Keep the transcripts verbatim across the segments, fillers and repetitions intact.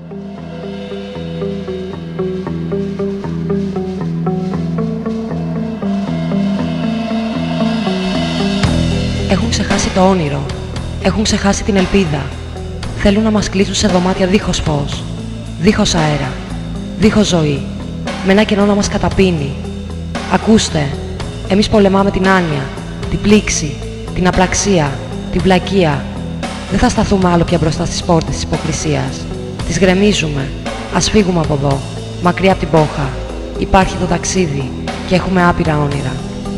Έχουν ξεχάσει το όνειρο. Έχουν ξεχάσει την ελπίδα. Θέλουν να μας κλείσουν σε δωμάτια δίχως φως, δίχως αέρα, δίχως ζωή, με ένα κενό να μας καταπίνει. Ακούστε, εμείς πολεμάμε την άνοια, την πλήξη, την απραξία, την βλακεία. Δεν θα σταθούμε άλλο πια μπροστά στις πόρτες της υποκρισίας. Τις γκρεμίζουμε. Ας φύγουμε από εδώ, μακριά από την πόχα. Υπάρχει το ταξίδι και έχουμε άπειρα όνειρα.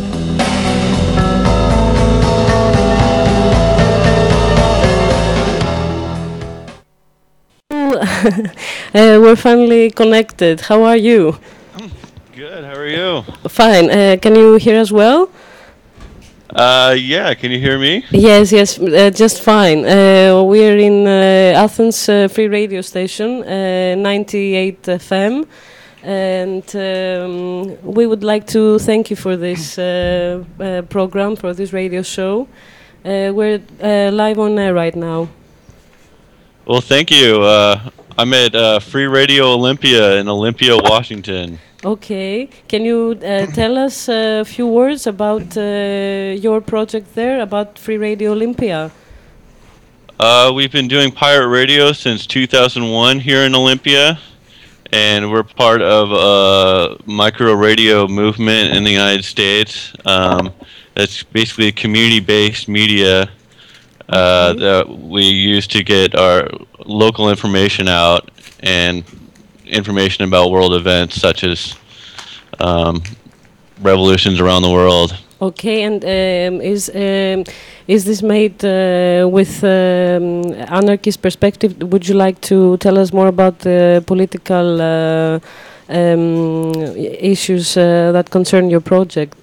uh, we're finally connected. How are you? Good. How are you? Fine. Uh, can you hear us well? Uh, yeah. Can you hear me? Yes, yes, uh, just fine. Uh, we're in uh, Athens uh, Free Radio Station, uh, ninety-eight F M, and um, we would like to thank you for this uh, uh, program, for this radio show. Uh, we're uh, live on air right now. Well, thank you. Uh, I'm at uh, Free Radio Olympia in Olympia, Washington. Okay. Can you uh, tell us a few words about uh, your project there, about Free Radio Olympia? Uh, we've been doing pirate radio since two thousand one here in Olympia, and we're part of a micro radio movement in the United States. Um, it's basically a community-based media uh, that we use to get our local information out and information about world events such as um, revolutions around the world. Okay, and um, is um, is this made uh, with um, anarchist perspective? Would you like to tell us more about the political uh, um, issues uh, that concern your project?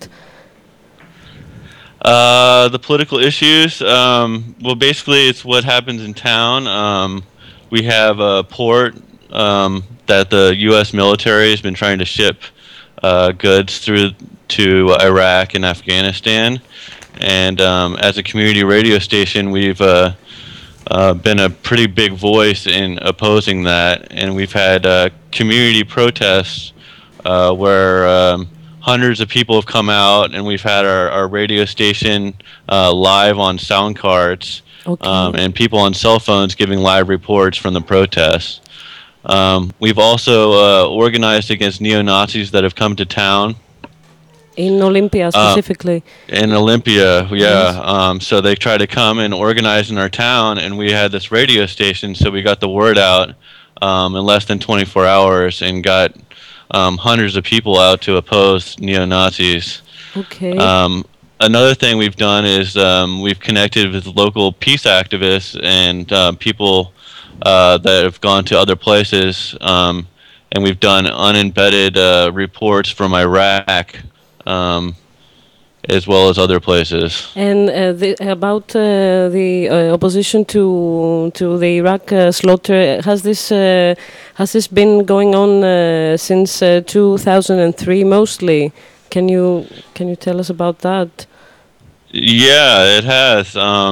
Uh, the political issues, um, well, basically it's what happens in town. Um, we have a port um, that the U S military has been trying to ship uh, goods through to Iraq and Afghanistan. And um, as a community radio station, we've uh, uh, been a pretty big voice in opposing that. And we've had uh, community protests uh, where um, hundreds of people have come out, and we've had our, our radio station uh, live on sound cards. Okay. Um, and people on cell phones giving live reports from the protests. Um, we've also uh, organized against neo-Nazis that have come to town. In Olympia specifically? Uh, in Olympia, yeah. Yes. Um, so they try to come and organize in our town, and we had this radio station, so we got the word out um, in less than twenty-four hours and got um, hundreds of people out to oppose neo-Nazis. Okay. Um, Another thing we've done is um, we've connected with local peace activists and uh, people uh, that have gone to other places, um, and we've done unembedded uh, reports from Iraq, um, as well as other places. And uh, the, about uh, the uh, opposition to to the Iraq uh, slaughter, has this uh, has this been going on uh, since uh, two thousand three mostly? Can you can you tell us about that? Yeah, it has. Um,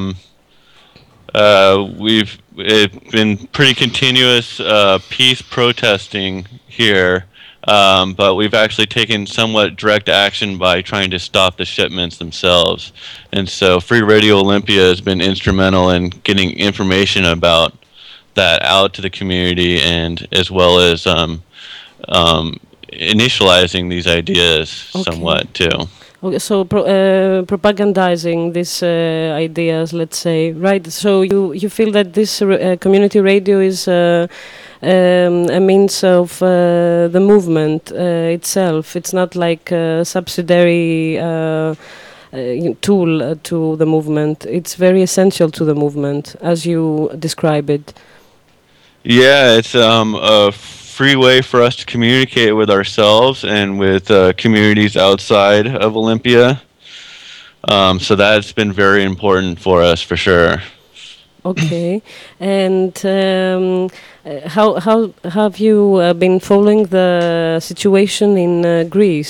uh, we've it's been pretty continuous uh, peace protesting here, um, but we've actually taken somewhat direct action by trying to stop the shipments themselves. And so Free Radio Olympia has been instrumental in getting information about that out to the community, and as well as um, um, initializing these ideas Okay. somewhat too. Okay, so pro, uh, propagandizing these uh, ideas, let's say, right? So you, you feel that this uh, community radio is uh, um, a means of uh, the movement uh, itself. It's not like a subsidiary uh, uh, tool uh, to the movement. It's very essential to the movement, as you describe it. Yeah, it's um, a free way for us to communicate with ourselves and with uh, communities outside of Olympia. Um, so that's been very important for us, for sure. Okay, and um, how how have you uh, been following the situation in uh, Greece?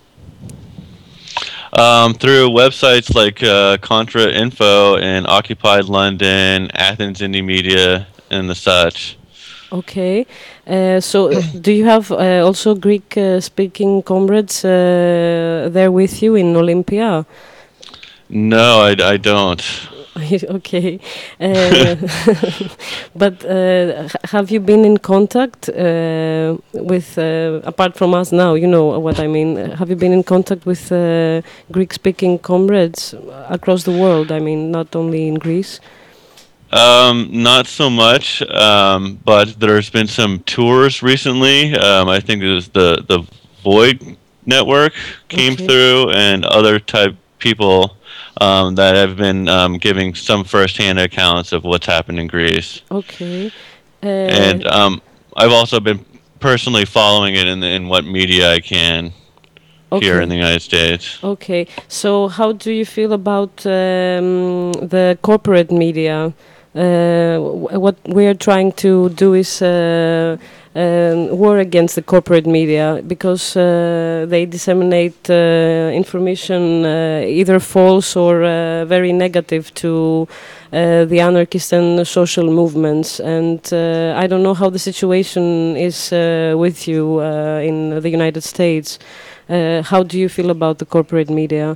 Um, through websites like uh, Contra Info and Occupied London, Athens Indie Media, and the such. Okay. Uh, so, uh, do you have uh, also Greek-speaking comrades uh, there with you in Olympia? No, I, I don't. Okay. Uh, but uh, h- have you been in contact uh, with, uh, apart from us now, you know what I mean, uh, have you been in contact with uh, Greek-speaking comrades across the world? I mean, not only in Greece. Um, not so much, um, but there's been some tours recently. Um, I think it was the the Void Network came Okay. through, and other type people um, that have been um, giving some firsthand accounts of what's happened in Greece. Okay. Uh, And um, I've also been personally following it in the, in what media I can here in okay. the United States. Okay. So, how do you feel about um, the corporate media? Uh, w- what we're trying to do is uh, um, war against the corporate media because uh, they disseminate uh, information uh, either false or uh, very negative to uh, the anarchist and social movements. And uh, I don't know how the situation is uh, with you uh, in the United States. Uh, how do you feel about the corporate media?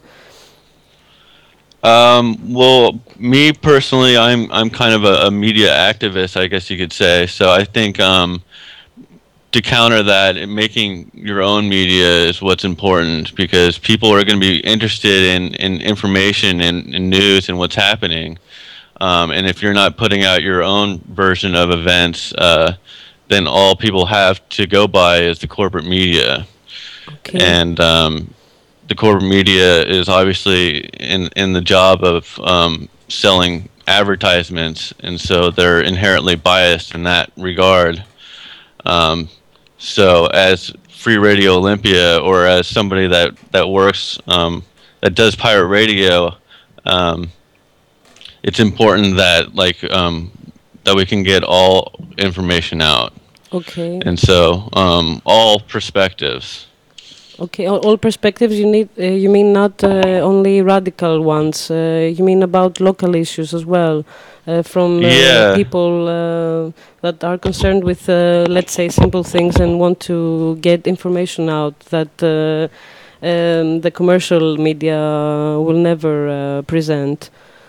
Um, well, me personally, I'm I'm kind of a, a media activist, I guess you could say. So I think um, to counter that, and making your own media is what's important because people are going to be interested in, in information and, and news and what's happening. Um, and if you're not putting out your own version of events, uh, then all people have to go by is the corporate media. Okay. And um, the corporate media is obviously in in the job of um, selling advertisements, and so they're inherently biased in that regard. Um, so, as Free Radio Olympia, or as somebody that that works um, that does pirate radio, um, it's important that like um, that we can get all information out, Okay. and so um, all perspectives. Okay, all, all perspectives you need. Uh, you mean not uh, only radical ones. Uh, you mean about local issues as well, uh, from uh, Yeah, people uh, that are concerned with, uh, let's say, simple things and want to get information out that uh, um, the commercial media will never uh, present.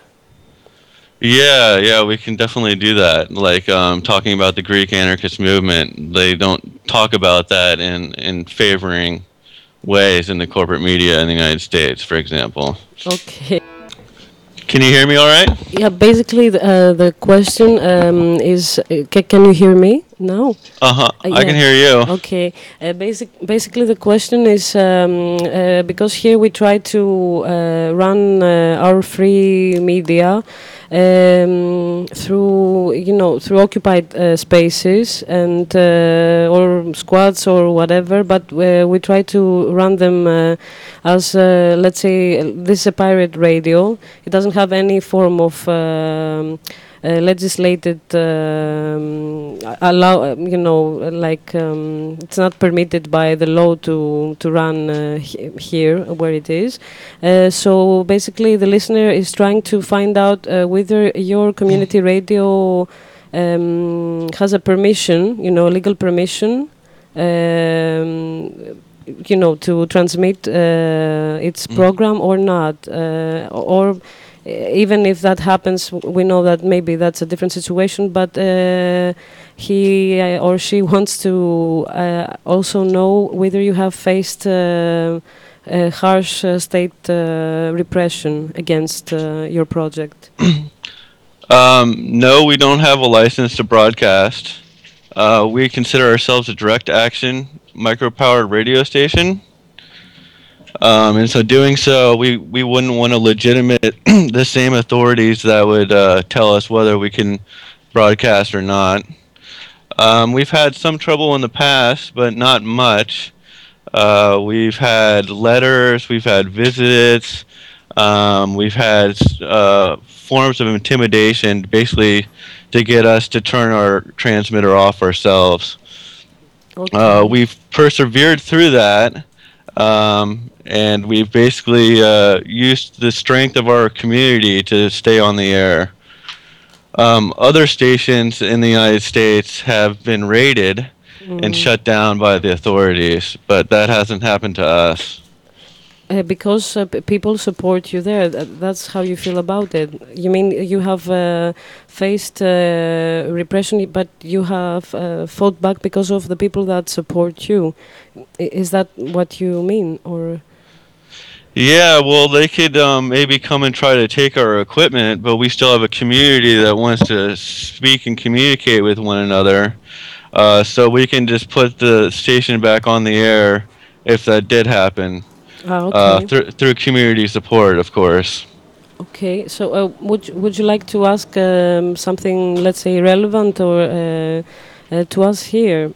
Yeah, yeah, we can definitely do that. Like um, talking about the Greek anarchist movement, they don't talk about that in in favoring ways in the corporate media in the United States, for example. Okay. Can you hear me all right? Yeah. Basically, the, uh, the question um, is: uh, ca- Can you hear me now? Uh-huh. Uh, I can yeah. hear you. Okay. Uh, basic, basically, the question is um, uh, because here we try to uh, run uh, our free media um, through, you know, through occupied uh, spaces and uh, or squads or whatever, but uh, we try to run them uh, as, uh, let's say, uh, this is a pirate radio. It doesn't have any form of um, uh, legislated um, allow uh, you know uh, like um, it's not permitted by the law to to run uh, he- here where it is. Uh, so basically, the listener is trying to find out uh, whether your community radio um, has a permission, you know, legal permission. Um, you know, to transmit uh, its Mm. program or not, uh, or uh, even if that happens, w- we know that maybe that's a different situation, but uh, he uh, or she wants to uh, also know whether you have faced uh, uh, harsh uh, state uh, repression against uh, your project. Um, no, we don't have a license to broadcast. Uh, we consider ourselves a direct action micropowered radio station. Um, and so doing so, we, we wouldn't want to legitimate the same authorities that would uh, tell us whether we can broadcast or not. Um, we've had some trouble in the past, but not much. Uh, we've had letters, we've had visits, um, we've had uh, forms of intimidation, basically to get us to turn our transmitter off ourselves. Okay. Uh, we've persevered through that, um, and we've basically uh, used the strength of our community to stay on the air. um, other stations in the United States have been raided and Mm. shut down by the authorities, but that hasn't happened to us. Uh, because uh, p- people support you there. Th- that's how you feel about it. You mean you have uh, faced uh, repression, but you have uh, fought back because of the people that support you. I- is that what you mean, or? Yeah, well, they could um, maybe come and try to take our equipment, but we still have a community that wants to speak and communicate with one another. Uh, so we can just put the station back on the air if that did happen, Ah, uh, okay. through through community support, of course. Okay. So, uh, would you- would you like to ask um, something, let's say, relevant or uh, uh, to us here?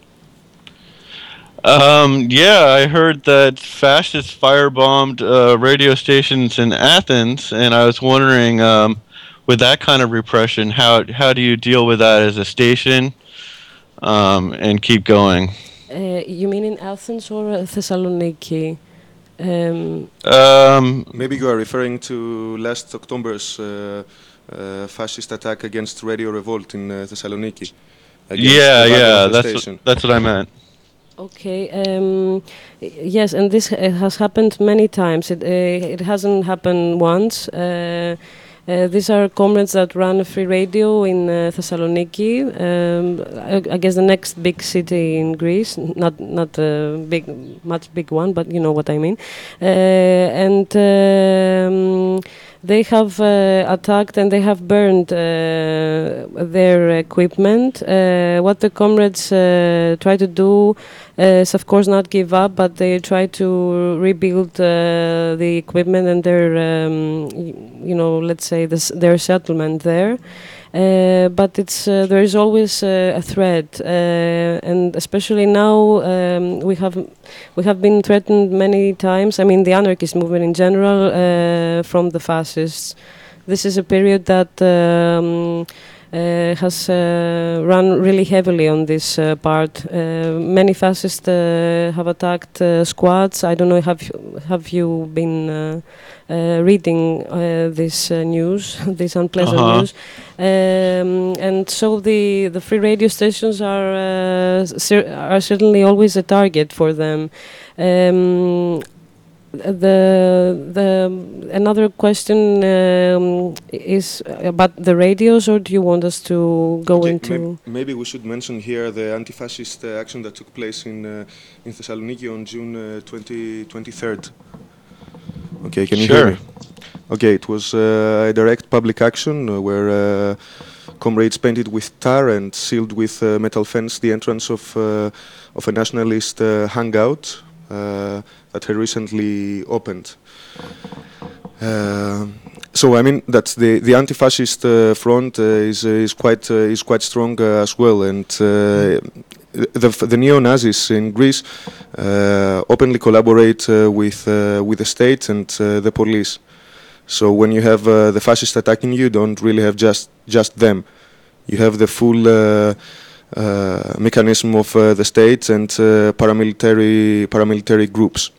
Um, yeah, I heard that fascists firebombed uh, radio stations in Athens, and I was wondering, um, with that kind of repression, how how do you deal with that as a station, um, and keep going? Uh, you mean in Athens or uh, Thessaloniki? Um, Um, Maybe you are referring to last October's uh, uh, fascist attack against Radio Revolt in uh, Thessaloniki. Against yeah, the wagon yeah, of the that's station. that's what I meant. Okay. Um, y- yes, and this uh, has happened many times. It uh, it hasn't happened once. Uh, uh, these are comrades that run a free radio in uh, Thessaloniki. Um, I, I guess the next big city in Greece, n- not not a big, much big one, but you know what I mean. Uh, and um, they have uh, attacked and they have burned uh, their equipment. Uh, what the comrades uh, try to do is, of course, not give up, but they try to rebuild uh, the equipment and their, um, y- you know, let's say this, their settlement there. Uh, but it's uh, there is always uh, a threat, uh, and especially now um, we have we have been threatened many times. I mean, the anarchist movement in general uh, from the fascists. This is a period that um, uh, has uh, run really heavily on this uh, part. Uh, many fascists uh, have attacked uh, squads. I don't know. Have you, have you been uh, uh, reading uh, this uh, news, this unpleasant Uh-huh. news? Um, and so the the free radio stations are uh, cer- are certainly always a target for them. Um, the the another question um, is about the radios, or do you want us to go Okay, into? may- maybe we should mention here the anti-fascist uh, action that took place in uh, in Thessaloniki on June uh, twentieth, twenty-third. Okay, can you Sure. hear me? Okay, it was uh, a direct public action uh, where uh, comrades painted with tar and sealed with uh, metal fence the entrance of uh, of a nationalist uh, hangout uh, that had recently opened. Uh, so I mean that the the anti-fascist uh, front uh, is uh, is quite uh, is quite strong uh, as well, and uh, the the neo-Nazis in Greece uh, openly collaborate uh, with uh, with the state and uh, the police. So when you have uh, the fascists attacking you, you don't really have just just them. You have the full uh, uh, mechanism of uh, the state and uh, paramilitary paramilitary groups.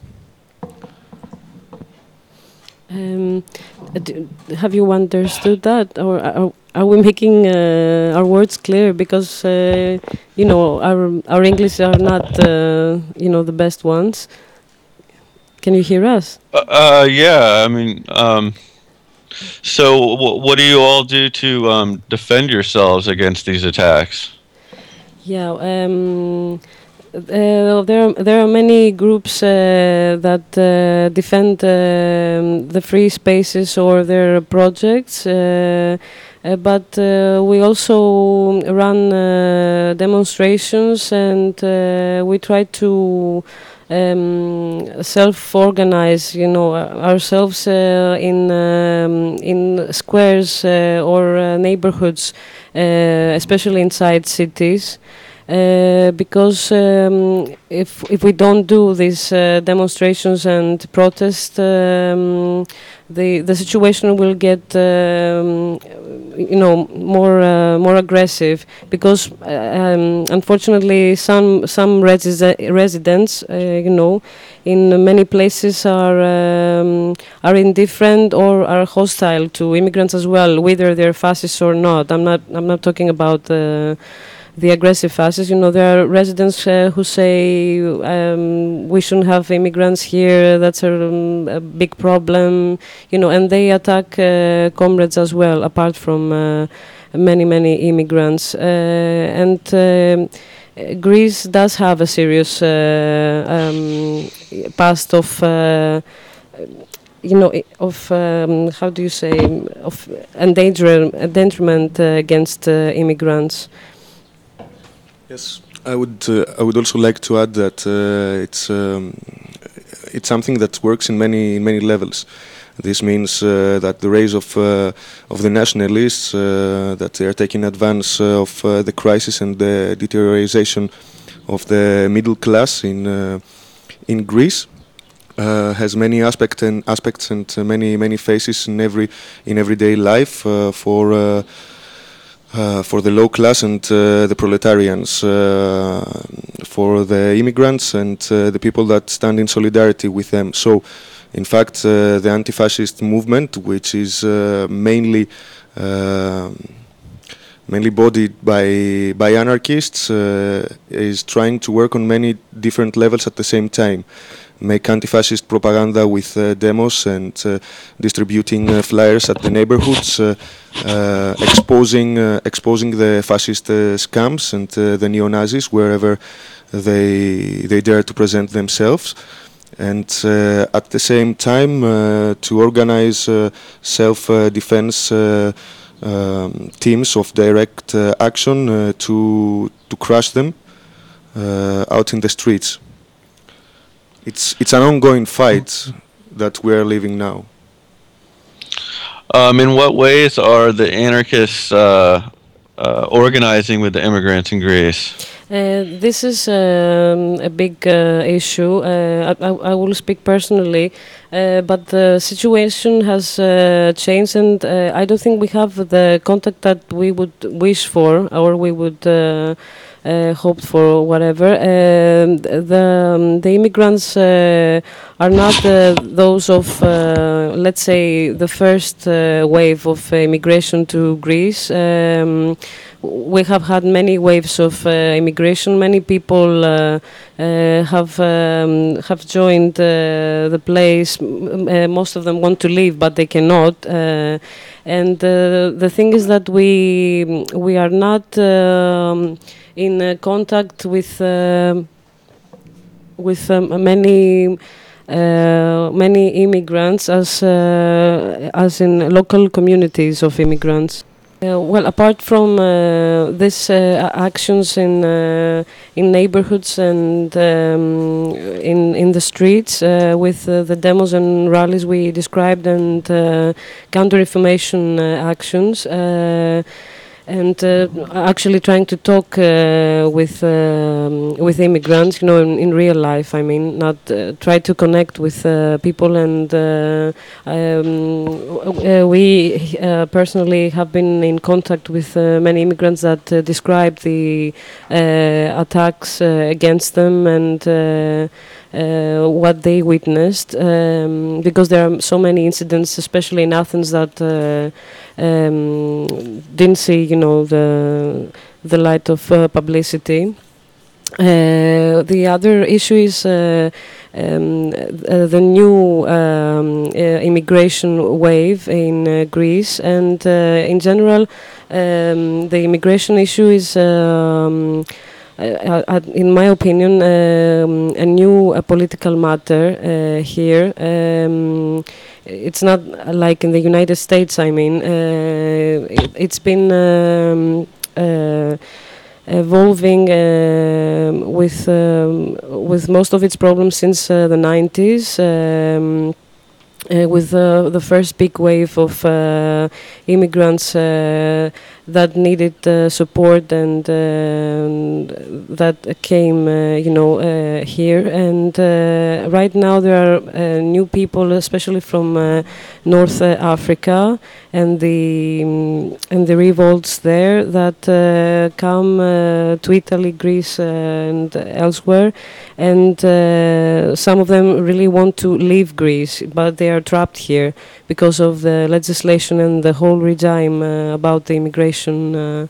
Um, d- have you understood that, or are, are we making uh, our words clear? Because uh, you know our our English are not uh, you know the best ones. Can you hear us? Uh, uh, yeah, I mean, um, so w- what do you all do to um, defend yourselves against these attacks? Yeah, um, uh, there are, there are many groups uh, that uh, defend um, the free spaces or their projects, uh, uh, but uh, we also run uh, demonstrations, and uh, we try to um, self-organize, you know, uh, ourselves uh, in um, in squares uh, or uh, neighborhoods, uh, especially inside cities. uh, because um, if if we don't do these uh, demonstrations and protests, um, the the situation will get um, you know more uh, more aggressive, because uh, um, unfortunately some some resi residents uh, you know in many places are um, are indifferent or are hostile to immigrants as well, whether they're fascists or not. I'm not I'm not talking about the the aggressive fascists. You know, there are residents uh, who say um, we shouldn't have immigrants here. That's a, um, a big problem. You know, and they attack uh, comrades as well, apart from uh, many many immigrants. Uh, and um, Greece does have a serious uh, um, past of. Uh, you know, of um, how do you say, of endanger, endangerment uh, against uh, immigrants. Yes, I would. Uh, I would also like to add that uh, it's um, it's something that works in many in many levels. This means uh, that the rise of uh, of the nationalists uh, that they are taking advantage uh, of uh, the crisis and the deterioration of the middle class in uh, in Greece. Uh, has many aspect and aspects and uh, many many faces in every in everyday life uh, for uh, uh, for the low class and uh, the proletarians, uh, for the immigrants and uh, the people that stand in solidarity with them. So, in fact, uh, the anti-fascist movement, which is uh, mainly uh, mainly bodied by by anarchists, uh, is trying to work on many different levels at the same time. Make anti-fascist propaganda with uh, demos and uh, distributing uh, flyers at the neighborhoods, uh, uh, exposing uh, exposing the fascist uh, scams and uh, the neo-Nazis wherever they they dare to present themselves, and uh, at the same time uh, to organize uh, self-defense uh, um, teams of direct uh, action uh, to to crush them uh, out in the streets. It's it's an ongoing fight that we are living now. Um, in what ways are the anarchists uh, uh, organizing with the immigrants in Greece? Uh, this is um, a big uh, issue. Uh, I, I will speak personally, uh, but the situation has uh, changed, and uh, I don't think we have the contact that we would wish for, or we would uh, uh, hope for, whatever. Uh, the um, the immigrants uh, are not uh, those of, uh, let's say, the first uh, wave of immigration to Greece. Um, We have had many waves of uh, immigration. Many people uh, uh, have um, have joined uh, the place. M uh, most of them want to leave, but they cannot. Uh, and uh, the thing is that we we are not um, in uh, contact with uh, with um, many. Uh, many immigrants as uh, as in local communities of immigrants. Uh, well, apart from uh, these uh, actions in uh, in neighborhoods and um, in in the streets uh, with uh, the demos and rallies we described, and uh, counter-information uh, actions, uh, and uh, actually trying to talk uh, with um, with immigrants, you know, in, in real life. I mean, not uh, try to connect with uh, people, and uh, um, uh, we uh, personally have been in contact with uh, many immigrants that uh, describe the uh, attacks uh, against them and uh, uh, what they witnessed, um, because there are so many incidents, especially in Athens, that uh, um, didn't see, you know, the the light of uh, publicity. Uh, the other issue is uh, um, uh, the new um, uh, immigration wave in uh, Greece, and uh, in general, um, the immigration issue is, um, uh, uh, in my opinion, um, a new uh, political matter uh, here. Um, it's not like in the United States. I mean, uh, it, it's been um, uh, evolving uh, with um, with most of its problems since uh, the nineties, um, uh, with uh, the first big wave of uh, immigrants uh, that needed uh, support, and uh, that came, uh, you know, uh, here. And uh, right now there are uh, new people, especially from uh, North uh, Africa, and the um, and the revolts there that uh, come uh, to Italy, Greece, uh, and elsewhere. And uh, some of them really want to leave Greece, but they are trapped here because of the legislation and the whole regime uh, about the immigration uh,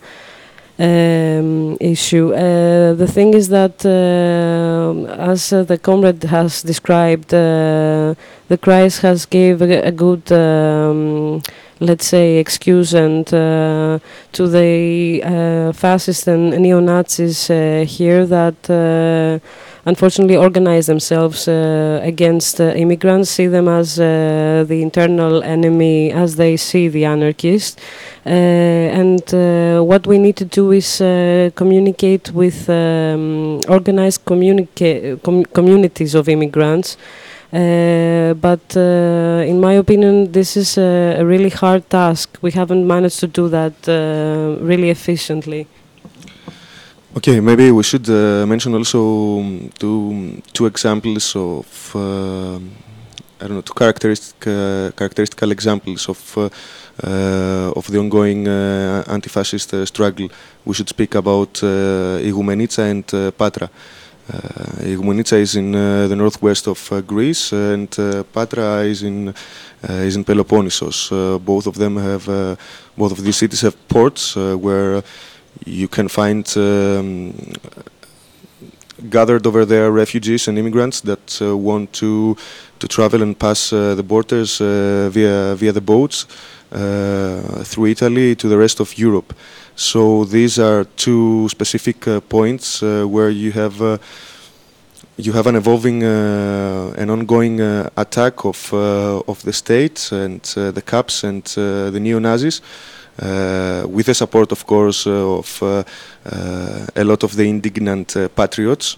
um, issue. Uh, the thing is that, uh, as uh, the comrade has described, uh, the crisis has gave a, a good, um, let's say, excuse and uh, to the uh, fascists and neo-Nazis uh, here that uh, unfortunately organize themselves uh, against uh, immigrants, see them as uh, the internal enemy as they see the anarchists. Uh, and uh, what we need to do is uh, communicate with um, organized communica- com- communities of immigrants. Uh, but uh, in my opinion, this is a, a really hard task. We haven't managed to do that uh, really efficiently. Okay, maybe we should uh, mention also um, two two examples of uh, I don't know two characteristic uh, characteristical examples of uh, uh, of the ongoing uh, anti-fascist uh, struggle. We should speak about uh, Igoumenitsa and uh, Patra. Uh, Igoumenitsa is in uh, the northwest of uh, Greece, and uh, Patra is in uh, is in Peloponnesos. Uh, both of them have uh, both of these cities have ports uh, where you can find um, gathered over there refugees and immigrants that uh, want to to travel and pass uh, the borders uh, via via the boats uh, through Italy to the rest of Europe. So these are two specific uh, points uh, where you have uh, you have an evolving, uh, an ongoing uh, attack of uh, of the state and uh, the Caps and uh, the neo-Nazis. Uh, with the support, of course, uh, of uh, uh, a lot of the indignant uh, patriots.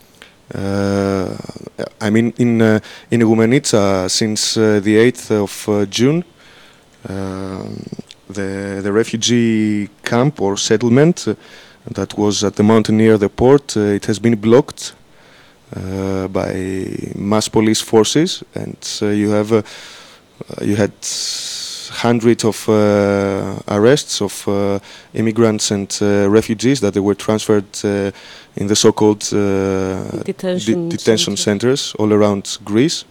Uh, I mean, in uh, in Igoumenitsa, since uh, the eighth of uh, June, uh, the the refugee camp or settlement uh, that was at the mountain near the port, uh, it has been blocked uh, by mass police forces, and uh, you have uh, you had hundreds of uh, arrests of uh, immigrants and uh, refugees that they were transferred uh, in the so-called uh, detention, de- detention centers. centers all around Greece.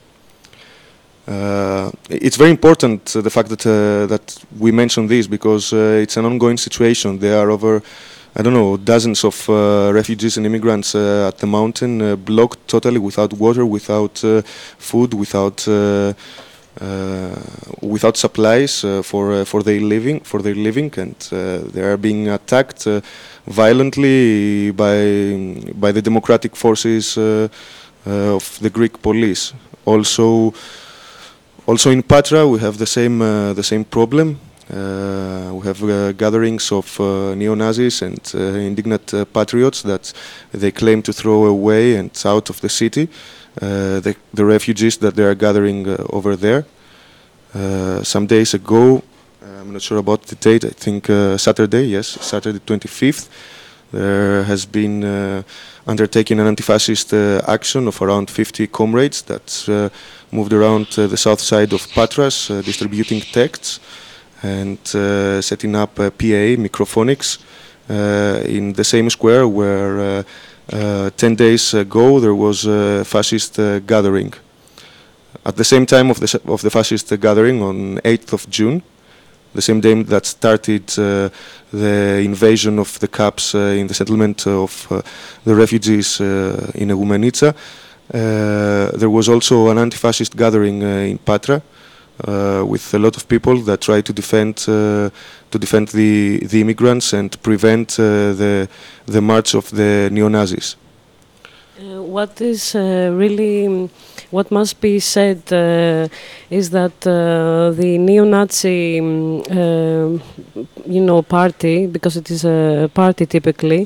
Uh, it's very important uh, the fact that uh, that we mention this because uh, it's an ongoing situation. There are over, I don't know, dozens of uh, refugees and immigrants uh, at the mountain, uh, blocked totally without water, without uh, food, without uh, uh, without supplies uh, for uh, for their living, for their living, and uh, they are being attacked uh, violently by by the democratic forces uh, uh, of the Greek police. Also. Also in Patra, we have the same uh, the same problem. Uh, we have uh, gatherings of uh, neo-Nazis and uh, indignant uh, patriots that they claim to throw away and out of the city. Uh, the, the refugees that they are gathering uh, over there. Uh, some days ago, I'm not sure about the date. I think uh, Saturday, yes, Saturday twenty-fifth. There has been uh, undertaken an anti-fascist uh, action of around fifty comrades that uh, moved around uh, the south side of Patras, uh, distributing texts and uh, setting up uh, P A, microphonics, uh, in the same square where uh, uh, ten days ago there was a fascist uh, gathering. At the same time of the, of the fascist uh, gathering on eighth of June, the same day that started uh, the invasion of the Caps uh, in the settlement of uh, the refugees uh, in Igoumenitsa, uh, there was also an anti-fascist gathering uh, in Patra uh, with a lot of people that tried to defend uh, to defend the the immigrants and prevent uh, the the march of the neo-Nazis. Uh, what is uh, really, what must be said uh, is that uh, the neo-Nazi, um, uh, you know, party, because it is a party typically,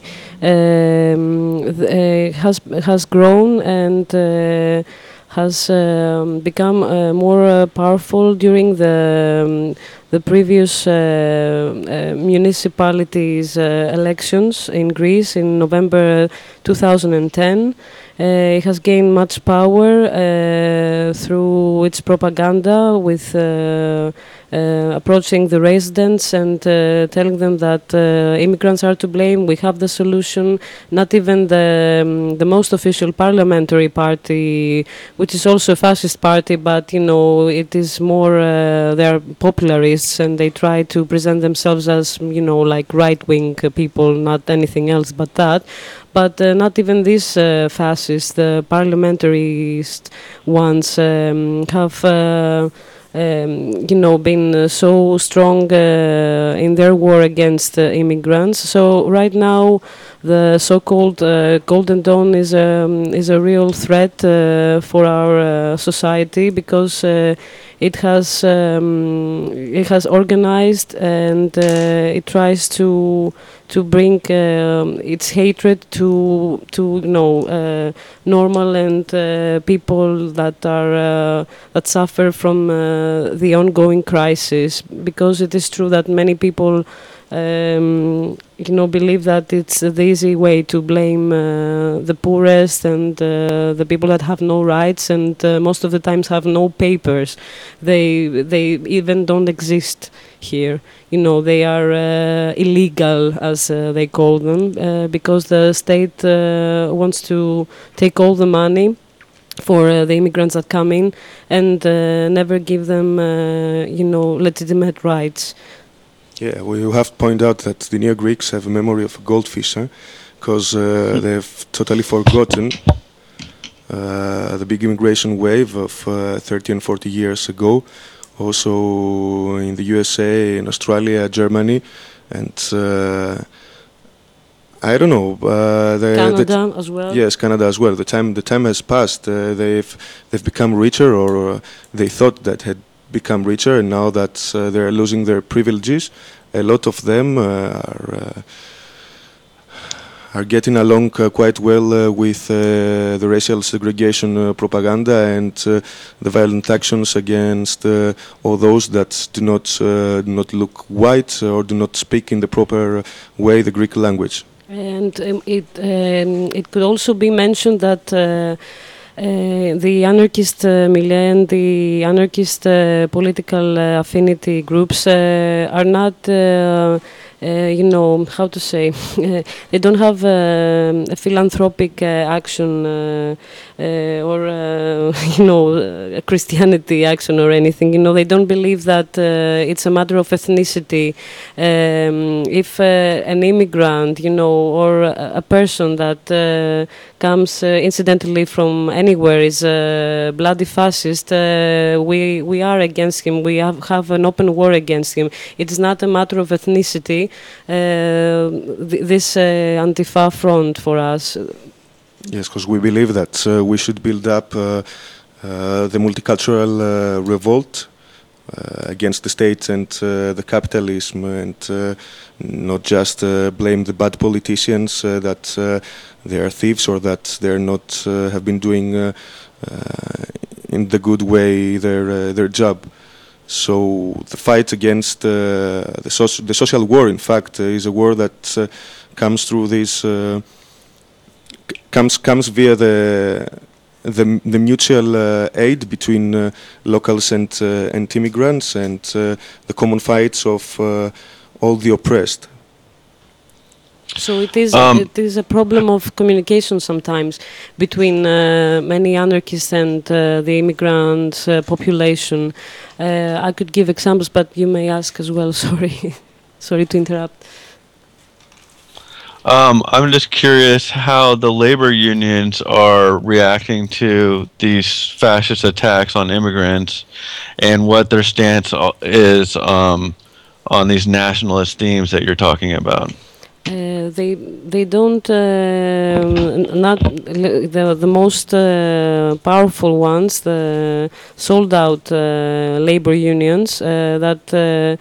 um, th- uh, has has grown and uh, has um, become uh, more uh, powerful during the um, the previous uh, uh, municipalities uh, elections in Greece in November two thousand ten. Uh, it has gained much power uh, through its propaganda with uh, uh, approaching the residents and uh, telling them that uh, immigrants are to blame, we have the solution. Not even the, um, the most official parliamentary party, which is also a fascist party, but you know, it is more, uh, they are popularists and they try to present themselves as, you know, like right-wing uh, people, not anything else but that. But uh, not even these uh, fascists, the parliamentarist ones, um, have, uh, um, you know, been uh, so strong uh, in their war against uh, immigrants. So right now, the so-called uh, Golden Dawn is a is a real threat uh, for our uh, society, because uh, it has um, it has organized and uh, it tries to to bring um, its hatred to to you know uh, normal and uh, people that are uh, that suffer from uh, the ongoing crisis, because it is true that many people um, you know believe that it's the easy way to blame uh, the poorest and uh, the people that have no rights and uh, most of the times have no papers. They they even don't exist here. You know, they are uh, illegal, as uh, they call them, uh, because the state uh, wants to take all the money for uh, the immigrants that come in and uh, never give them, uh, you know, legitimate rights. Yeah, well, you have to point out that the Neo-Greeks have a memory of a goldfish, because huh? uh, they've totally forgotten uh, the big immigration wave of uh, thirty and forty years ago. Also in the U S A, in Australia, Germany, and uh, I don't know. Uh, the, Canada as well. Yes, Canada as well. The time the time has passed. Uh, they've they've become richer, or uh, they thought that had become richer, and now that uh, they're losing their privileges, a lot of them uh, are. Uh, are getting along uh, quite well uh, with uh, the racial segregation uh, propaganda and uh, the violent actions against uh, all those that do not uh, do not look white or do not speak in the proper way the Greek language. And um, it um, it could also be mentioned that uh, uh, the anarchist uh, milieu and the anarchist uh, political uh, affinity groups uh, are not. Uh, Uh, you know, how to say, they don't have uh, a philanthropic uh, action uh, uh, or, uh, you know, a Christianity action or anything. You know, they don't believe that uh, it's a matter of ethnicity. Um, if uh, an immigrant, you know, or a, a person that uh, comes uh, incidentally from anywhere is a bloody fascist, uh, we, we are against him. We have, have an open war against him. It's not a matter of ethnicity. Uh, th this uh, Antifa front for us. Yes, because we believe that uh, we should build up uh, uh, the multicultural uh, revolt uh, against the state and uh, the capitalism, and uh, not just uh, blame the bad politicians uh, that uh, they are thieves or that they're not uh, have been doing uh, uh, in the good way their uh, their job. So the fight against uh, the, soci the social war, in fact, uh, is a war that uh, comes through this, uh, comes comes via the the, the mutual uh, aid between uh, locals and uh, and immigrants, and uh, the common fights of uh, all the oppressed. So it is Um, it is a problem of communication sometimes between uh, many anarchists and uh, the immigrant uh, population. Uh, I could give examples, but you may ask as well. Sorry, sorry to interrupt. Um, I'm just curious how the labor unions are reacting to these fascist attacks on immigrants, and what their stance is um, on these nationalist themes that you're talking about. Uh, they they don't uh, not the the most uh, powerful ones, the sold out uh, labor unions uh, that uh,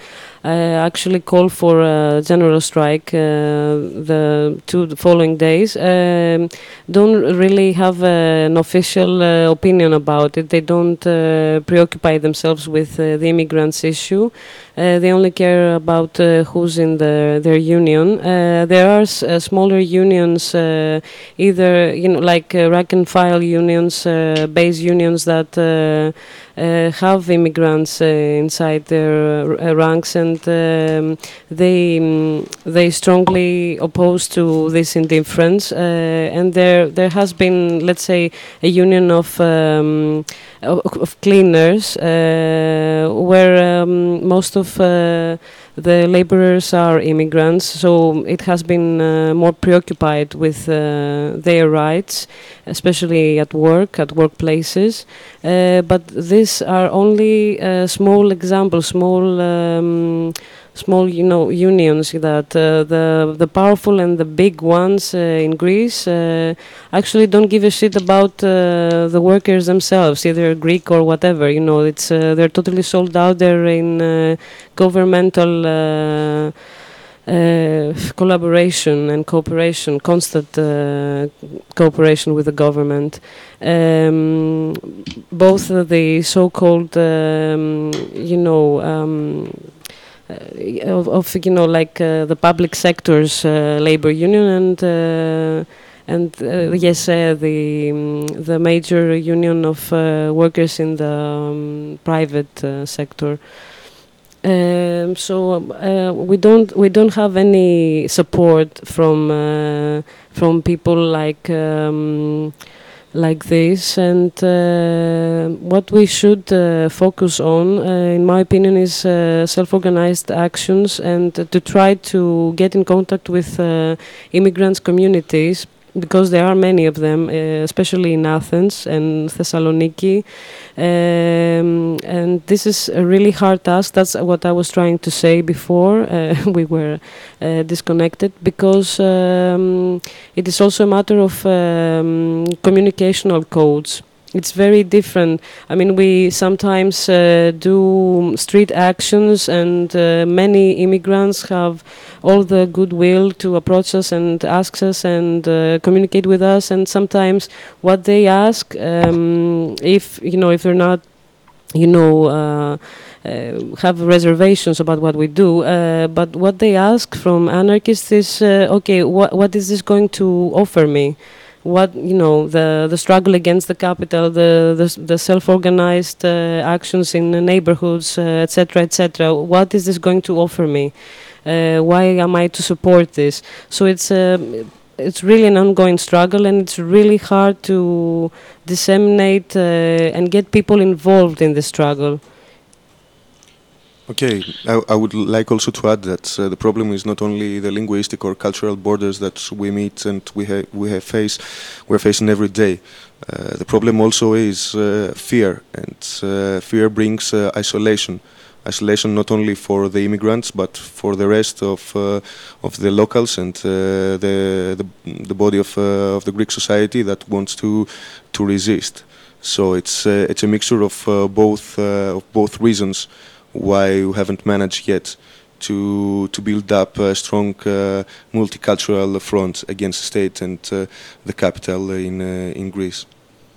actually called for a general strike the two following days, um, don't really have an official opinion about it. They don't preoccupy themselves with the immigrants issue. Uh, they only care about uh, who's in the, their union. Uh, there are s uh, smaller unions, uh, either you know, like uh, rank and file unions, uh, base unions that uh, uh, have immigrants uh, inside their uh, ranks, and um, they um, they strongly oppose to this indifference. Uh, and there there has been, let's say, a union of um, of, of cleaners, uh, where um, most of uh, the laborers are immigrants, so it has been uh, more preoccupied with uh, their rights, especially at work, at workplaces. Uh, but these are only uh, small examples, small um, small, you know, unions that uh, the the powerful and the big ones uh, in Greece uh, actually don't give a shit about uh, the workers themselves, either Greek or whatever. You know, it's uh, they're totally sold out. They're in uh, governmental uh, uh, collaboration and cooperation, constant uh, cooperation with the government. Um, both uh, the so-called, um, you know. Um, Uh, of, of you know, like uh, the public sector's uh, labor union, and uh, and uh, yes, uh, the um, the major union of uh, workers in the um, private uh, sector. Um, so uh, we don't we don't have any support from uh, from people like. Um, like this, and uh, what we should uh, focus on, uh, in my opinion, is uh, self-organized actions, and uh, to try to get in contact with uh, immigrants communities, because there are many of them, uh, especially in Athens and Thessaloniki, um, and this is a really hard task. That's what I was trying to say before uh, we were uh, disconnected, because um, it is also a matter of um, communicational codes. It's very different. I mean, we sometimes uh, do street actions, and uh, many immigrants have all the goodwill to approach us and ask us and uh, communicate with us. And sometimes what they ask, um, if you know, if they're not, you know, uh, uh, have reservations about what we do, uh, but what they ask from anarchists is, uh, okay, what what is this going to offer me? What, you know, the the struggle against the capital, the the, the self-organized uh, actions in the neighborhoods, et cetera, et cetera. What is this going to offer me? Uh, why am I to support this? So it's a it's really an ongoing struggle, and it's really hard to disseminate uh, and get people involved in the struggle. Okay, I, I would like also to add that uh, the problem is not only the linguistic or cultural borders that we meet and we ha we have face we're facing every day. Uh, the problem also is uh, fear, and uh, fear brings uh, isolation. Isolation not only for the immigrants but for the rest of uh, of the locals and uh, the, the the body of uh, of the Greek society that wants to to resist. So it's uh, it's a mixture of uh, both uh, of both reasons why we haven't managed yet to to build up a strong uh, multicultural front against the state and uh, the capital in uh, in Greece.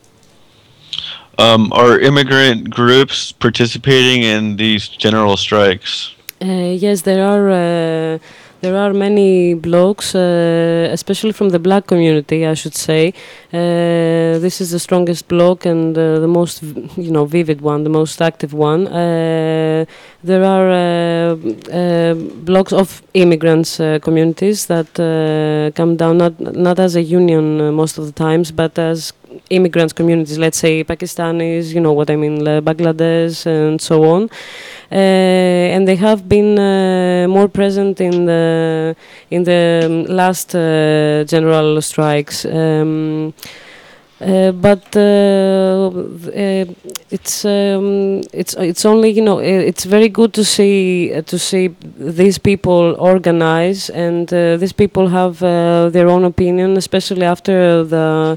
Um, are immigrant groups participating in these general strikes? Uh, yes, there are. Uh, There are many blogs, uh, especially from the black community, I should say. Uh, this is the strongest blog and uh, the most, you know, vivid one, the most active one. Uh, there are uh, uh, blogs of immigrants uh, communities that uh, come down not not as a union uh, most of the times, but as immigrants communities. Let's say Pakistanis, you know what I mean, uh, Bangladesh, and so on. Uh, and they have been uh, more present in the in the um, last uh, general strikes, um, uh, but uh, uh, it's um, it's it's only, you know, it's very good to see uh, to see these people organize, and uh, these people have uh, their own opinion, especially after the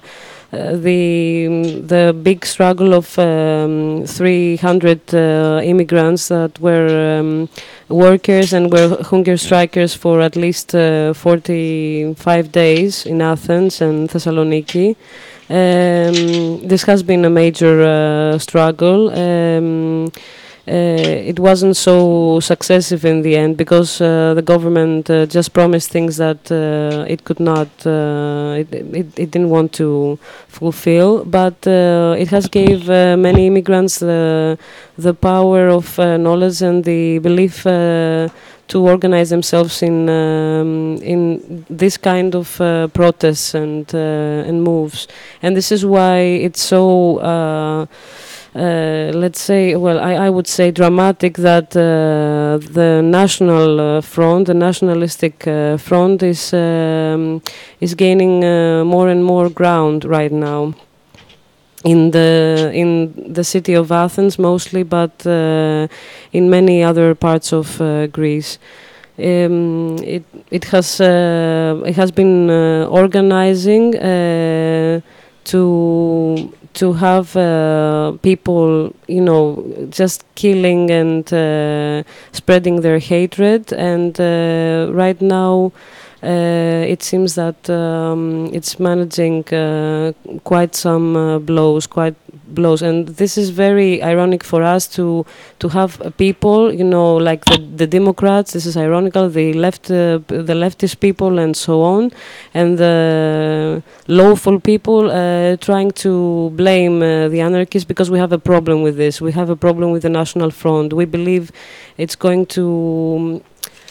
uh, the the big struggle of um, three hundred uh, immigrants that were um, workers and were hunger strikers for at least uh, forty-five days in Athens and Thessaloniki. Um, this has been a major uh, struggle. Um, uh, it wasn't so successive in the end because uh, the government uh, just promised things that uh, it could not, uh, it, it, it didn't want to fulfill. But uh, it has gave uh, many immigrants the the power of uh, knowledge and the belief Uh, to organize themselves in um, in this kind of uh, protests and uh, and moves, and this is why it's so uh, uh, let's say, well, I, I would say dramatic that uh, the national uh, front, the nationalistic uh, front, is um, is gaining uh, more and more ground right now. In the in the city of Athens mostly, but uh, in many other parts of uh, Greece, um, it it has uh, it has been uh, organizing uh, to to have uh, people, you know, just killing and uh, spreading their hatred, and uh, right now. Uh, it seems that um, it's managing uh, quite some uh, blows, quite blows, and this is very ironic for us to to have uh, people, you know, like the, the Democrats. This is ironical. The left, uh, the leftist people, and so on, and the lawful people uh, trying to blame uh, the anarchists because we have a problem with this. We have a problem with the National Front. We believe it's going to.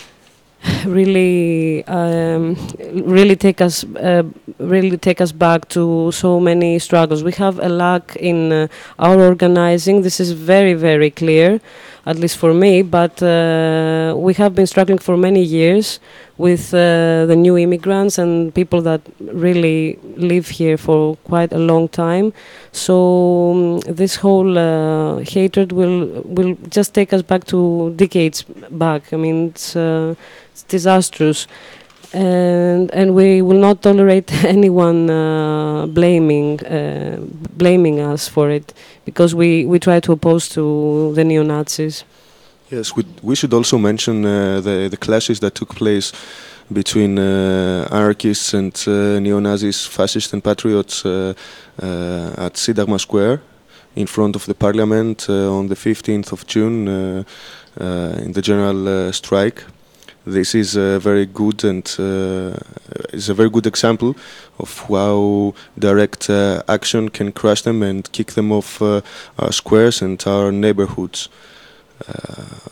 really um, really take us uh, really take us back to so many struggles. We have a lack in uh, our organizing. This is very, very clear, at least for me, but uh, we have been struggling for many years with uh, the new immigrants and people that really live here for quite a long time. So um, this whole uh, hatred will will just take us back to decades back. I mean, it's, uh, it's disastrous, and and we will not tolerate anyone uh, blaming uh, blaming us for it, because we we try to oppose to the neo-Nazis. Yes, we we should also mention uh, the the clashes that took place between uh, anarchists and uh, neo-Nazis, fascists and patriots uh, uh, at Syntagma Square in front of the parliament uh, on the fifteenth of June uh, uh, in the general uh, strike. This is a very good and uh, is a very good example of how direct uh, action can crush them and kick them off uh, our squares and our neighborhoods. Uh,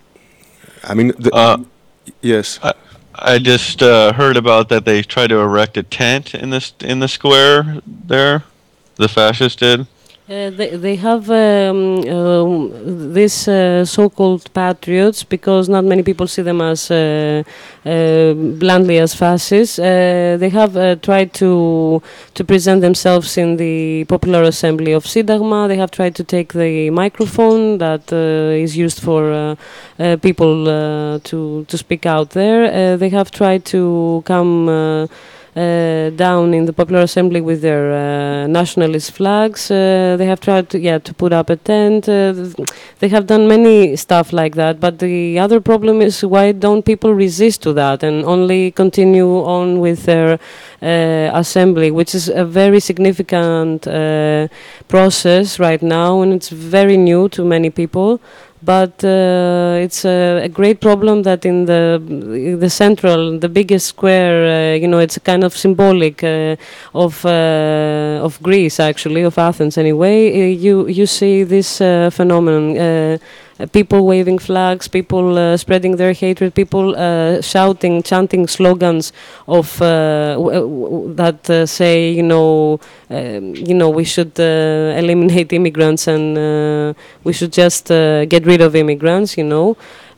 I mean, the, Uh, yes. I, I just uh, heard about that they tried to erect a tent in this in the square there. The fascists did. Uh, they, they have um, um, these uh, so-called patriots, because not many people see them as uh, uh, bluntly as fascists. Uh, they have uh, tried to to present themselves in the Popular Assembly of Syntagma. They have tried to take the microphone that uh, is used for uh, uh, people uh, to to speak out there. Uh, they have tried to come. Uh, Uh, down in the Popular Assembly with their uh, nationalist flags. Uh, they have tried to, yeah, to put up a tent. Uh, they have done many stuff like that. But the other problem is, why don't people resist to that and only continue on with their uh, assembly, which is a very significant uh, process right now, and it's very new to many people. But uh, it's a, a great problem that in the the central, the biggest square, uh, you know, it's a kind of symbolic uh, of uh, of Greece, actually, of Athens anyway. Uh, you you see this uh, phenomenon. Uh, People waving flags, people uh, spreading their hatred, people uh, shouting, chanting slogans of uh, w w that uh, say, you know, um, you know, we should uh, eliminate immigrants and uh, we should just uh, get rid of immigrants. You know,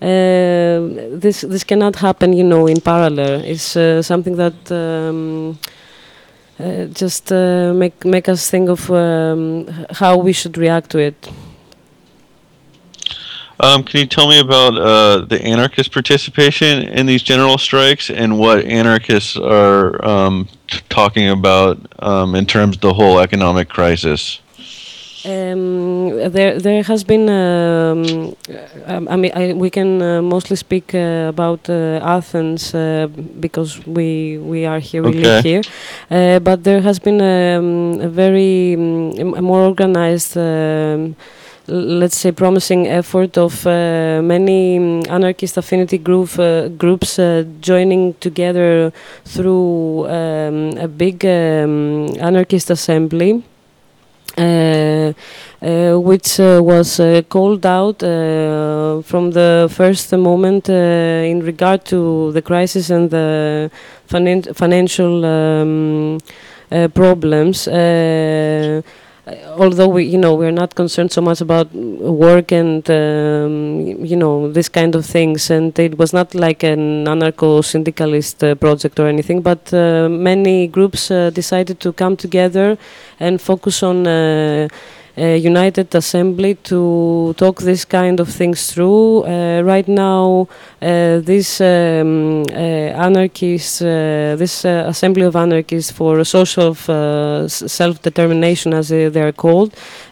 uh, this this cannot happen. You know, in parallel. It's uh, something that. Um, uh, just uh, make make us think of um, how we should react to it. Um, can you tell me about uh, the anarchist participation in these general strikes and what anarchists are um, t- talking about um, in terms of the whole economic crisis? Um, there, there has been. Um, um, I mean, I, we can uh, mostly speak uh, about uh, Athens uh, because we we are here, we Okay. live here. Uh, but there has been um, a very um, a more organized. Um, l- let's say promising effort of uh, many um, anarchist affinity group uh, groups uh, joining together through um, a big um, anarchist assembly, uh, uh, which uh, was uh, called out uh, from the first moment uh, in regard to the crisis and the finan- financial um, uh, problems. Uh, although we, you know, we're not concerned so much about work and um, you know, this kind of things, and it was not like an anarcho-syndicalist uh, project or anything, but uh, many groups uh, decided to come together and focus on uh, a united assembly to talk this kind of things through. Uh, right now, uh, this um, uh, anarchists, uh, this uh, assembly of anarchists for social f- uh, s- self-determination, as uh, they are called,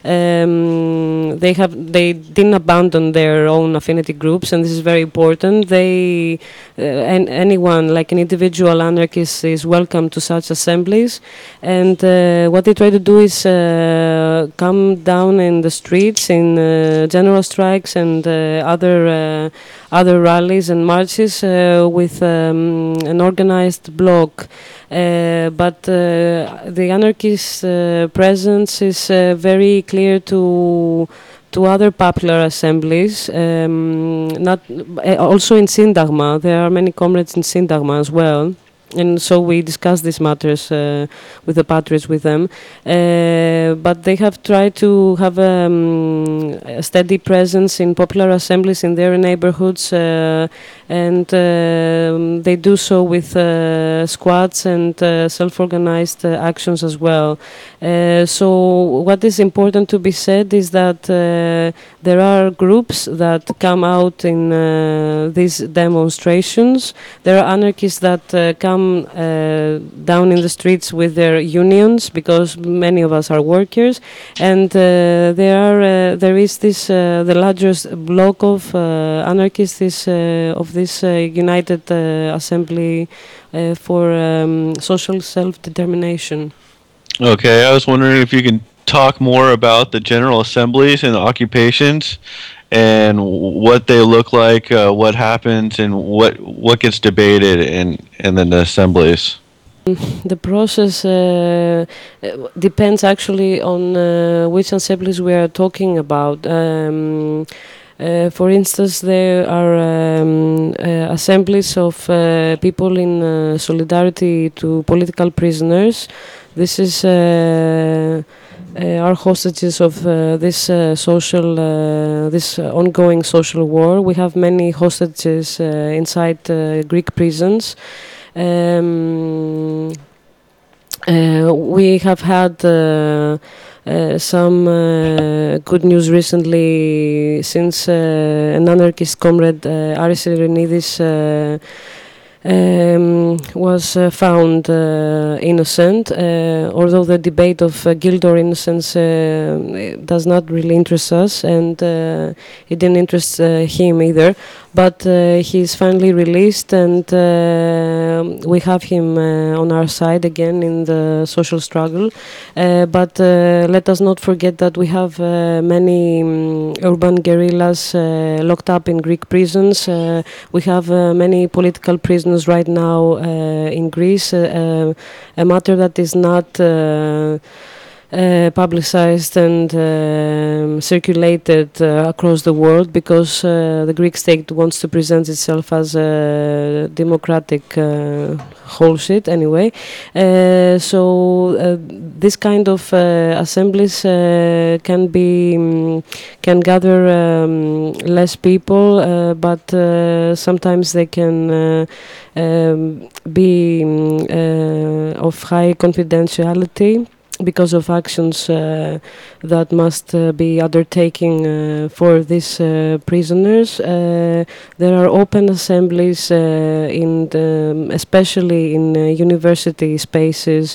um, they have they didn't abandon their own affinity groups, and this is very important. They uh, and anyone like an individual anarchist is welcome to such assemblies, and uh, what they try to do is uh, come down in the streets in uh, general strikes and uh, other uh, other rallies and marches uh, with um, an organized bloc. Uh, but uh, the anarchist uh, presence is uh, very clear to to other popular assemblies. Um, not uh, also in Syntagma, there are many comrades in Syntagma as well. And so we discuss these matters uh, with the patriots, with them. Uh, but they have tried to have um, a steady presence in popular assemblies in their neighborhoods, uh, and um, they do so with uh, squads and uh, self-organized uh, actions as well. Uh, so what is important to be said is that uh, there are groups that come out in uh, these demonstrations. There are anarchists that uh, come uh, down in the streets with their unions, because many of us are workers, and uh, there are uh, there is this uh, the largest block of uh, anarchists is, uh, of this uh, united uh, assembly uh, for um, social self-determination. Okay, I was wondering if you can talk more about the general assemblies and the occupations and what they look like, uh, what happens, and what what gets debated in in the assemblies. The process uh, depends actually on uh, which assemblies we are talking about. Um, uh, for instance, there are um, uh, assemblies of uh, people in uh, solidarity to political prisoners. This is uh, uh, are hostages of uh, this uh, social, uh, this uh, ongoing social war. We have many hostages uh, inside uh, Greek prisons. Um, uh, we have had uh, uh, some uh, good news recently, since uh, an anarchist comrade, uh, Aris Ironidis, uh, um, was uh, found uh, innocent, uh, although the debate of uh, guilt or innocence uh, does not really interest us, and uh, it didn't interest uh, him either. But uh, he's finally released, and uh, we have him uh, on our side again in the social struggle. Uh, but uh, let us not forget that we have uh, many um, urban guerrillas uh, locked up in Greek prisons. Uh, we have uh, many political prisoners right now uh, in Greece, uh, uh, a matter that is not uh, Uh, publicized and um, circulated uh, across the world, because uh, the Greek state wants to present itself as a democratic uh, whole shit anyway. Uh, so uh, this kind of uh, assemblies uh, can be um, can gather um, less people, uh, but uh, sometimes they can uh, um, be um, uh, of high confidentiality. because of actions uh, that must uh, be undertaken uh, for these uh, prisoners. Uh, there are open assemblies, uh, in the, especially in uh, university spaces,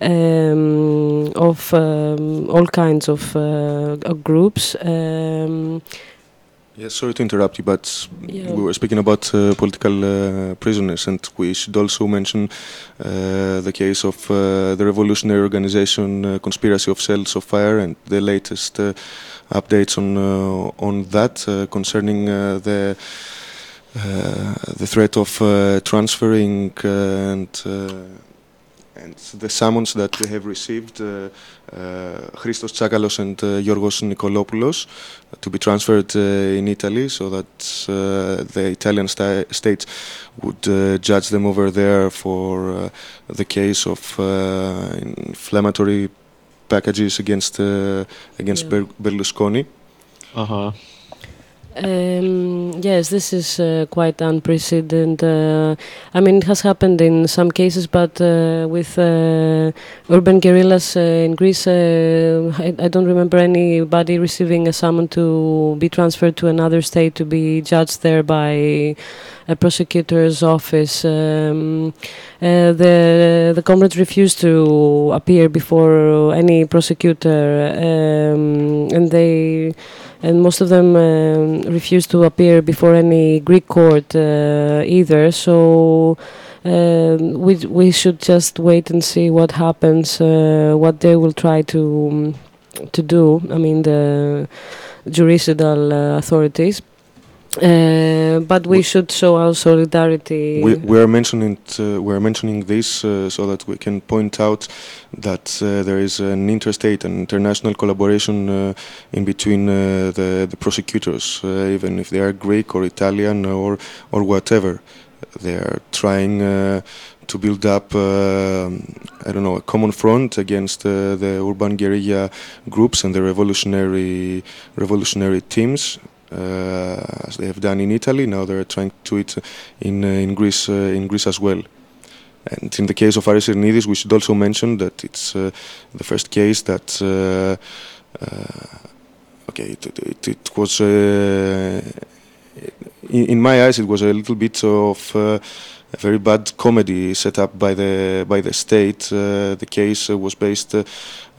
um, of um, all kinds of uh, groups. Um, Yes, sorry to interrupt you, but Yeah. we were speaking about uh, political uh, prisoners, and we should also mention uh, the case of uh, the revolutionary organization uh, Conspiracy of Cells of Fire, and the latest uh, updates on uh, on that uh, concerning uh, the uh, the threat of uh, transferring uh, and uh, and the summons that they have received, uh, uh, Christos Tsakalos and uh, Yorgos Nikolopoulos, uh, to be transferred uh, in Italy, so that uh, the Italian sta- state would uh, judge them over there for uh, the case of uh, inflammatory packages against uh, against Yeah. Ber- Berlusconi. Uh huh. Um, yes, this is uh, quite unprecedented. Uh, I mean, it has happened in some cases, but uh, with uh, urban guerrillas uh, in Greece, uh, I, I don't remember anybody receiving a summon to be transferred to another state to be judged there by a prosecutor's office. Um, uh, the the comrades refused to appear before any prosecutor, um, and they. And most of them um, refused to appear before any Greek court uh, either. So um, we we should just wait and see what happens, uh, what they will try to um, to do. I mean, the juridical uh, authorities. Uh, but we, We- should show our solidarity. We, we are mentioning t- uh, we are mentioning this uh, so that we can point out that uh, there is an interstate and international collaboration uh, in between uh, the the prosecutors, uh, even if they are Greek or Italian or or whatever. They are trying uh, to build up, uh, I don't know, a common front against uh, the urban guerrilla groups and the revolutionary revolutionary teams. Uh, as they have done in Italy, now they're trying to do it in uh, in Greece uh, in Greece as well. And in the case of Aris Ernidis, we should also mention that it's uh, the first case that uh, uh, okay, it, it, it was uh, in, in my eyes, it was a little bit of uh, a very bad comedy set up by the by the state. Uh, the case uh, was based uh,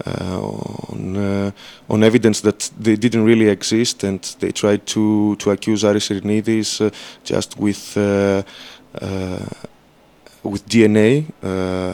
on uh, on evidence that they didn't really exist, and they tried to to accuse Aris Ernidis uh, just with uh, uh, with D N A. Uh,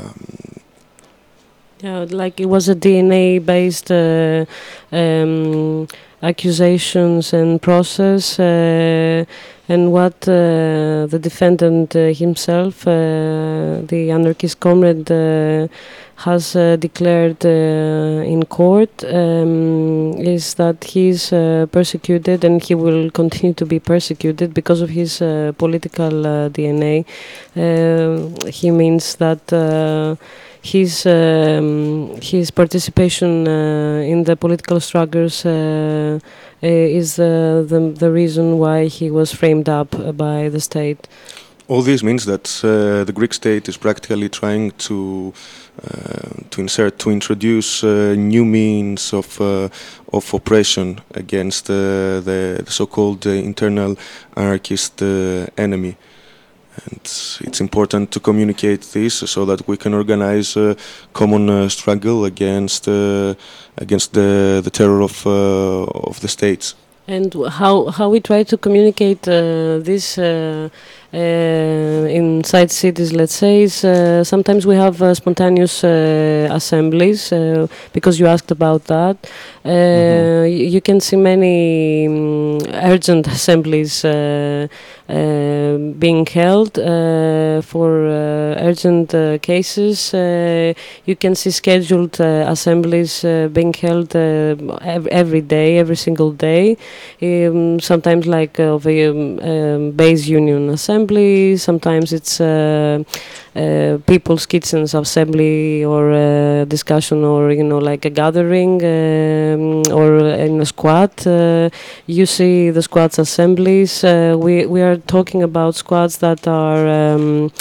Yeah, like it was a D N A-based uh, um, accusations and process, uh, and what uh, the defendant uh, himself, uh, the anarchist comrade, uh, has uh, declared uh, in court um, is that he's uh, persecuted, and he will continue to be persecuted because of his uh, political uh, D N A. Uh, he means that uh, his um, his participation uh, in the political struggles uh, is uh, the the reason why he was framed up by the state. All this means that uh, the Greek state is practically trying to uh, to insert to introduce uh, new means of uh, of oppression against uh, the, the so-called uh, internal anarchist uh, enemy. And it's important to communicate this so that we can organize a common uh, struggle against uh, against the the terror of uh, of the states. And how how we try to communicate uh, this uh, uh, inside cities, let's say, is uh, sometimes we have uh, spontaneous uh, assemblies, uh, because you asked about that. Uh, Mhm. y- you can see many um, urgent assemblies uh, uh, being held uh, for uh, urgent uh, cases. Uh, you can see scheduled uh, assemblies uh, being held uh, ev- every day, every single day. Um, sometimes like uh, of a um, um, base union assembly, sometimes it's uh, uh, people's kitchens assembly, or uh, discussion, or you know, like a gathering, um, or in a squad. Uh, you see the squads assemblies. Uh, we we are talking about squads that are um,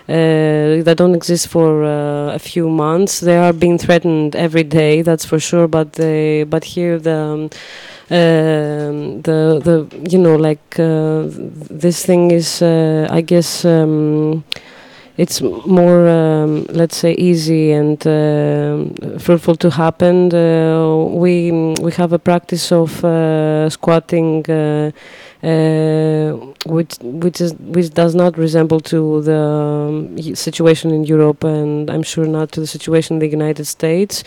uh, that don't exist for uh, a few months. They are being threatened every day, that's for sure. But they, but here the um, uh, the the you know like uh, this thing is uh, I guess. Um, It's more, um, let's say, easy and uh, fruitful to happen. Uh, we we have a practice of uh, squatting, uh, uh, which which is which does not resemble to the um, situation in Europe, and I'm sure not to the situation in the United States.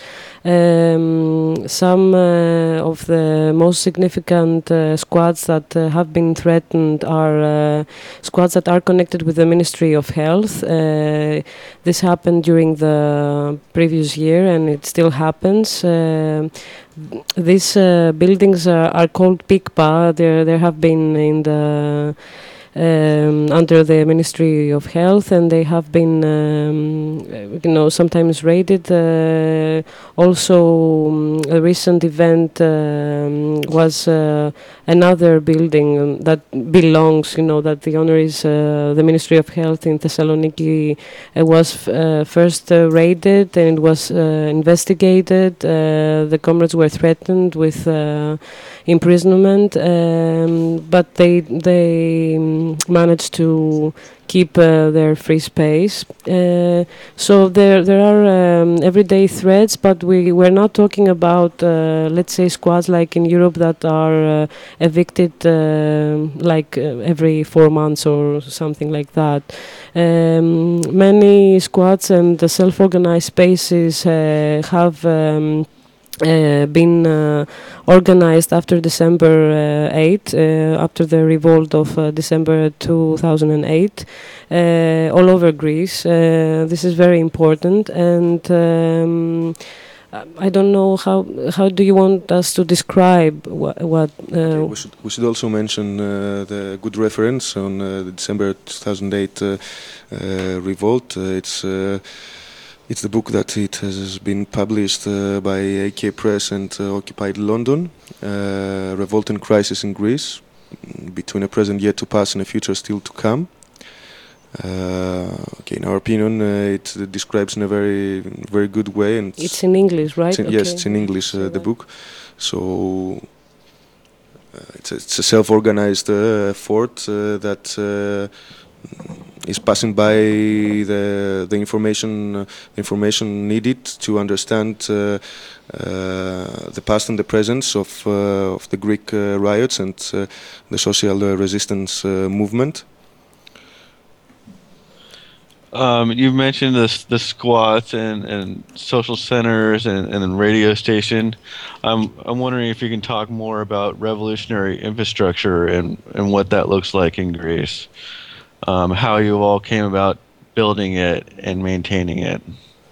Um, some uh, of the most significant uh, squats that uh, have been threatened are uh, squats that are connected with the Ministry of Health. Uh, this happened during the previous year, and it still happens. Uh, these uh, buildings are, are called P I C P A. There, there have been in the Um, under the Ministry of Health, and they have been, um, you know, sometimes raided. Uh, also, um, a recent event um, was uh, another building that belongs, you know, that the owner is uh, the Ministry of Health in Thessaloniki. It was f- uh, first uh, raided, and it was uh, investigated. Uh, the comrades were threatened with uh, imprisonment, um, but they they um, managed to keep uh, their free space. Uh, so there there are um, everyday threats, but we we're not talking about uh, let's say squads like in Europe that are uh, evicted uh, like uh, every four months or something like that. Um, many squads and the self-organized spaces uh, have. Um, Uh, been uh, organized after December uh, eighth, uh, after the revolt of uh, December two thousand eight, uh, all over Greece. Uh, this is very important, and um, I don't know how how do you want us to describe wha- what. Uh, okay, we should we should also mention uh, the good reference on uh, the December two thousand eight uh, uh, revolt. Uh, it's. Uh, It's the book that it has been published uh, by A K Press and uh, Occupied London, uh, Revolt and Crisis in Greece, between a present yet to pass and a future still to come. Uh, okay, in our opinion, uh, it uh, describes in a very, very good way. And it's in English, right? It's in, okay. Yes, it's in English, uh, the book. So uh, it's, a, it's a self-organized uh, effort uh, that uh, is passing by the the information uh, information needed to understand uh, uh, the past and the presence of uh, of the Greek uh, riots and uh, the social uh, resistance uh, movement. Um, you mentioned the the squats and, and social centers and, and then radio station. I'm I'm wondering if you can talk more about revolutionary infrastructure and, and what that looks like in Greece. Um, how you all came about building it and maintaining it.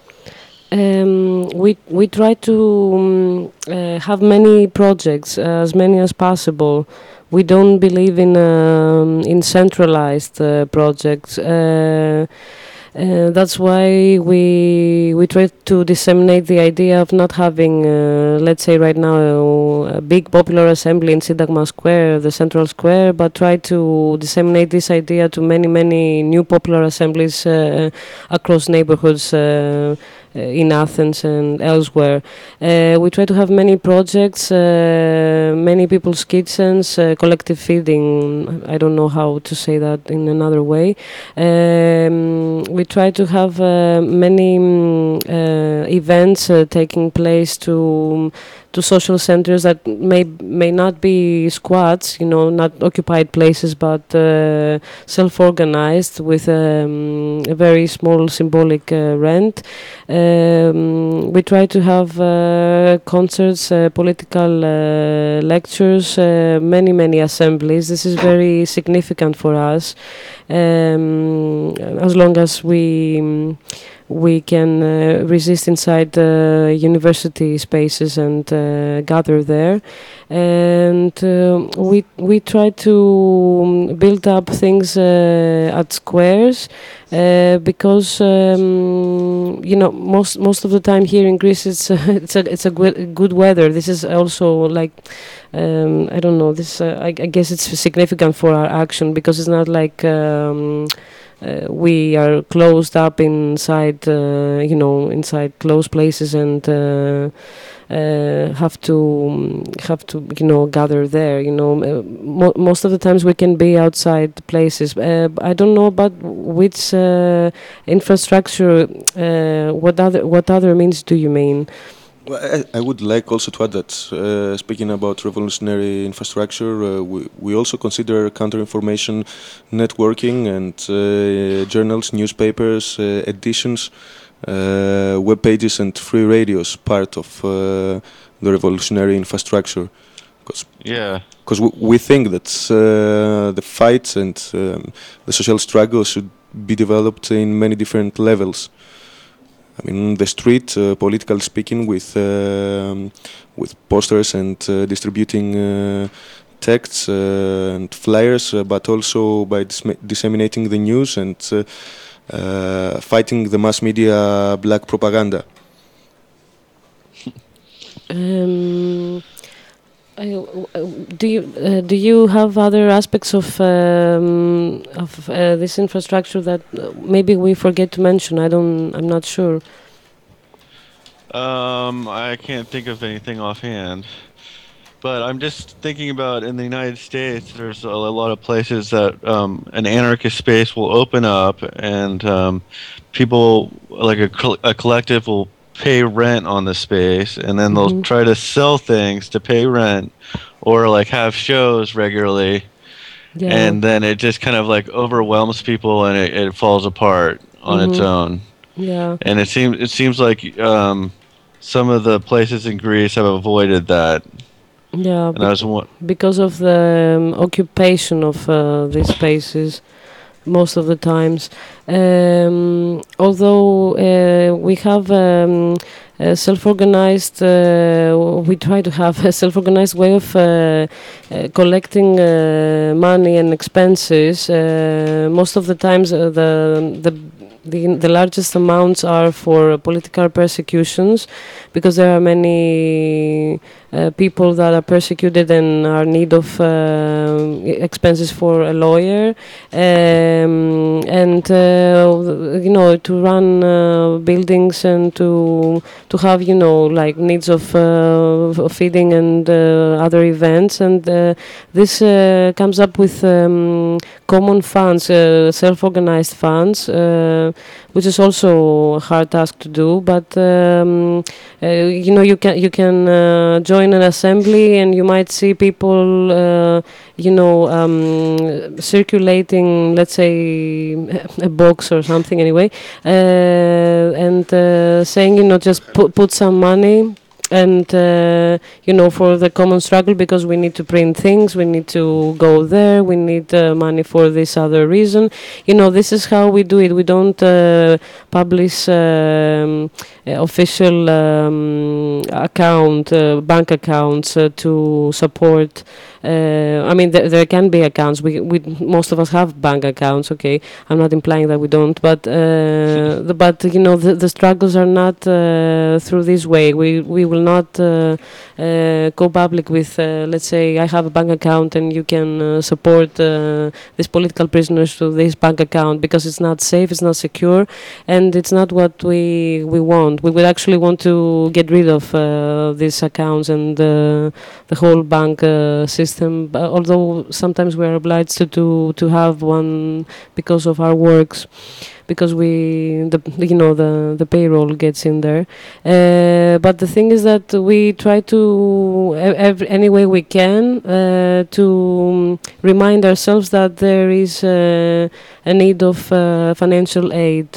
Um, we we try to um, uh, have many projects, uh, as many as possible. We don't believe in um, in centralized uh, projects. Uh, Uh, that's why we we try to disseminate the idea of not having, uh, let's say right now, a, a big popular assembly in Syntagma Square, the central square, but try to disseminate this idea to many, many new popular assemblies uh, across neighborhoods uh, in Athens and elsewhere. Uh, we try to have many projects, uh, many people's kitchens, uh, collective feeding. I don't know how to say that in another way. Um, we try to have uh, many um, uh, events uh, taking place to to social centers that may may not be squats, you know, not occupied places, but uh, self-organized with um, a very small symbolic uh, rent. Um, we try to have uh, concerts, uh, political uh, lectures, uh, many, many assemblies. This is very significant for us. Um, as long as we um, we can uh, resist inside the university spaces and uh, gather there, and uh, we we try to um, build up things uh, at squares uh, because um, you know most most of the time here in Greece it's uh, it's a it's a good, good weather. This is also like um, I don't know this uh, I, I guess it's significant for our action because it's not like. Um, uh, we are closed up inside, uh, you know, inside closed places and uh, uh, have to have to, you know, gather there. You know, uh, mo- most of the times we can be outside places. Uh, I don't know about which uh, infrastructure. Uh, what other what other means do you mean? Well, I, I would like also to add that uh, speaking about revolutionary infrastructure, uh, we, we also consider counter-information networking and uh, journals, newspapers, uh, editions, uh, web pages and free radios part of uh, the revolutionary infrastructure. Cause Yeah. Because we, we think that uh, the fights and um, the social struggle should be developed in many different levels. I mean, the street, uh, politically speaking, with um, with posters and uh, distributing uh, texts uh, and flyers, uh, but also by dis- disseminating the news and uh, uh, fighting the mass media black propaganda. Um, I, uh, do you uh, do you have other aspects of um, of uh, this infrastructure that uh, maybe we forget to mention? I don't. I'm not sure. Um, I can't think of anything offhand. But I'm just thinking about in the United States, there's a, a lot of places that um, an anarchist space will open up, and um, people like a, col- a collective will pay rent on the space, and then they'll Mhm. try to sell things to pay rent, or like have shows regularly, Yeah. and then it just kind of like overwhelms people, and it, it falls apart on its Mhm. own. Yeah. And it seems it seems like um, some of the places in Greece have avoided that. Yeah. And I was wa- Because of the um, occupation of uh, these spaces most of the times. Um, although uh, we have um, a self-organized, uh, we try to have a self-organized way of uh, uh, collecting uh, money and expenses. Uh, most of the times uh, the the the, the largest amounts are for political persecutions, because there are many uh, people that are persecuted and are in need of uh, expenses for a lawyer, um, and uh, you know, to run uh, buildings and to to have, you know, like needs of uh, feeding and uh, other events, and uh, this uh, comes up with um, common funds, uh, self-organized funds, uh, which is also a hard task to do. But um, uh, you know, you can you can uh, join an assembly, and you might see people, uh, you know, um, circulating, let's say, a box or something anyway, uh, and uh, saying, you know, just put put some money. And uh, you know, for the common struggle, because we need to print things, we need to go there, we need uh, money for this other reason. You know, this is how we do it. We don't uh, publish um, uh, official um, account, uh, bank accounts uh, to support. Uh, I mean, th- there can be accounts. We, we, most of us have bank accounts. Okay, I'm not implying that we don't, but uh, the, but you know, the, the struggles are not uh, through this way. We we will not uh, uh, go public with, uh, let's say, I have a bank account and you can uh, support uh, these political prisoners through this bank account, because it's not safe, it's not secure, and it's not what we we want. We would actually want to get rid of uh, these accounts and uh, the whole bank uh, system. But although sometimes we are obliged to do to have one because of our works, because we the you know the the payroll gets in there. Uh, but the thing is that we try to every, any way we can uh, to remind ourselves that there is uh, a need of uh, financial aid.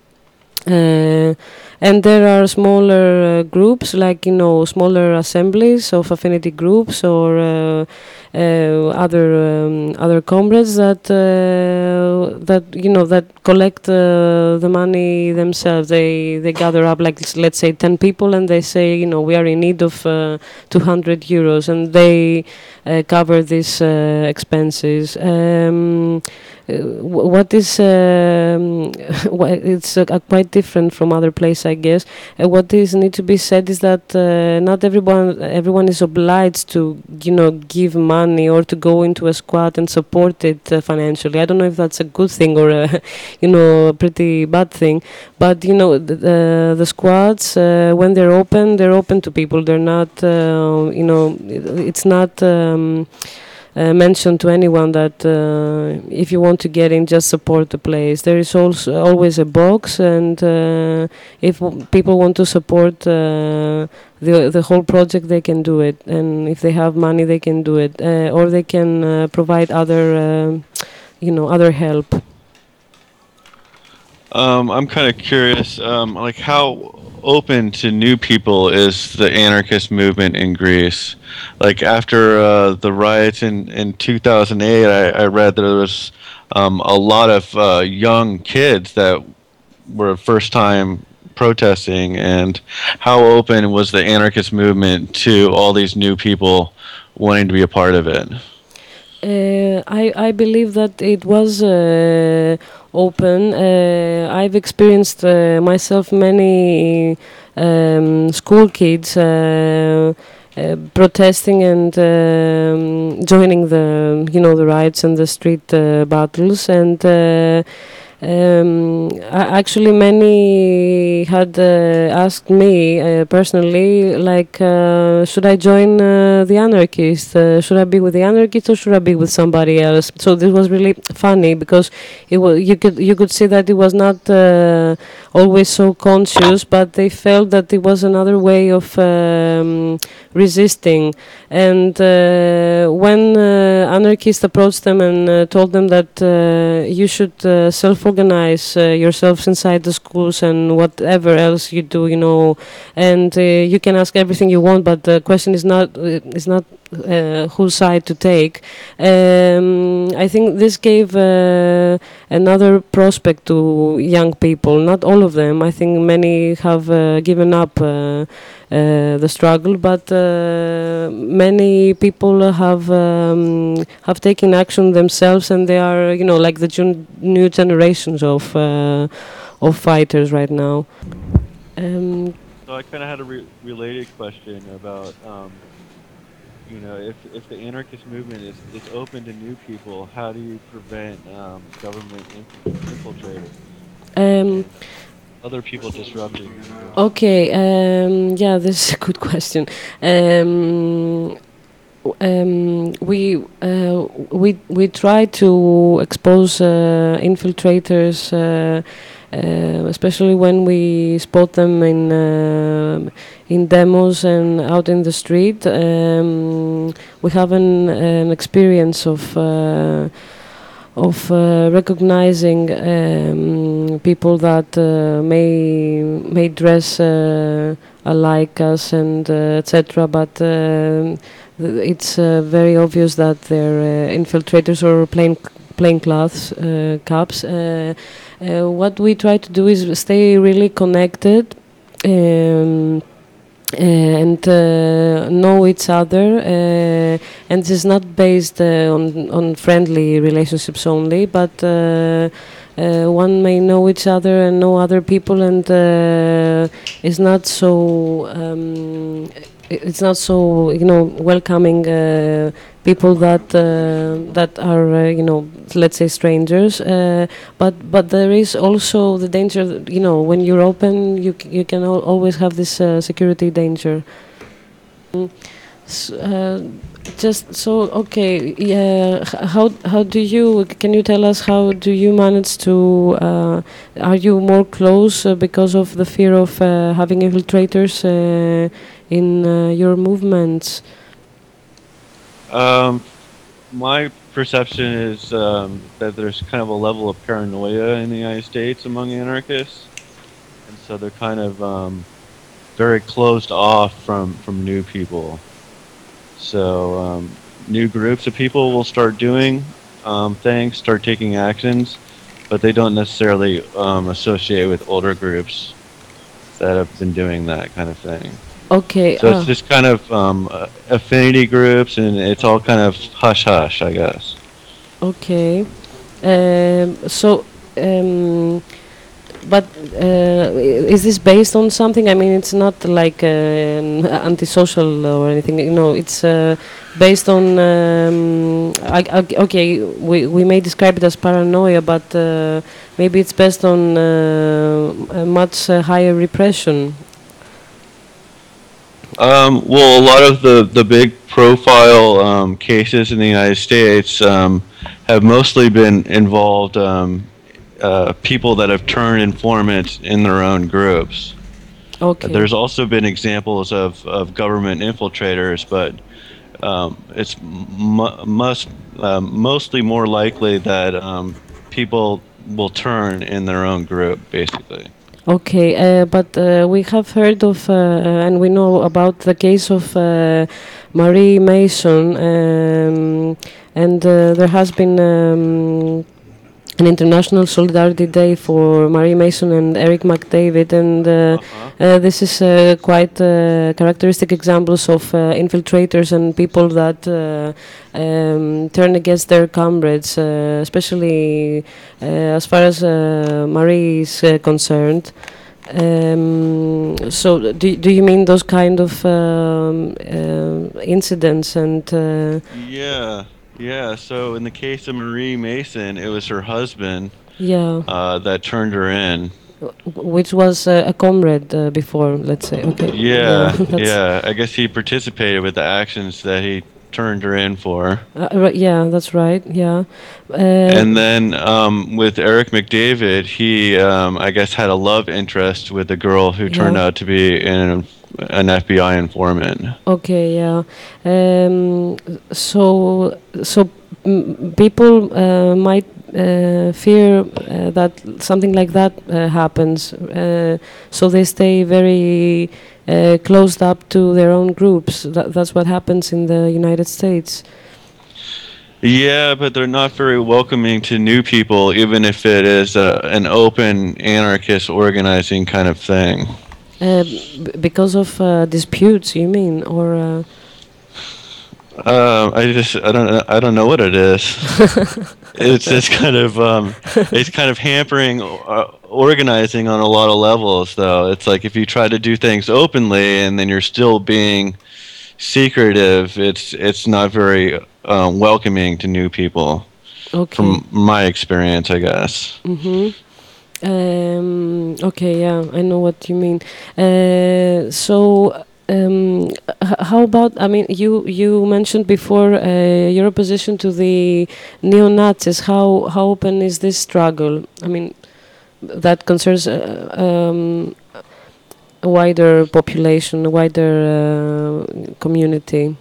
Uh, and there are smaller uh, groups, like, you know, smaller assemblies of affinity groups, or uh, uh, other um, other comrades that uh, that you know that collect uh, the money themselves. They they gather up, like, let's say ten people, and they say, you know, we are in need of uh, two hundred euros, and they uh, cover these uh, expenses. Um, wh- what is um, wha- it's uh, uh, quite different from other places, I guess. Uh, what is need to be said is that uh, not everyone everyone is obliged to, you know, give money or to go into a squad and support it uh, financially. I don't know if that's a good thing or a, you know, a pretty bad thing, but you know, the the, the squads uh, when they're open, they're open to people. They're not, uh, you know, it- it's not. Um, uh, mention to anyone that uh, if you want to get in, just support the place. There is also always a box, and uh, if w- people want to support uh, the the whole project, they can do it. And if they have money, they can do it, uh, or they can uh, provide other, um you know, other help. Um, I'm kind of curious, um, like how open to new people is the anarchist movement in Greece? Like after uh, the riots in, in two thousand eight, I, I read that there was um, a lot of uh, young kids that were first time protesting, and how open was the anarchist movement to all these new people wanting to be a part of it? Uh, I I believe that it was uh, open. Uh, I've experienced uh, myself many um, school kids uh, uh, protesting and um, joining the, you know, the riots and the street uh, battles, and uh, um, a- actually many had uh, asked me uh, personally, like, uh, should I join uh, the anarchists? Uh, should I be with the anarchists or should I be with somebody else? So this was really funny because it was, you could you could see that it was not uh, always so conscious, but they felt that it was another way of um, resisting. And uh, when uh, anarchists approached them and uh, told them that uh, you should uh, self-organize uh, yourselves inside the schools and whatever else you do, you know, and uh, you can ask everything you want, but the question is not uh, is not uh, whose side to take. Um, I think this gave uh, another prospect to young people. Not all of them. I think many have uh, given up uh, uh, the struggle, but uh, many people have um, have taken action themselves, and they are, you know, like the jun- new generations of uh, of fighters right now. Um, So I kind of had a re- related question about, um, you know, if if the anarchist movement is, is open to new people, how do you prevent um, government inf- infiltrators um, and other people disrupting? okay, um, yeah, this is a good question. Um, um, we uh, we we try to expose uh, infiltrators, uh, uh, especially when we spot them in uh, in demos and out in the street. Um, we have an, an experience of. Uh, of uh, recognizing um, people that uh, may may dress uh, alike us and uh, et cetera. But um th- it's uh, very obvious that they're uh, infiltrators or plain plain clothes uh, cops. Uh, uh, what we try to do is stay really connected. Um, and uh, know each other, uh, and this is not based uh, on on friendly relationships only, but uh, uh, one may know each other and know other people, and uh, is not so um, i- it's not so, you know, welcoming uh, people that uh, that are, uh, you know, let's say strangers, uh, but but there is also the danger that, you know, when you're open, you c- you can al- always have this uh, security danger. S- uh, just so, okay, yeah, h- how how do you, can you tell us how do you manage to uh, are you more close uh, because of the fear of uh, having infiltrators uh, in uh, your movements? Um, my perception is um, that there's kind of a level of paranoia in the United States among anarchists, and so they're kind of um, very closed off from, from new people. So um, new groups of people will start doing um, things, start taking actions, but they don't necessarily um, associate with older groups that have been doing that kind of thing. Okay. So it's uh, just kind of um, uh, affinity groups, and it's all kind of hush hush, I guess. Okay. Um, so, um, but uh, i- is this based on something? I mean, it's not like um, antisocial or anything. You know, it's uh, based on. Um, I, I, okay, we we may describe it as paranoia, but uh, maybe it's based on uh, a much uh, higher repression. Um, well, a lot of the, the big profile um, cases in the United States um, have mostly been involved um, uh, people that have turned informants in their own groups. Okay. There's also been examples of, of government infiltrators, but um, it's mu- must um, mostly more likely that um, people will turn in their own group, basically. Okay, uh, but uh, we have heard of uh, and we know about the case of uh, Marie Mason, um, and uh, there has been um, an International Solidarity Day for Marie Mason and Eric McDavid, and uh, Uh-huh. uh, this is uh, quite uh, characteristic examples of uh, infiltrators and people that uh, um, turn against their comrades, uh, especially uh, as far as uh, Marie is uh, concerned. Um, so, do do you mean those kind of um, uh, incidents and? Uh, Yeah, yeah. So in the case of Marie Mason, it was her husband yeah. uh, that turned her in. Which was uh, a comrade uh, before, let's say. Okay. Yeah, that's- yeah. I guess he participated with the actions that he turned her in for. Uh, right, yeah, that's right. Yeah. Uh, And then um, with Eric McDavid, he, um, I guess, had a love interest with a girl who turned Yeah. out to be an, an F B I informant. okay. Yeah. Um, so, so m- people uh, might uh, fear uh, that something like that uh, happens. Uh, so they stay very uh, closed up to their own groups. That, that's what happens in the United States. Yeah, but they're not very welcoming to new people, even if it is a, an open anarchist organizing kind of thing. Uh, b- because of uh, disputes, you mean, or? Uh, Um, I just I don't I don't know what it is. It's just kind of um, it's kind of hampering uh, organizing on a lot of levels, though. It's like if you try to do things openly and then you're still being secretive, it's it's not very um, welcoming to new people. okay. From my experience, I guess. Mm-hmm. Um, okay, yeah, I know what you mean. Uh, so, um, h- how about? I mean, you you mentioned before uh, your opposition to the neo-Nazis. How how open is this struggle? I mean, that concerns uh, um, a wider population, a wider uh, community.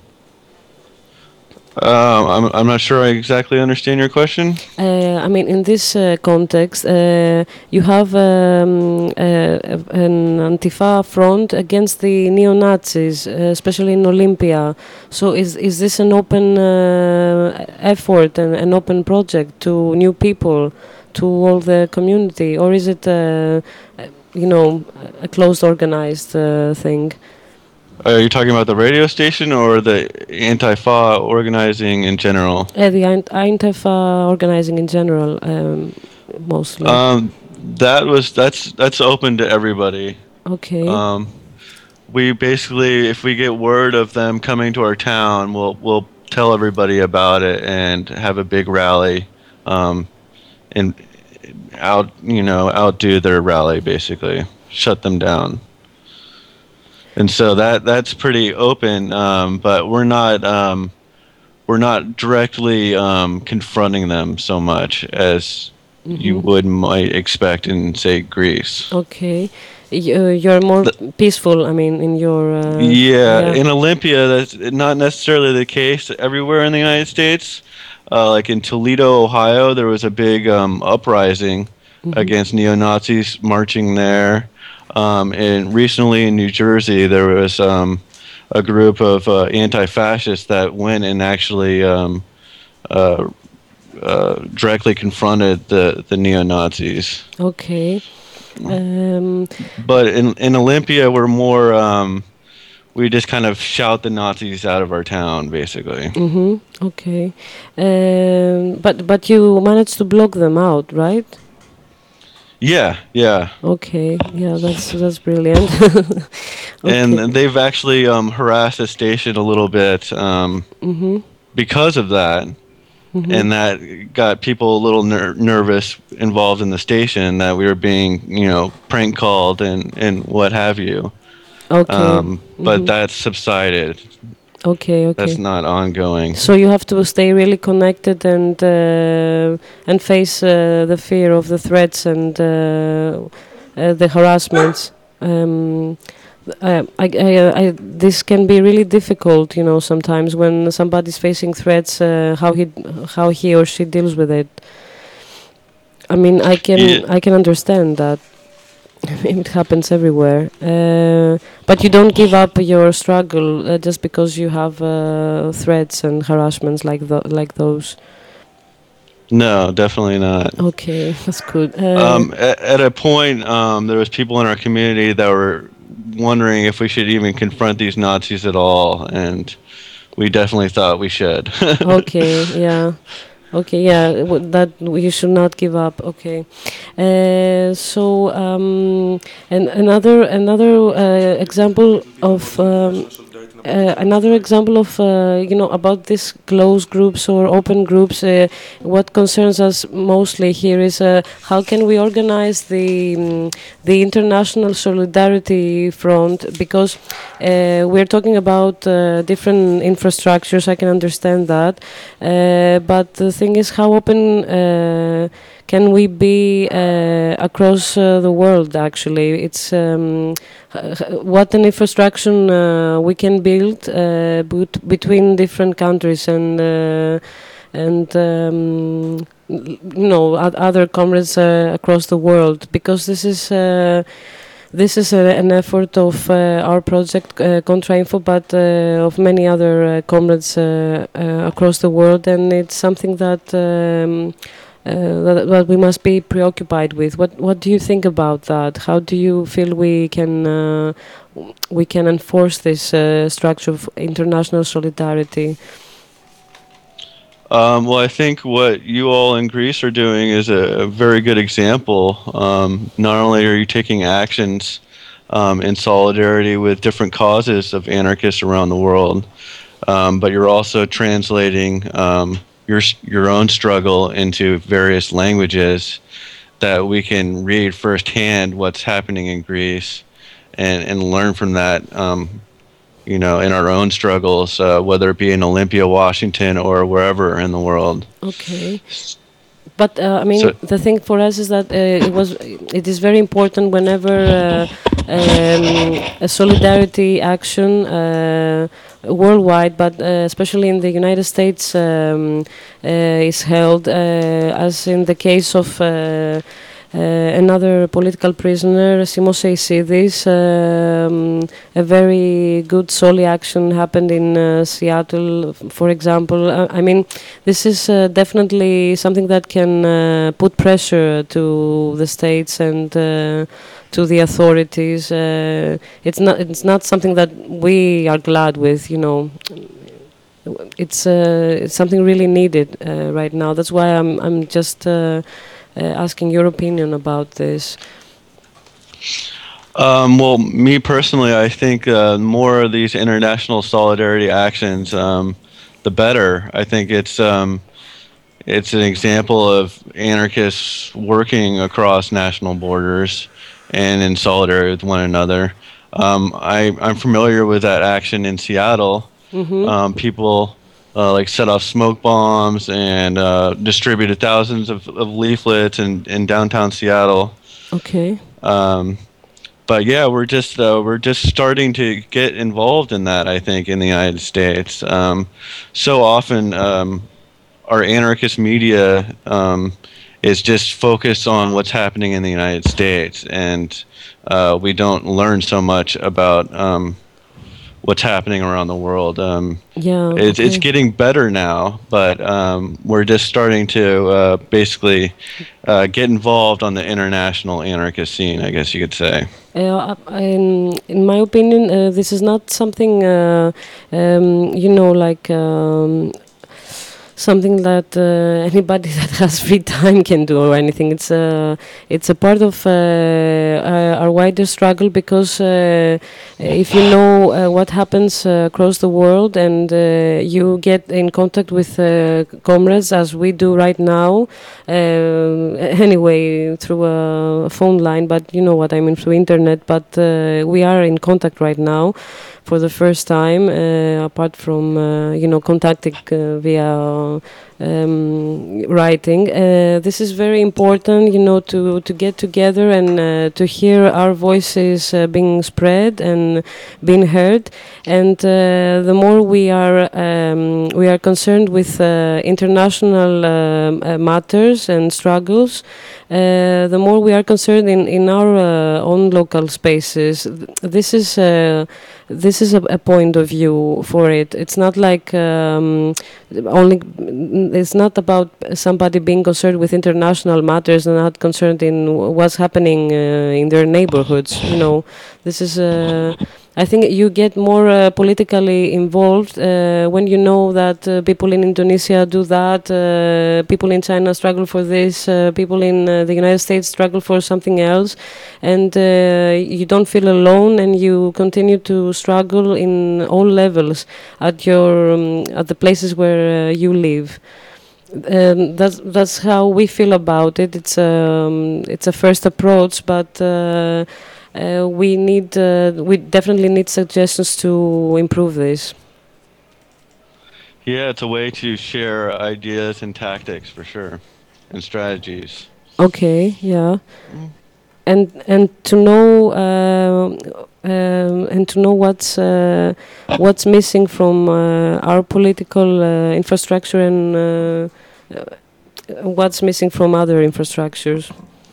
Um, I'm I'm not sure I exactly understand your question. Uh, I mean, in this uh, context, uh, you have um, uh, an Antifa front against the neo-Nazis, uh, especially in Olympia. So, is is this an open uh, effort and an open project to new people, to all the community, or is it, uh, you know, a closed, organized uh, thing? Are you talking about the radio station or the Antifa organizing in general? Uh, the Ant- Antifa organizing in general, um, mostly. Um, that was that's that's open to everybody. okay. Um, we basically, if we get word of them coming to our town, we'll we'll tell everybody about it and have a big rally, um, and out you know outdo their rally basically, shut them down. And so that that's pretty open, um, but we're not um, we're not directly um, confronting them so much as you would might expect in say Greece. Okay. Y- uh, you're more peaceful, I mean, in your. Uh, Yeah, in Olympia, that's not necessarily the case everywhere in the United States. Uh, like in Toledo, Ohio, there was a big um, uprising against neo-Nazis marching there. Um, and recently in New Jersey, there was um, a group of uh, anti-fascists that went and actually um, uh, uh, directly confronted the, the neo-Nazis. Okay. Um, But in in Olympia, we're more um, we just kind of shout the Nazis out of our town, basically. Mm-hmm. Okay. Um, but but you managed to block them out, right? Yeah, yeah. Okay. Yeah, that's that's brilliant. Okay. And they've actually um, harassed the station a little bit um, Mm-hmm. because of that. And that got people a little ner- nervous involved in the station that we were being, you know, prank called and, and what have you. Okay. Um, but that's subsided. Okay. Okay. That's not ongoing. So you have to stay really connected and uh, and face uh, the fear of the threats and uh, uh, the harassments. Um, uh, I, I, I, this can be really difficult, you know, sometimes when somebody's facing threats. Uh, how he how he or she deals with it. I mean, I can Yeah. I can understand that. It happens everywhere. Uh, but you don't give up your struggle uh, just because you have uh, threats and harassments like tho- like those. No, definitely not. Okay, that's good. Uh, Um, at, at a point, um, there was people in our community that were wondering if we should even confront these Nazis at all, and we definitely thought we should. okay, yeah. Okay, yeah, w- that you should not give up. Okay, uh, so um, and another another uh, example of um, uh, another example of uh, you know about these closed groups or open groups. Uh, what concerns us mostly here is uh, how can we organize the um, the international solidarity front, because uh, we're talking about uh, different infrastructures. I can understand that, uh, but the thing is, how open uh, can we be uh, across uh, the world? Actually, it's um, h- h- what an infrastructure uh, we can build uh, bet- between different countries and uh, and um, l- you know oth- other comrades uh, across the world, because this is. Uh, This is a, an effort of uh, our project, uh, Contrainfo, but uh, of many other uh, comrades uh, uh, across the world, and it's something that, um, uh, that that we must be preoccupied with. What What do you think about that? How do you feel we can uh, we can enforce this uh, structure of international solidarity? Um, well, I think what you all in Greece are doing is a, a very good example. Um, not only are you taking actions um, in solidarity with different causes of anarchists around the world, um, but you're also translating um, your your own struggle into various languages that we can read firsthand what's happening in Greece and, and learn from that. Um, you know, in our own struggles, uh, whether it be in Olympia, Washington, or wherever in the world. Okay. But uh, I mean, So- the thing for us is that uh, it was, it is very important whenever uh, um, a solidarity action uh, worldwide, but uh, especially in the United States, um, uh, is held, uh, as in the case of. Uh, Uh, another political prisoner, Simos Eisidis. Um, a very good Soli action happened in uh, Seattle, f- for example. Uh, I mean, this is uh, definitely something that can uh, put pressure to the states and uh, to the authorities. Uh, it's not. It's not something that we are glad with. You know, it's uh, it's something really needed uh, right now. That's why I'm. I'm just. Uh, Uh, asking your opinion about this. Um, well, me personally, I think uh, more of these international solidarity actions, um, the better. I think it's um, it's an example of anarchists working across national borders and in solidarity with one another. Um, I, I'm familiar with that action in Seattle. Mm-hmm. Um, people uh, like set off smoke bombs and uh, distributed thousands of, of leaflets in, in downtown Seattle. Okay. Um, but yeah, we're just uh, we're just starting to get involved in that. I think in the United States, um, so often um, our anarchist media um, is just focused on what's happening in the United States, and uh, we don't learn so much about um, what's happening around the world. Um, Yeah, it's okay. it's getting better now, but um, we're just starting to uh, basically uh, get involved on the international anarchist scene, I guess you could say. Uh, in, in my opinion, uh, this is not something, uh, um, you know, like um, something that uh, anybody that has free time can do or anything. It's a it's a part of uh, uh, our wider struggle, because uh, if you know uh, what happens uh, across the world, and uh, you get in contact with uh, comrades as we do right now, uh, anyway through a phone line, but you know what I mean, through internet. But uh, we are in contact right now for the first time, uh, apart from uh, you know contacting uh, via um, writing. Uh, this is very important, you know, to to get together and uh, to hear our voices uh, being spread and being heard. And uh, the more we are um, we are concerned with uh, international um, uh, matters and struggles, uh, the more we are concerned in in our uh, own local spaces. This is. Uh, This is a, a point of view for it. It's not like um, only. It's not about somebody being concerned with international matters and not concerned in what's happening uh, in their neighborhoods. You know, this is. Uh, I think you get more uh, politically involved uh, when you know that uh, people in Indonesia do that, uh, people in China struggle for this, uh, people in uh, the United States struggle for something else, and uh, you don't feel alone, and you continue to struggle in all levels at your um, at the places where uh, you live. Um, that's that's how we feel about it. It's um, it's a first approach, but. Uh, Uh, we need, uh, we definitely need suggestions to improve this. Yeah, it's a way to share ideas and tactics for sure, and strategies. Okay, yeah, and and to know uh, um, and to know what's uh, what's missing from uh, our political uh, infrastructure, and uh, what's missing from other infrastructures.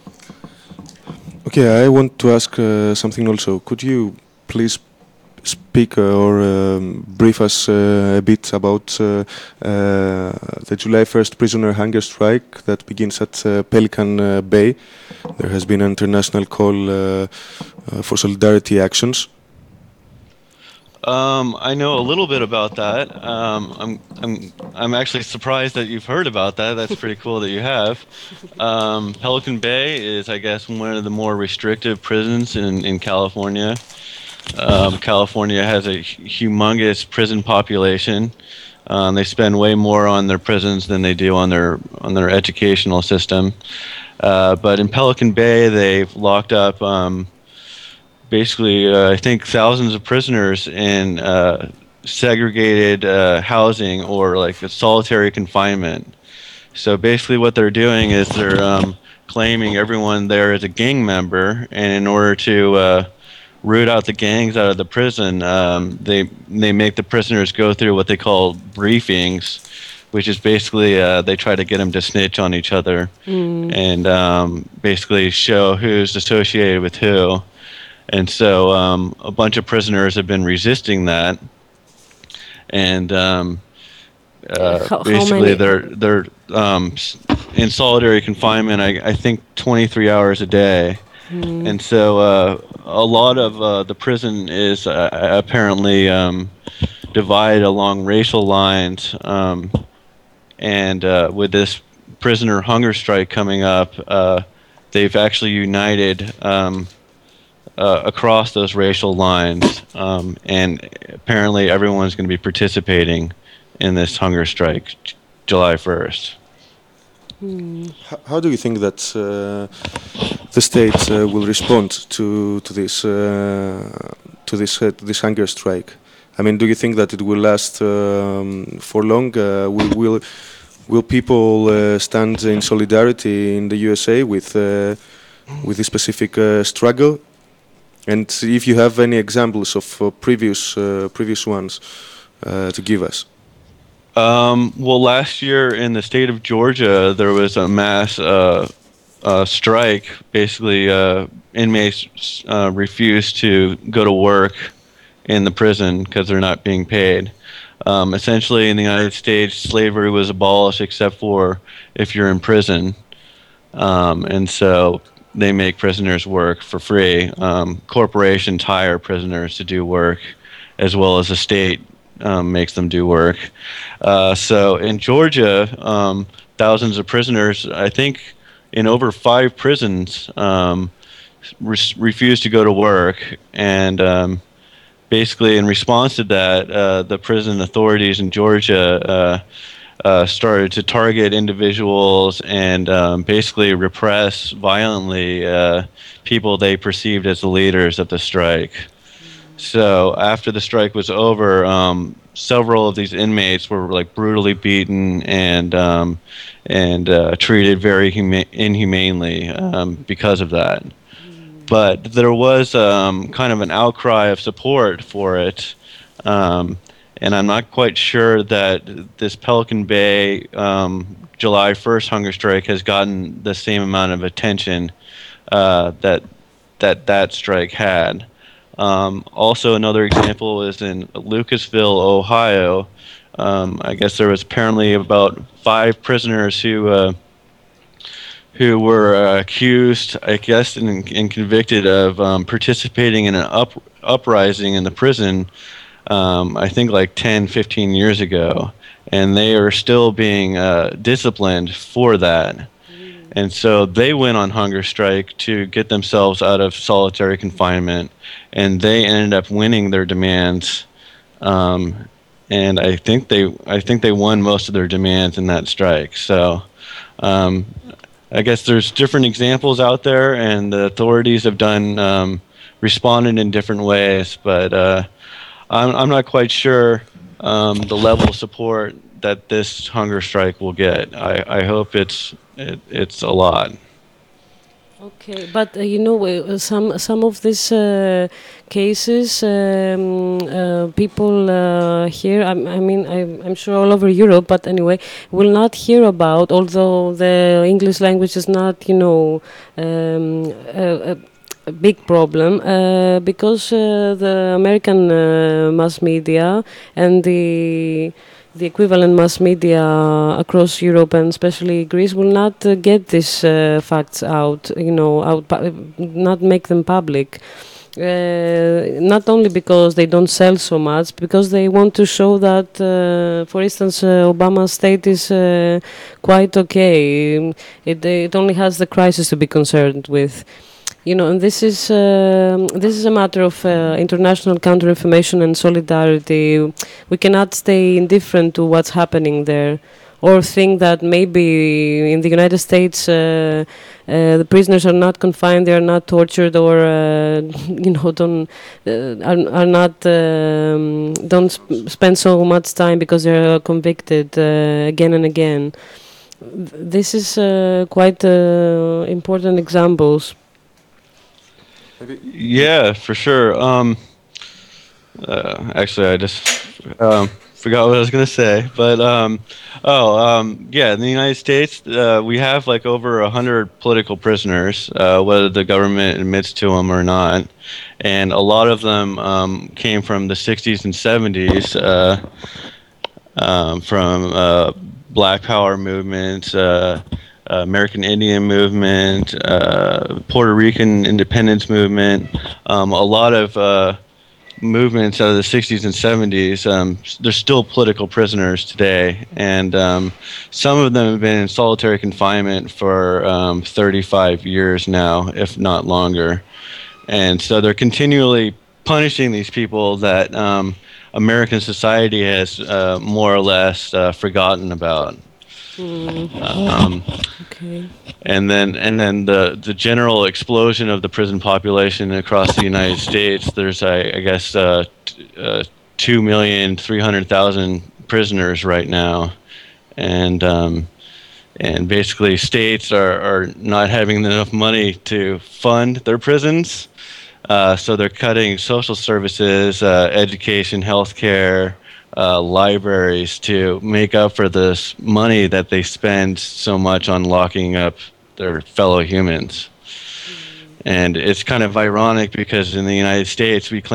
Okay, I want to ask uh, something also. Could you please speak uh, or um, brief us uh, a bit about uh, uh, the July first prisoner hunger strike that begins at uh, Pelican uh, Bay? There has been an international call uh, uh, for solidarity actions. Um, I know a little bit about that. Um, I'm I'm I'm actually surprised that you've heard about that. That's pretty cool that you have. Um, Pelican Bay is, I guess, one of the more restrictive prisons in in California. Um, California has a humongous prison population. Um, they spend way more on their prisons than they do on their on their educational system. Uh, but in Pelican Bay, they've locked up. Um, Basically, uh, I think thousands of prisoners in uh, segregated uh, housing, or like a solitary confinement. So basically what they're doing is they're um, claiming everyone there is a gang member, and in order to uh, root out the gangs out of the prison, um, they they make the prisoners go through what they call briefings, which is basically uh, they try to get them to snitch on each other, mm. and um, basically show who's associated with who. And so um, a bunch of prisoners have been resisting that, and um, uh, how, basically how they're they're um, in solitary confinement. I, I think twenty-three hours a day, mm. and so uh, a lot of uh, the prison is uh, apparently um, divided along racial lines. Um, and uh, with this prisoner hunger strike coming up, uh, they've actually united. Um, Uh, across those racial lines, um, and apparently everyone's going to be participating in this hunger strike, j- July first. Hmm. How, how do you think that uh, the state uh, will respond to to this uh, to this uh, this hunger strike? I mean, do you think that it will last um, for long? Uh, will, will will people uh, stand in solidarity in the U S A with uh, with this specific uh, struggle? And if you have any examples of uh, previous uh, previous ones uh, to give us. Um, well, last year in the state of Georgia, there was a mass uh, uh, strike. Basically, uh, inmates uh, refused to go to work in the prison because they're not being paid. Um, essentially, in the United States, slavery was abolished except for if you're in prison. Um, and so they make prisoners work for free. Um, corporations hire prisoners to do work, as well as the state um, makes them do work. Uh, so in Georgia, um, thousands of prisoners, I think in over five prisons, um, re- refuse to go to work. And um, basically in response to that, uh, the prison authorities in Georgia uh, uh, started to target individuals and um, basically repress violently uh, people they perceived as the leaders of the strike. So after the strike was over, um, several of these inmates were like brutally beaten and um, and uh, treated very huma- inhumanely um, because of that. But there was um, kind of an outcry of support for it, um, and I'm not quite sure that this Pelican Bay um, July first hunger strike has gotten the same amount of attention uh, that that that strike had. Um, also, another example is in Lucasville, Ohio. Um, I guess there was apparently about five prisoners who uh, who were uh, accused, I guess, and, and convicted of um, participating in an up, uprising in the prison, um, I think like ten, fifteen years ago. And they are still being uh, disciplined for that. And so they went on hunger strike to get themselves out of solitary confinement, and they ended up winning their demands. Um, and I think they, I think they won most of their demands in that strike. So um, I guess there's different examples out there, and the authorities have done um, responded in different ways. But uh, I'm, I'm not quite sure um, the level of support that this hunger strike will get. I, I hope it's it, it's a lot. Okay, but uh, you know, uh, some some of these uh, cases, um, uh, people uh, here, I, I mean, I, I'm sure all over Europe, but anyway, will not hear about, although the English language is not, you know, um, a, a, a big problem, uh, because uh, the American uh, mass media and the the equivalent mass media across Europe and especially Greece will not uh, get these uh, facts out, you know, out, not make them public. Uh, not only because they don't sell so much, because they want to show that, uh, for instance, uh, Obama's state is uh, quite okay. It, it only has the crisis to be concerned with. You know, and this is uh, this is a matter of uh, international counter-information and solidarity. We cannot stay indifferent to what's happening there, or think that maybe in the United States uh, uh, the prisoners are not confined, they are not tortured, or uh, you know, don't uh, are, are not um, don't sp- spend so much time because they are convicted uh, again and again. This is uh, quite uh, important examples. Yeah, for sure. Um, uh, actually, I just um, forgot what I was going to say. But, um, oh, um, yeah, in the United States, uh, we have like over one hundred political prisoners, uh, whether the government admits to them or not. And a lot of them um, came from the sixties and seventies, uh, um, from uh, Black Power movements, uh, Uh, American Indian movement, uh, Puerto Rican independence movement, um, a lot of uh, movements out of the sixties and seventies. Um, they're still political prisoners today, and um, some of them have been in solitary confinement for um, thirty-five years now, if not longer. And so they're continually punishing these people that um, American society has uh, more or less uh, forgotten about. Mm. Um, Okay. And then, and then the the general explosion of the prison population across the United States. There's, I, I guess, uh, t- uh, two million three hundred thousand prisoners right now, and um, and basically states are, are not having enough money to fund their prisons, uh, so they're cutting social services, uh, education, healthcare. Uh, libraries to make up for this money that they spend so much on locking up their fellow humans. And it's kind of ironic because in the United States we claim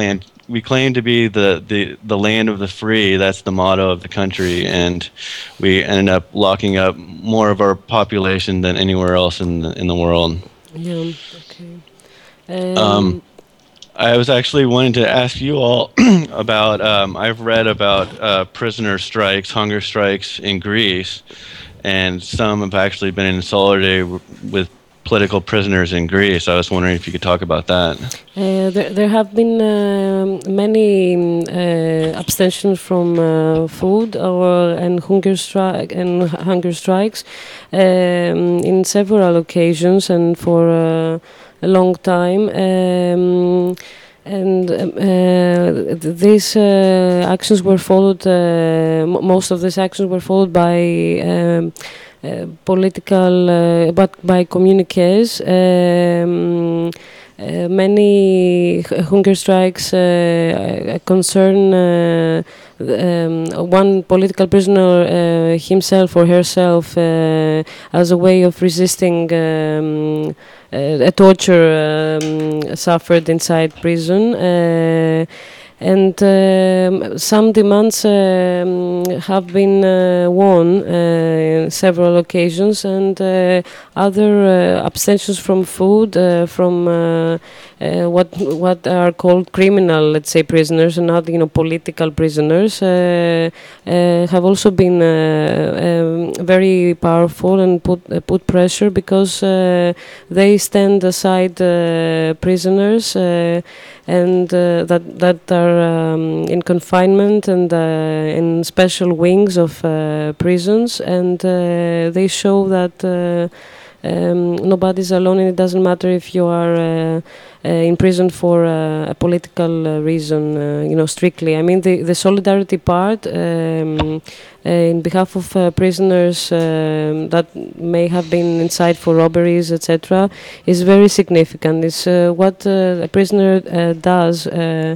we claim to be the, the, the land of the free. That's the motto of the country, and we ended up locking up more of our population than anywhere else in the, in the world. Yeah. Okay. Um, Um, I was actually wanting to ask you all about. Um, I've read about uh, prisoner strikes, hunger strikes in Greece, and some have actually been in solidarity w- with political prisoners in Greece. I was wondering if you could talk about that. Uh, there, there have been um many um, uh, abstentions from uh, food or and hunger strike and h- hunger strikes um, in several occasions and for uh, a long time. Um, and um, uh, th- these uh, actions were followed. Uh, m- most of these actions were followed by. Um, uh, political, uh, but by communiques. Um, uh, many h- hunger strikes uh, uh, concern uh, um, one political prisoner uh, himself or herself uh, as a way of resisting um, uh, a torture um, suffered inside prison. Uh, and um, some demands um, have been uh, won uh, in several occasions, and uh, other uh, abstentions from food, uh, from uh, uh, what what are called criminal, let's say, prisoners, and not you know political prisoners, uh, uh, have also been uh, um, very powerful and put uh, put pressure because uh, they stand aside uh, prisoners. Uh, and uh, that that are um, in confinement and uh, in special wings of uh, prisons, and uh, they show that uh, um, nobody's alone, and it doesn't matter if you are uh, uh, in prison for uh, a political uh, reason, uh, you know, strictly. I mean, the, the solidarity part um, uh, in behalf of uh, prisoners um, that may have been inside for robberies, et cetera, is very significant. It's uh, what uh, a prisoner uh, does. Uh,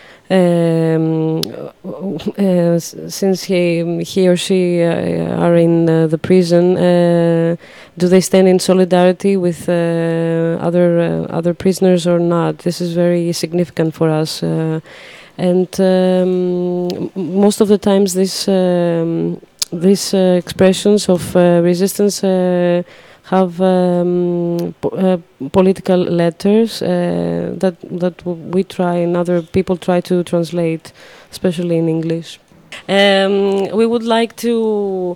um, uh, s- since he he or she uh, are in uh, the prison, uh, do they stand in solidarity with uh, other uh, other prisoners or not? This is very significant for us, uh, and um, m- most of the times this um, these uh, expressions of uh, resistance uh, have um, po- uh, political letters uh, that that w- we try and other people try to translate, especially in English. Um, we would like to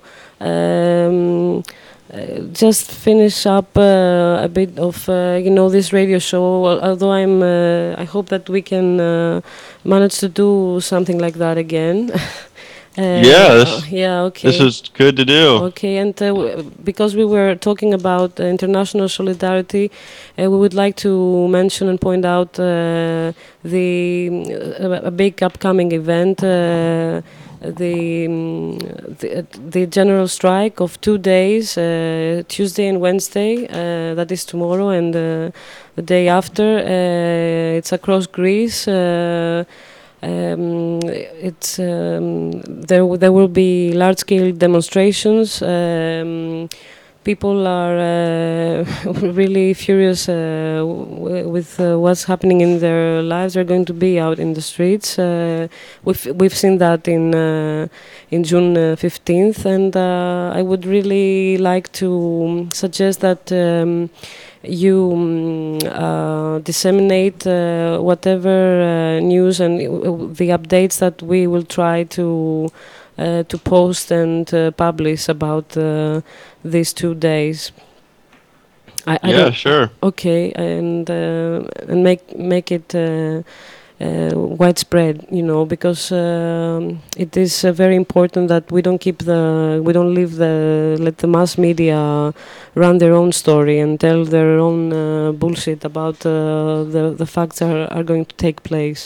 um, uh, just finish up uh, a bit of uh, you know this radio show. al- Although I'm, uh, I hope that we can uh, manage to do something like that again. uh, Yeah, this yeah. Okay. this is good to do. Okay, and uh, w- because we were talking about uh, international solidarity, uh, we would like to mention and point out uh, the uh, a big upcoming event, uh, the, um, the uh, the general strike of two days, uh, Tuesday and Wednesday. Uh, that is tomorrow and uh, the day after. Uh, it's across Greece. Uh, um, it's um, there. W- there will be large-scale demonstrations. Um, people are uh, really furious uh, w- with uh, what's happening in their lives. They're going to be out in the streets. Uh, we've we've seen that in uh, in June fifteenth, and uh, I would really like to suggest that. Um, you um, uh, disseminate uh, whatever uh, news and uh, the updates that we will try to uh, to post and uh, publish about uh, these two days. I, I Yeah, don't, sure. okay, and uh, and make make it uh, uh, widespread, you know, because um, it is uh, very important that we don't keep the we don't leave the let the mass media run their own story and tell their own uh, bullshit about uh, the the facts are, are going to take place.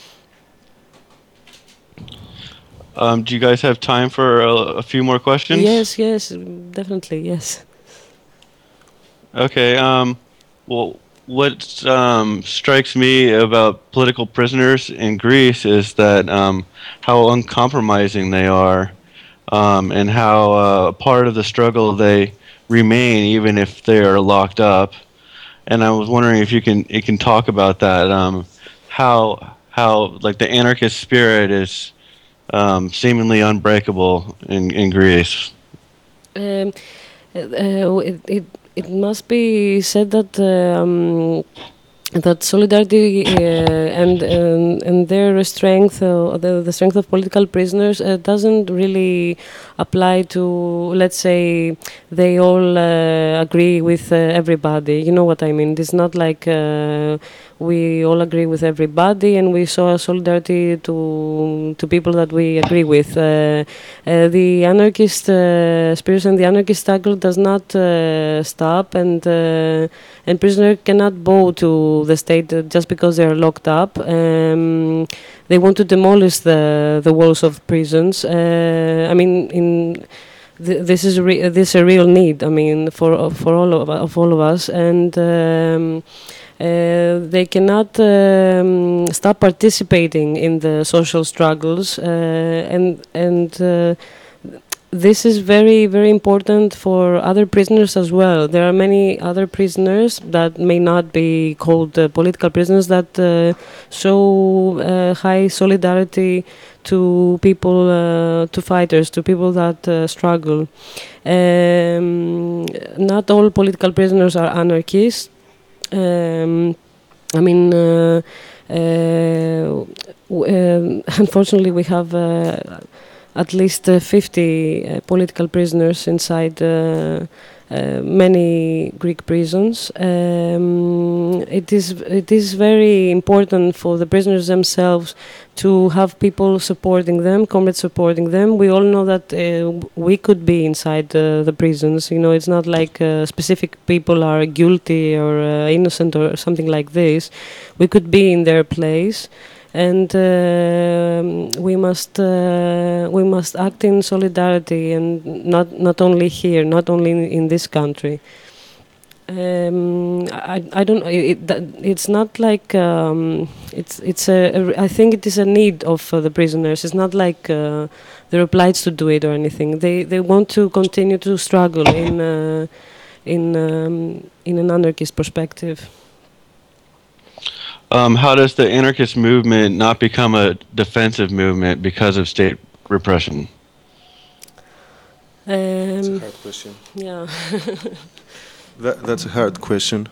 Um, do you guys have time for a, a few more questions? Yes, yes, definitely, yes. Okay. Um, well, what um, strikes me about political prisoners in Greece is that um, how uncompromising they are, um, and how uh, part of the struggle they remain even if they are locked up. And I was wondering if you can you can talk about that. Um, how how like the anarchist spirit is um, seemingly unbreakable in, in Greece. Um, uh, it, it it must be said that um, that solidarity uh, and, and and their strength, uh, the, the strength of political prisoners, uh, doesn't really apply to, let's say, they all uh, agree with uh, everybody. You know what I mean? It's not like uh, we all agree with everybody and we show solidarity to to people that we agree with. Uh, uh, the anarchist uh, spirit and the anarchist struggle does not uh, stop, and uh, and prisoners cannot bow to the state uh, just because they are locked up. Um, they want to demolish the the walls of prisons. Uh, I mean, in th- this is re- this is a real need. I mean, for for all of, of all of us, and. Um, Uh, they cannot um, stop participating in the social struggles, uh, and and uh, this is very very important for other prisoners as well. There are many other prisoners that may not be called uh, political prisoners that uh, show uh, high solidarity to people, uh, to fighters, to people that uh, struggle. Um, not all political prisoners are anarchists. Um, I mean, uh, uh, w- um, unfortunately, we have uh, at least uh, fifty uh, political prisoners inside uh, uh, many Greek prisons. Um, it is it is very important for the prisoners themselves to have people supporting them, comrades supporting them. We all know that uh, we could be inside uh, the prisons. You know, it's not like uh, specific people are guilty or uh, innocent or something like this. We could be in their place, and uh, we must uh, we must act in solidarity, and not not only here, not only in, in this country. Um, I I don't. It, that, it's not like um, it's it's a, a. I think it is a need of uh, the prisoners. It's not like uh, they're obliged to do it or anything. They they want to continue to struggle in uh, in um, in an anarchist perspective. Um, how does the anarchist movement not become a defensive movement because of state repression? Um, That's a hard question. Yeah. That, that's a hard question.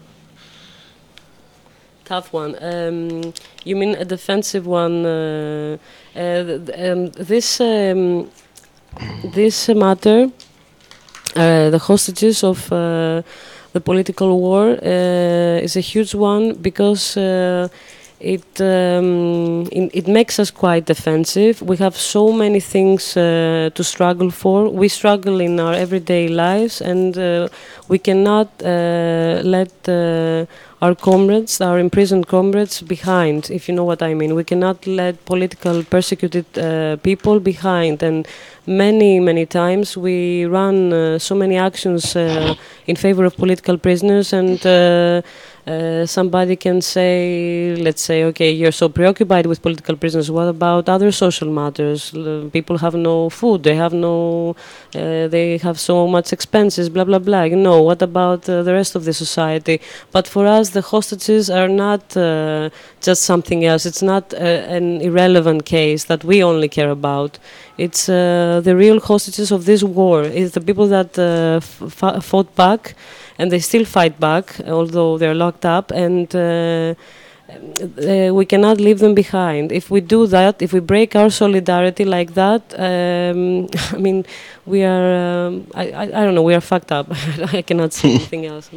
Tough one. Um, you mean a defensive one? Uh, uh, th- um, this um, this matter, uh, the hostages of uh, the political war, uh, is a huge one because uh, it, um, it it makes us quite defensive. We have so many things uh, to struggle for. We struggle in our everyday lives, and uh, we cannot uh, let uh, our comrades, our imprisoned comrades, behind, if you know what I mean. We cannot let political persecuted uh, people behind. And many, many times we run uh, so many actions uh, in favor of political prisoners, and uh, uh, somebody can say, let's say, okay, you're so preoccupied with political prisoners, what about other social matters? L- people have no food, they have no, uh, they have so much expenses, blah, blah, blah. You know, what about uh, the rest of the society? But for us, the hostages are not uh, just something else. It's not uh, an irrelevant case that we only care about. It's uh, the real hostages of this war. It's the people that uh, f- fought back, and they still fight back, although they're locked up, and uh, uh, we cannot leave them behind. If we do that, if we break our solidarity like that, um, I mean, we are, um, I, I, I don't know, we are fucked up. I cannot say anything else.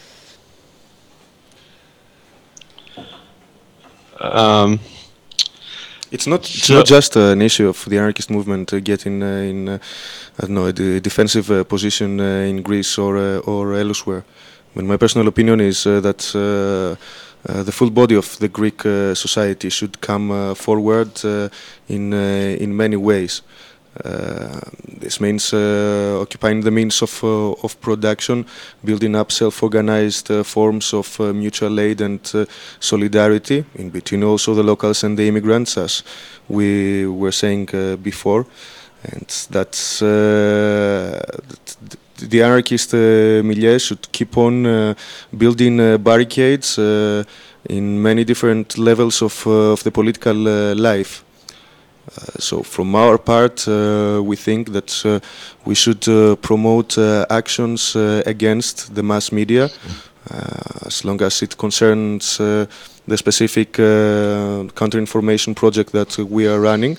Um, It's not. It's So- not just uh, an issue of the anarchist movement uh, getting uh, in, uh, I don't know, a de- defensive uh, position uh, in Greece or uh, or elsewhere. I mean, my personal opinion is uh, that uh, uh, the full body of the Greek uh, society should come uh, forward uh, in uh, in many ways. Uh, this means uh, occupying the means of uh, of production, building up self-organized uh, forms of uh, mutual aid and uh, solidarity in between also the locals and the immigrants, as we were saying uh, before, and that's uh, th- the anarchist uh, milieu should keep on uh, building uh, barricades. Uh, in many different levels of, uh, of the political uh, life. Uh, so from our part, uh, we think that uh, we should uh, promote uh, actions uh, against the mass media, uh, as long as it concerns uh, the specific uh, counter-information project that uh, we are running.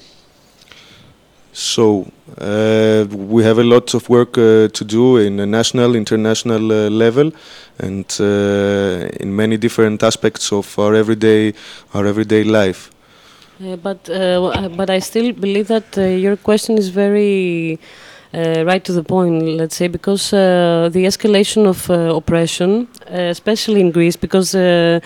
So uh, we have a lot of work uh, to do in a national, international uh, level, and uh, in many different aspects of our everyday, our everyday life. Uh, but uh, but I still believe that uh, your question is very uh, right to the point. Let's say, because uh, the escalation of uh, oppression, uh, especially in Greece, because uh,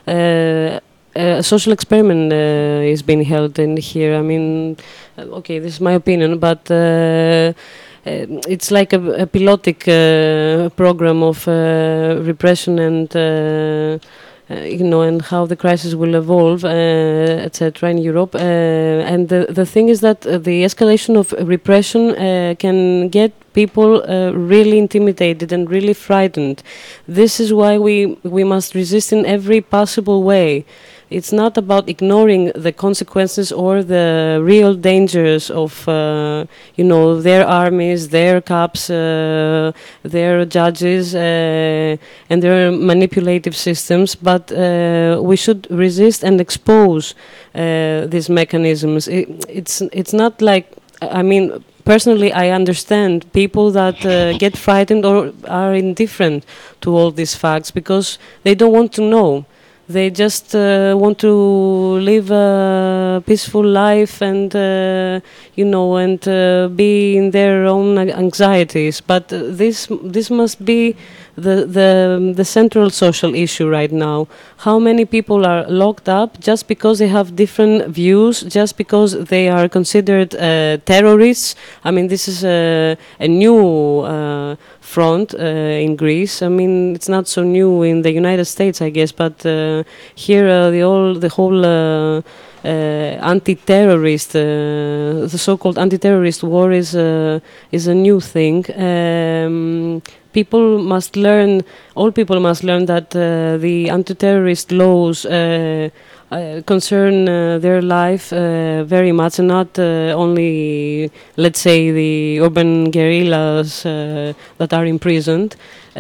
uh, a social experiment uh, is being held in here. I mean, uh, okay, this is my opinion, but uh, uh, it's like a, a pilotic uh, program of uh, repression and. Uh, Uh, you know, and how the crisis will evolve, uh, et cetera, in Europe. Uh, and the the thing is that uh, the escalation of repression uh, can get people uh, really intimidated and really frightened. This is why we we must resist in every possible way. It's not about ignoring the consequences or the real dangers of, uh, you know, their armies, their cops, uh, their judges, uh, and their manipulative systems, but uh, we should resist and expose uh, these mechanisms. It, it's it's not like, I mean, personally, I understand people that uh, get frightened or are indifferent to all these facts because they don't want to know. They just uh, want to live a peaceful life and, uh, you know, and uh, be in their own anxieties. But uh, this this must be the, the the central social issue right now. How many people are locked up just because they have different views, just because they are considered uh, terrorists? I mean, this is a, a new uh, front uh, in Greece. I mean, it's not so new in the United States, I guess, but uh, here uh, the all the whole uh, uh, anti-terrorist, uh, the so-called anti-terrorist war is uh, is a new thing. Um, people must learn. All people must learn that uh, the anti-terrorist laws Uh, Uh, concern uh, their life uh, very much, and not uh, only, let's say, the urban guerrillas uh, that are imprisoned.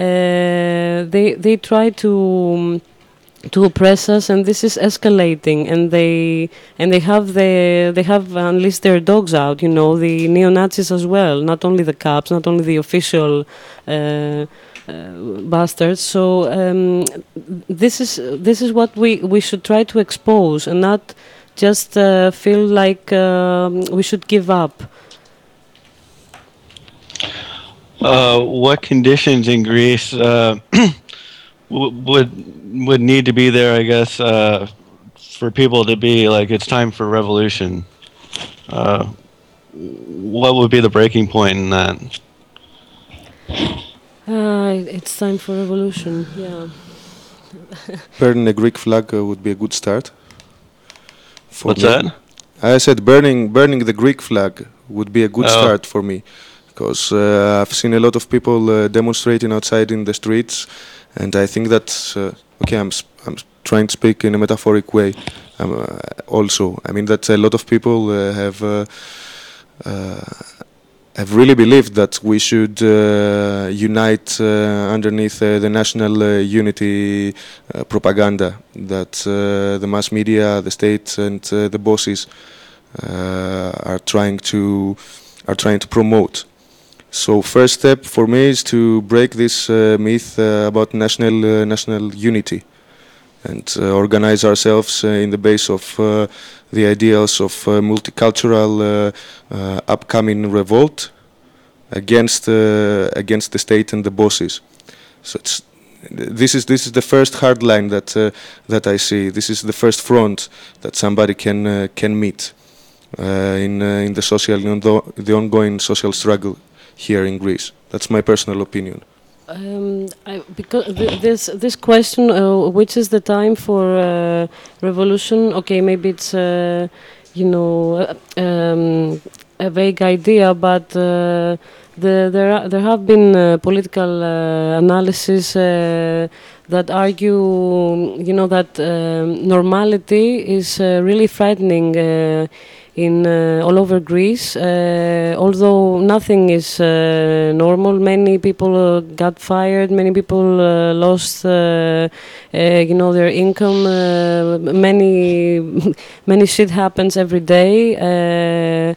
Uh, they they try to um, to oppress us, and this is escalating. And they and they have the they have unleashed their dogs out. You know, the neo-Nazis as well. Not only the cops, not only the official. Uh, Uh, bastards. So um, this is this is what we we should try to expose, and not just uh, feel like um, we should give up. Uh, what conditions in Greece uh, w- would would need to be there? I guess uh, for people to be like, it's time for revolution. Uh, what would be the breaking point in that? Uh, it's time for revolution, yeah. Burning a Greek flag uh, would be a good start. For What's me. that? I said burning burning the Greek flag would be a good Oh. start for me, because uh, I've seen a lot of people uh, demonstrating outside in the streets, and I think that uh, okay, I'm sp- I'm trying to speak in a metaphoric way. Um, uh, also, I mean that a lot of people uh, have. Uh, uh, I've really believed that we should uh, unite uh, underneath uh, the national uh, unity uh, propaganda that uh, the mass media, the state, and uh, the bosses uh, are trying to are trying to promote. So, first step for me is to break this uh, myth uh, about national uh, national unity, and uh, organize ourselves uh, in the base of uh, the ideals of uh, multicultural uh, uh, upcoming revolt against uh, against the state and the bosses. So it's, this is this is the first hard line that uh, that I see. This is the first front that somebody can uh, can meet uh, in uh, in the social in the, the ongoing social struggle here in Greece. That's my personal opinion. Um, I, because th- this this question, uh, which is the time for uh, revolution? Okay, maybe it's uh, you know uh, um, a vague idea, but uh, the, there are, there have been uh, political uh, analysis uh, that argue, you know, that um, normality is uh, really frightening uh, in uh, all over Greece. Uh, although nothing is uh, normal, many people uh, got fired, many people uh, lost, uh, uh, you know, their income. Uh, many many shit happens every day. Uh,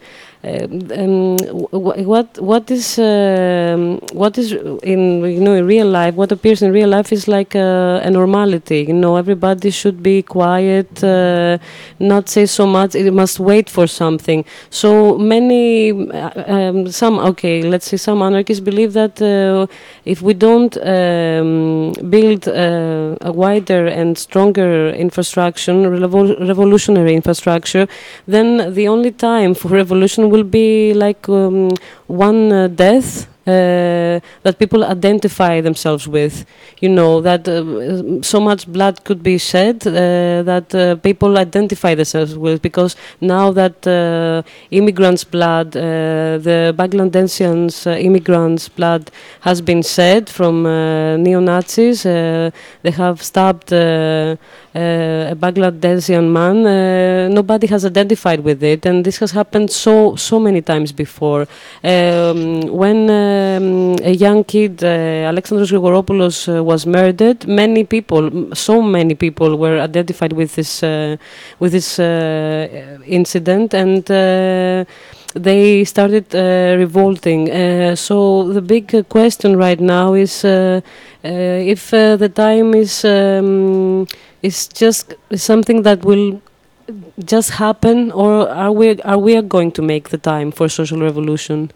Um, what what is um, what is in you know in real life? What appears in real life is like a, a normality. You know, everybody should be quiet, uh, not say so much. It must wait for something. So many, um, some okay, let's say some anarchists believe that uh, if we don't um, build uh, a wider and stronger infrastructure, revol- revolutionary infrastructure, then the only time for revolution will be like um, one uh, death uh, that people identify themselves with. You know, that uh, so much blood could be shed uh, that uh, people identify themselves with, because now that uh, immigrants' blood, uh, the Bangladesians' uh, immigrants' blood has been shed from uh, neo-Nazis. Uh, they have stabbed uh, uh, a Bangladesian man. Uh, nobody has identified with it, and this has happened so so many times before. Um, when um, a young kid, uh, Alexandros Grigoropoulos, uh, was murdered, many people, so many people, were identified with this uh, with this uh, incident, and uh, they started uh, revolting. Uh, so the big uh, question right now is uh, uh, if uh, the time is um, is just something that will just happen, or are we are we going to make the time for social revolution?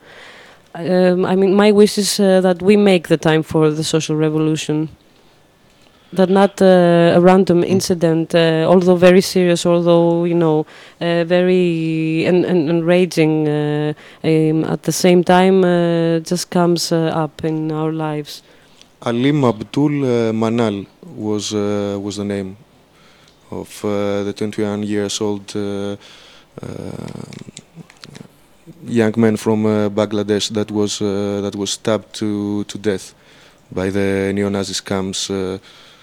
Um, I mean, my wish is uh, that we make the time for the social revolution. That not uh, a random incident, uh, although very serious, although you know, uh, very en- en- enraging, uh, um, at the same time, uh, just comes uh, up in our lives. Alim Abdul uh, Manal was uh, was the name of uh, the twenty-one years old uh, uh, young man from uh, Bangladesh that was uh, that was stabbed to to death by the neo-Nazi camps. Uh,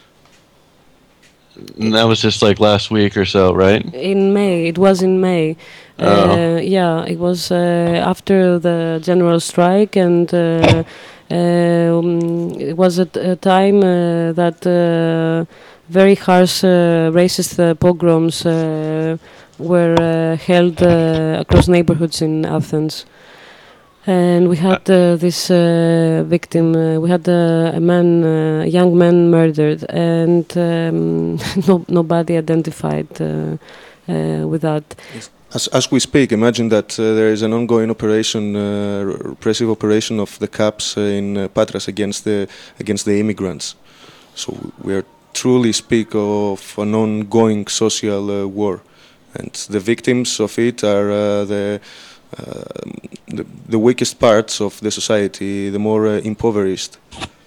And that was just like last week or so, right? In May, it was in May. Oh. Uh, yeah, it was uh, after the general strike, and uh, um, it was at a time uh, that uh, very harsh uh, racist uh, pogroms uh, were uh, held uh, across neighborhoods in Athens. And we had uh, this uh, victim. Uh, we had uh, a man, uh, a young man, murdered, and um, no, nobody identified uh, uh, with that. Yes. As as we speak, imagine that uh, there is an ongoing operation, uh, repressive operation of the cops uh, in uh, Patras against the against the immigrants. So we are truly speak of an ongoing social uh, war, and the victims of it are uh, the. Uh, the, the weakest parts of the society, the more uh, impoverished.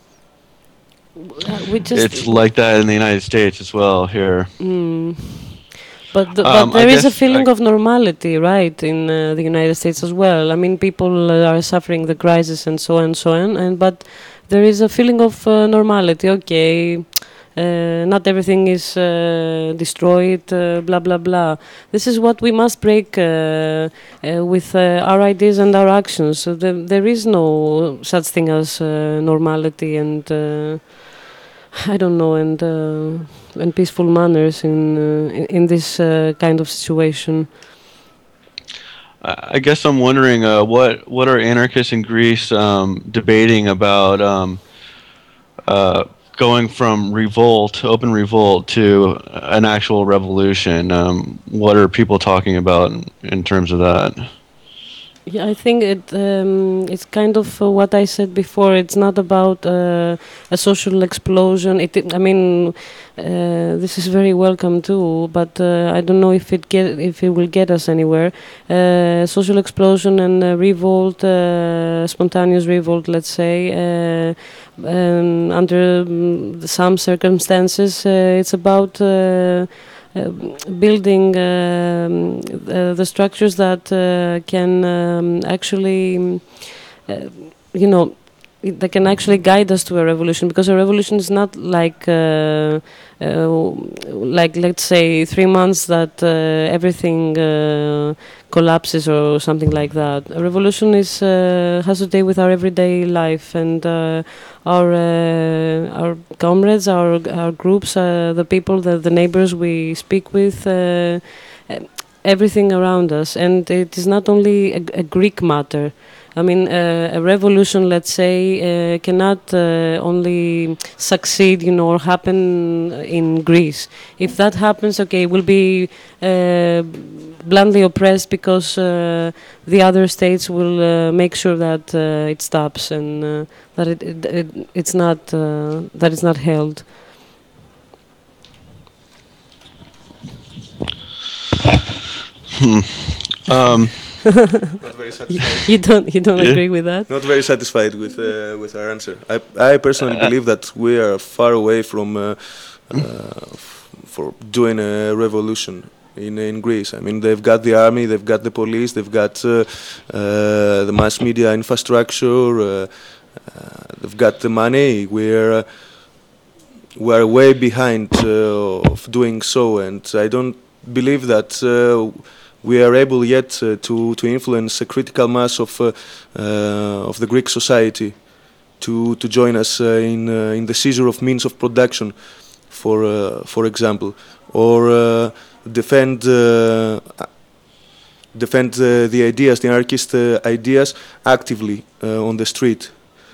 We just It's like that in the United States as well here. Mm. But, the, Um, but there I is a guess feeling I- of normality, right, in uh, the United States as well. I mean, people uh, are suffering the crisis and so on and so on, and but there is a feeling of uh, normality. Okay, uh, not everything is uh, destroyed. Uh, blah blah blah. This is what we must break uh, uh, with uh, our ideas and our actions. So there, there is no such thing as uh, normality and. Uh, I don't know, and uh, and peaceful manners in uh, in, in this uh, kind of situation. I I guess I'm wondering uh, what what are anarchists in Greece um, debating about um, uh, going from revolt, open revolt, to an actual revolution? Um, what are people talking about in, in terms of that? Yeah, I think it um, it's kind of uh, what I said before. It's not about uh, a social explosion. It, I mean, uh, this is very welcome too, but uh, I don't know if it get if it will get us anywhere. Uh, social explosion and uh, revolt, uh, spontaneous revolt, let's say. Uh, um, under um, some circumstances, uh, it's about. Uh, building um, the, the structures that uh, can um, actually, uh, you know, that can actually guide us to a revolution, because a revolution is not like uh, uh, like let's say three months that uh, everything uh, collapses or something like that. A revolution is uh, has to do with our everyday life and uh, our uh, our comrades, our our groups, uh, the people, the, the neighbors we speak with, uh, everything around us. And it is not only a, a Greek matter. I mean, uh, a revolution, let's say, uh, cannot uh, only succeed, you know, or happen in Greece. If that happens, okay, we'll be uh, bluntly oppressed, because uh, the other states will uh, make sure that uh, it stops and uh, that it, it, it it's not uh, that it's not held. Hmm. Um. Not very satisfied. You don't you don't Yeah. agree with that? Not very satisfied with uh, with our answer. I I personally believe that we are far away from uh, uh, f- for doing a revolution in in Greece. I mean, they've got the army, they've got the police, they've got uh, uh, the mass media infrastructure, uh, uh, they've got the money. We're uh, we're way behind uh, of doing so, and I don't believe that uh, we are able yet uh, to to influence a critical mass of uh, uh, of the Greek society to to join us uh, in uh, in the seizure of means of production, for uh, for example, or uh, defend uh, defend uh, the ideas, the anarchist uh, ideas, actively uh, on the street.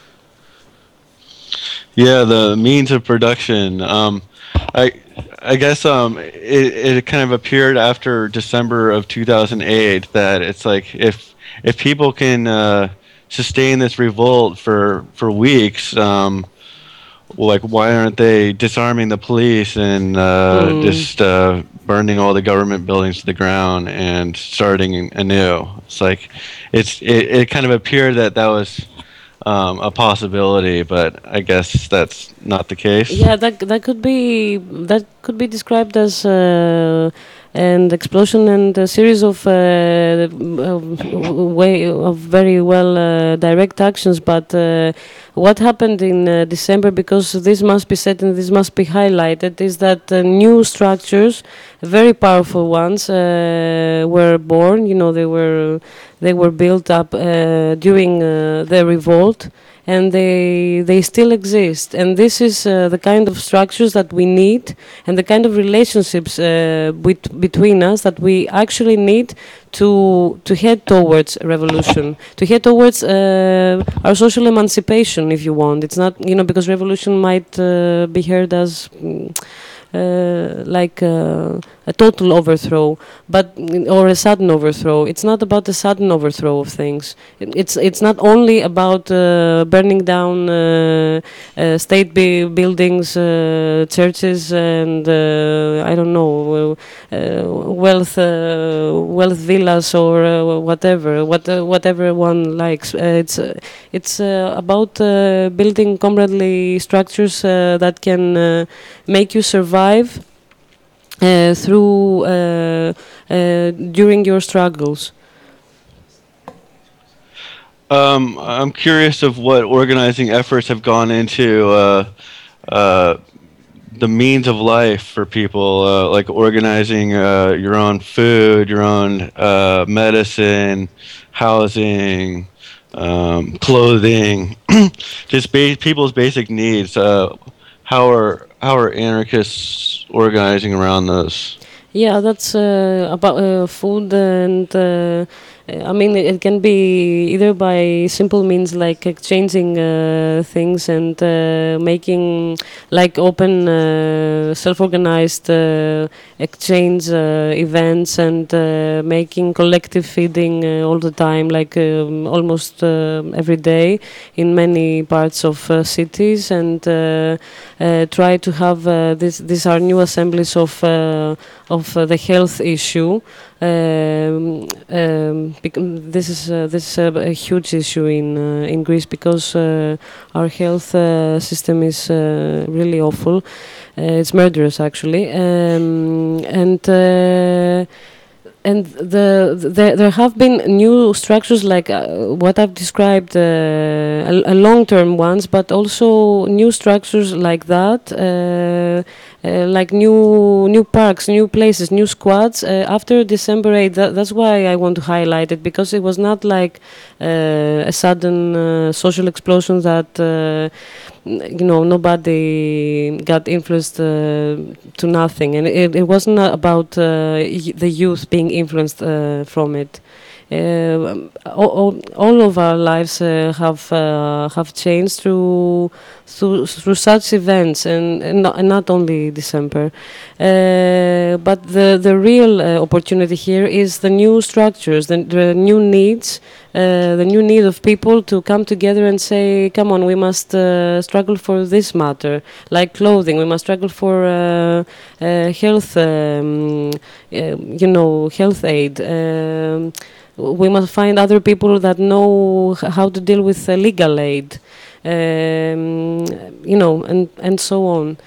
Yeah, the means of production. Um, I I guess um, it, it kind of appeared after December of two thousand eight that it's like if if people can uh, sustain this revolt for for weeks, um, like why aren't they disarming the police and uh, Mm. just uh, burning all the government buildings to the ground and starting anew? It's like it's it, it kind of appeared that that was um, a possibility, but I guess that's not the case. Yeah, that that could be that could be described as uh, an explosion and a series of, uh, of way of very well uh, direct actions. But uh, what happened in uh, December, because this must be said and this must be highlighted, is that uh, new structures, very powerful ones, uh, were born. You know, they were they were built up uh, during uh, the revolt. And they they still exist, and this is uh, the kind of structures that we need, and the kind of relationships uh, bet- between us that we actually need to to head towards a revolution, to head towards uh, our social emancipation, if you want. It's not, you know, because revolution might uh, be heard as mm, uh, like uh, a total overthrow, but or a sudden overthrow. It's not about the sudden overthrow of things. It, it's it's not only about uh, burning down uh, uh, state bu- buildings, uh, churches, and uh, I don't know, uh, wealth uh, wealth villas or uh, whatever, what uh, whatever one likes. Uh, it's uh, it's uh, about uh, building comradely structures uh, that can uh, make you survive uh, through uh, uh, during your struggles. Um, I'm curious of what organizing efforts have gone into uh, uh, the means of life for people, uh, like organizing uh, your own food, your own uh, medicine, housing, um, clothing, just ba- people's basic needs. Uh, how are how are anarchists organizing around those? Yeah, that's uh, about uh, food, and uh, I mean it, it can be either by simple means like exchanging uh, things and uh, making like open uh, self-organized uh, exchange uh, events, and uh, making collective feeding uh, all the time, like um, almost uh, every day in many parts of uh, cities, and uh, uh, try to have uh, this. These are new assemblies of. Uh, of uh, the health issue, um, um, bec- this is uh, this is a, a huge issue in uh, in Greece because uh, our health uh, system is uh, really awful. Uh, it's murderous, actually, um, and. Uh, And the, the there have been new structures like uh, what I've described, uh, a, a long-term ones, but also new structures like that, uh, uh, like new new parks, new places, new squads. Uh, after December eighth, that, that's why I want to highlight it, because it was not like uh, a sudden uh, social explosion that. Uh, you know, nobody got influenced uh, to nothing, and it, it wasn't about uh, y- the youth being influenced uh, from it. Uh, all, all of our lives uh, have uh, have changed through through, through such events, and, and, not, and not only December. Uh, but the the real uh, opportunity here is the new structures, the, the new needs, uh, the new need of people to come together and say, "Come on, we must uh, struggle for this matter, like clothing. We must struggle for uh, uh, health, um, uh, you know, health aid." Um, we must find other people that know h- how to deal with uh, legal aid, um, you know, and, and so on.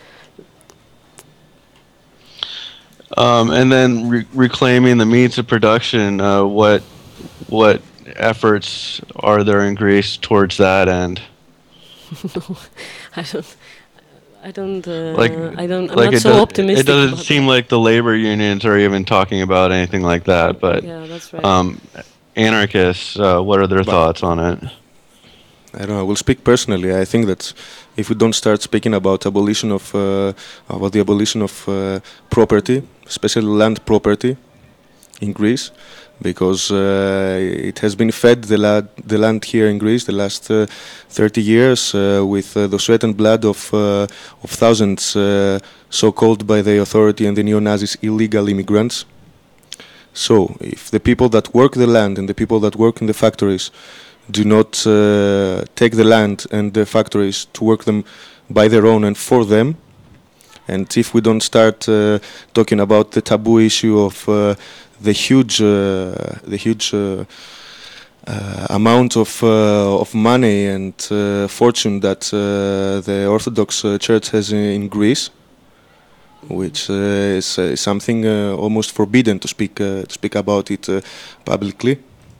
Um, and then re- reclaiming the means of production. Uh, what what efforts are there in Greece towards that end? No, I don't. I don't. Uh, Like, I don't. I'm like not it, so does, optimistic. it doesn't about seem that. like the labor unions are even talking about anything like that. But Yeah, that's right. um, anarchists, uh, what are their But- thoughts on it? I don't know. I will speak personally. I think that if we don't start speaking about abolition of uh, about the abolition of uh, property, especially land property, in Greece, because uh, it has been fed the, la- the land here in Greece the last uh, thirty years uh, with uh, the sweat and blood of uh, of thousands, uh, so called by the authority and the neo-Nazis illegal immigrants. So, if the people that work the land and the people that work in the factories do not uh, take the land and the factories to work them by their own and for them, and if we don't start uh, talking about the taboo issue of uh, the huge, uh, the huge uh, uh, amount of uh, of money and uh, fortune that uh, the Orthodox uh, Church has in, in Greece, which uh, is uh, something uh, almost forbidden to speak uh, to speak about it uh, publicly.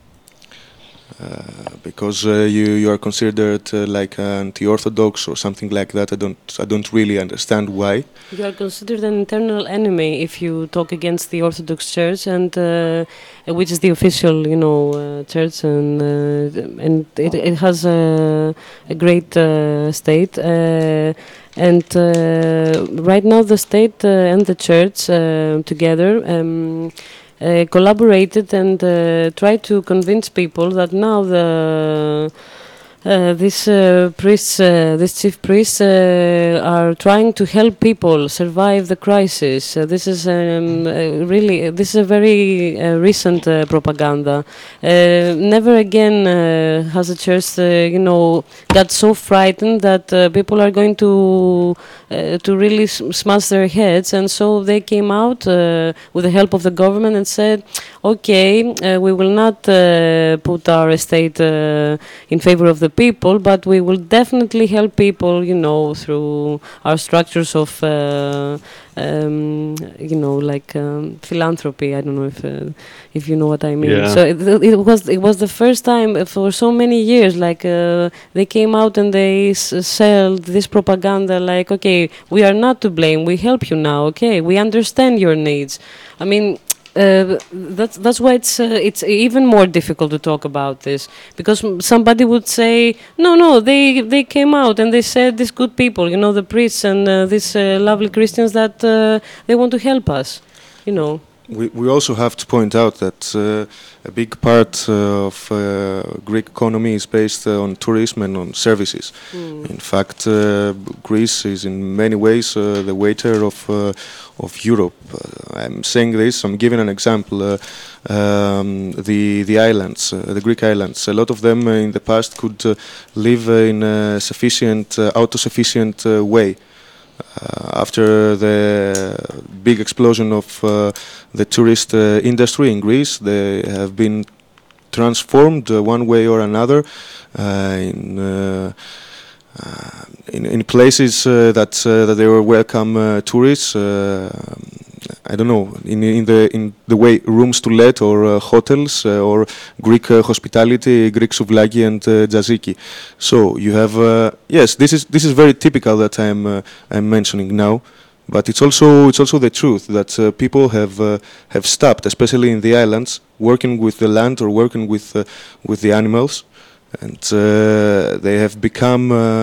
Uh, because uh, you you are considered uh, like anti-orthodox or something like that. I don't I don't really understand why. You are considered an internal enemy if you talk against the Orthodox Church, and uh, which is the official, you know, uh, church, and uh, and it, it has a, a great uh, state. Uh, and uh, right now, the state uh, and the church uh, together. Um, Uh, collaborated and uh, tried to convince people that now the uh, these uh, priests, uh, these chief priests, uh, are trying to help people survive the crisis. Uh, this is um, uh, really, this is a very uh, recent uh, propaganda. Uh, never again uh, has the church, uh, you know, got so frightened that uh, people are going to uh, to really s- smash their heads, and so they came out uh, with the help of the government and said, "Okay, uh, we will not uh, put our estate uh, in favor of the people, but we will definitely help people, you know, through our structures of, uh, um, you know, like um, philanthropy." I don't know if uh, if you know what I mean. Yeah. So it, it was it was the first time for so many years, like uh, they came out and they s- sold this propaganda, like, "Okay, we are not to blame. We help you now. Okay, we understand your needs." I mean. Uh, that's that's why it's uh, it's even more difficult to talk about this, because m- somebody would say, no no they they came out and they said, these good people, you know, the priests and uh, these uh, lovely Christians, that uh, they want to help us, you know. We we also have to point out that uh, a big part uh, of uh, Greek economy is based uh, on tourism and on services. In fact, uh, Greece is in many ways uh, the waiter of uh, of Europe. Uh, I'm saying this. I'm giving an example. Uh, um, the the islands, uh, the Greek islands. A lot of them uh, in the past could uh, live uh, in a sufficient, uh, autosufficient uh, way. Uh, after the big explosion of uh, the tourist uh, industry in Greece, they have been transformed uh, one way or another uh, in, uh, uh, in in places uh, that uh, that they were welcome uh, tourists. Uh, I don't know, in in the in the way rooms to let or uh, hotels uh, or Greek uh, hospitality, Greek souvlaki and uh, tzatziki. So you have uh, yes, this is this is very typical that I'm uh, I'm mentioning now. But it's also it's also the truth that uh, people have uh, have stopped, especially in the islands, working with the land or working with uh, with the animals, and uh, they have become uh,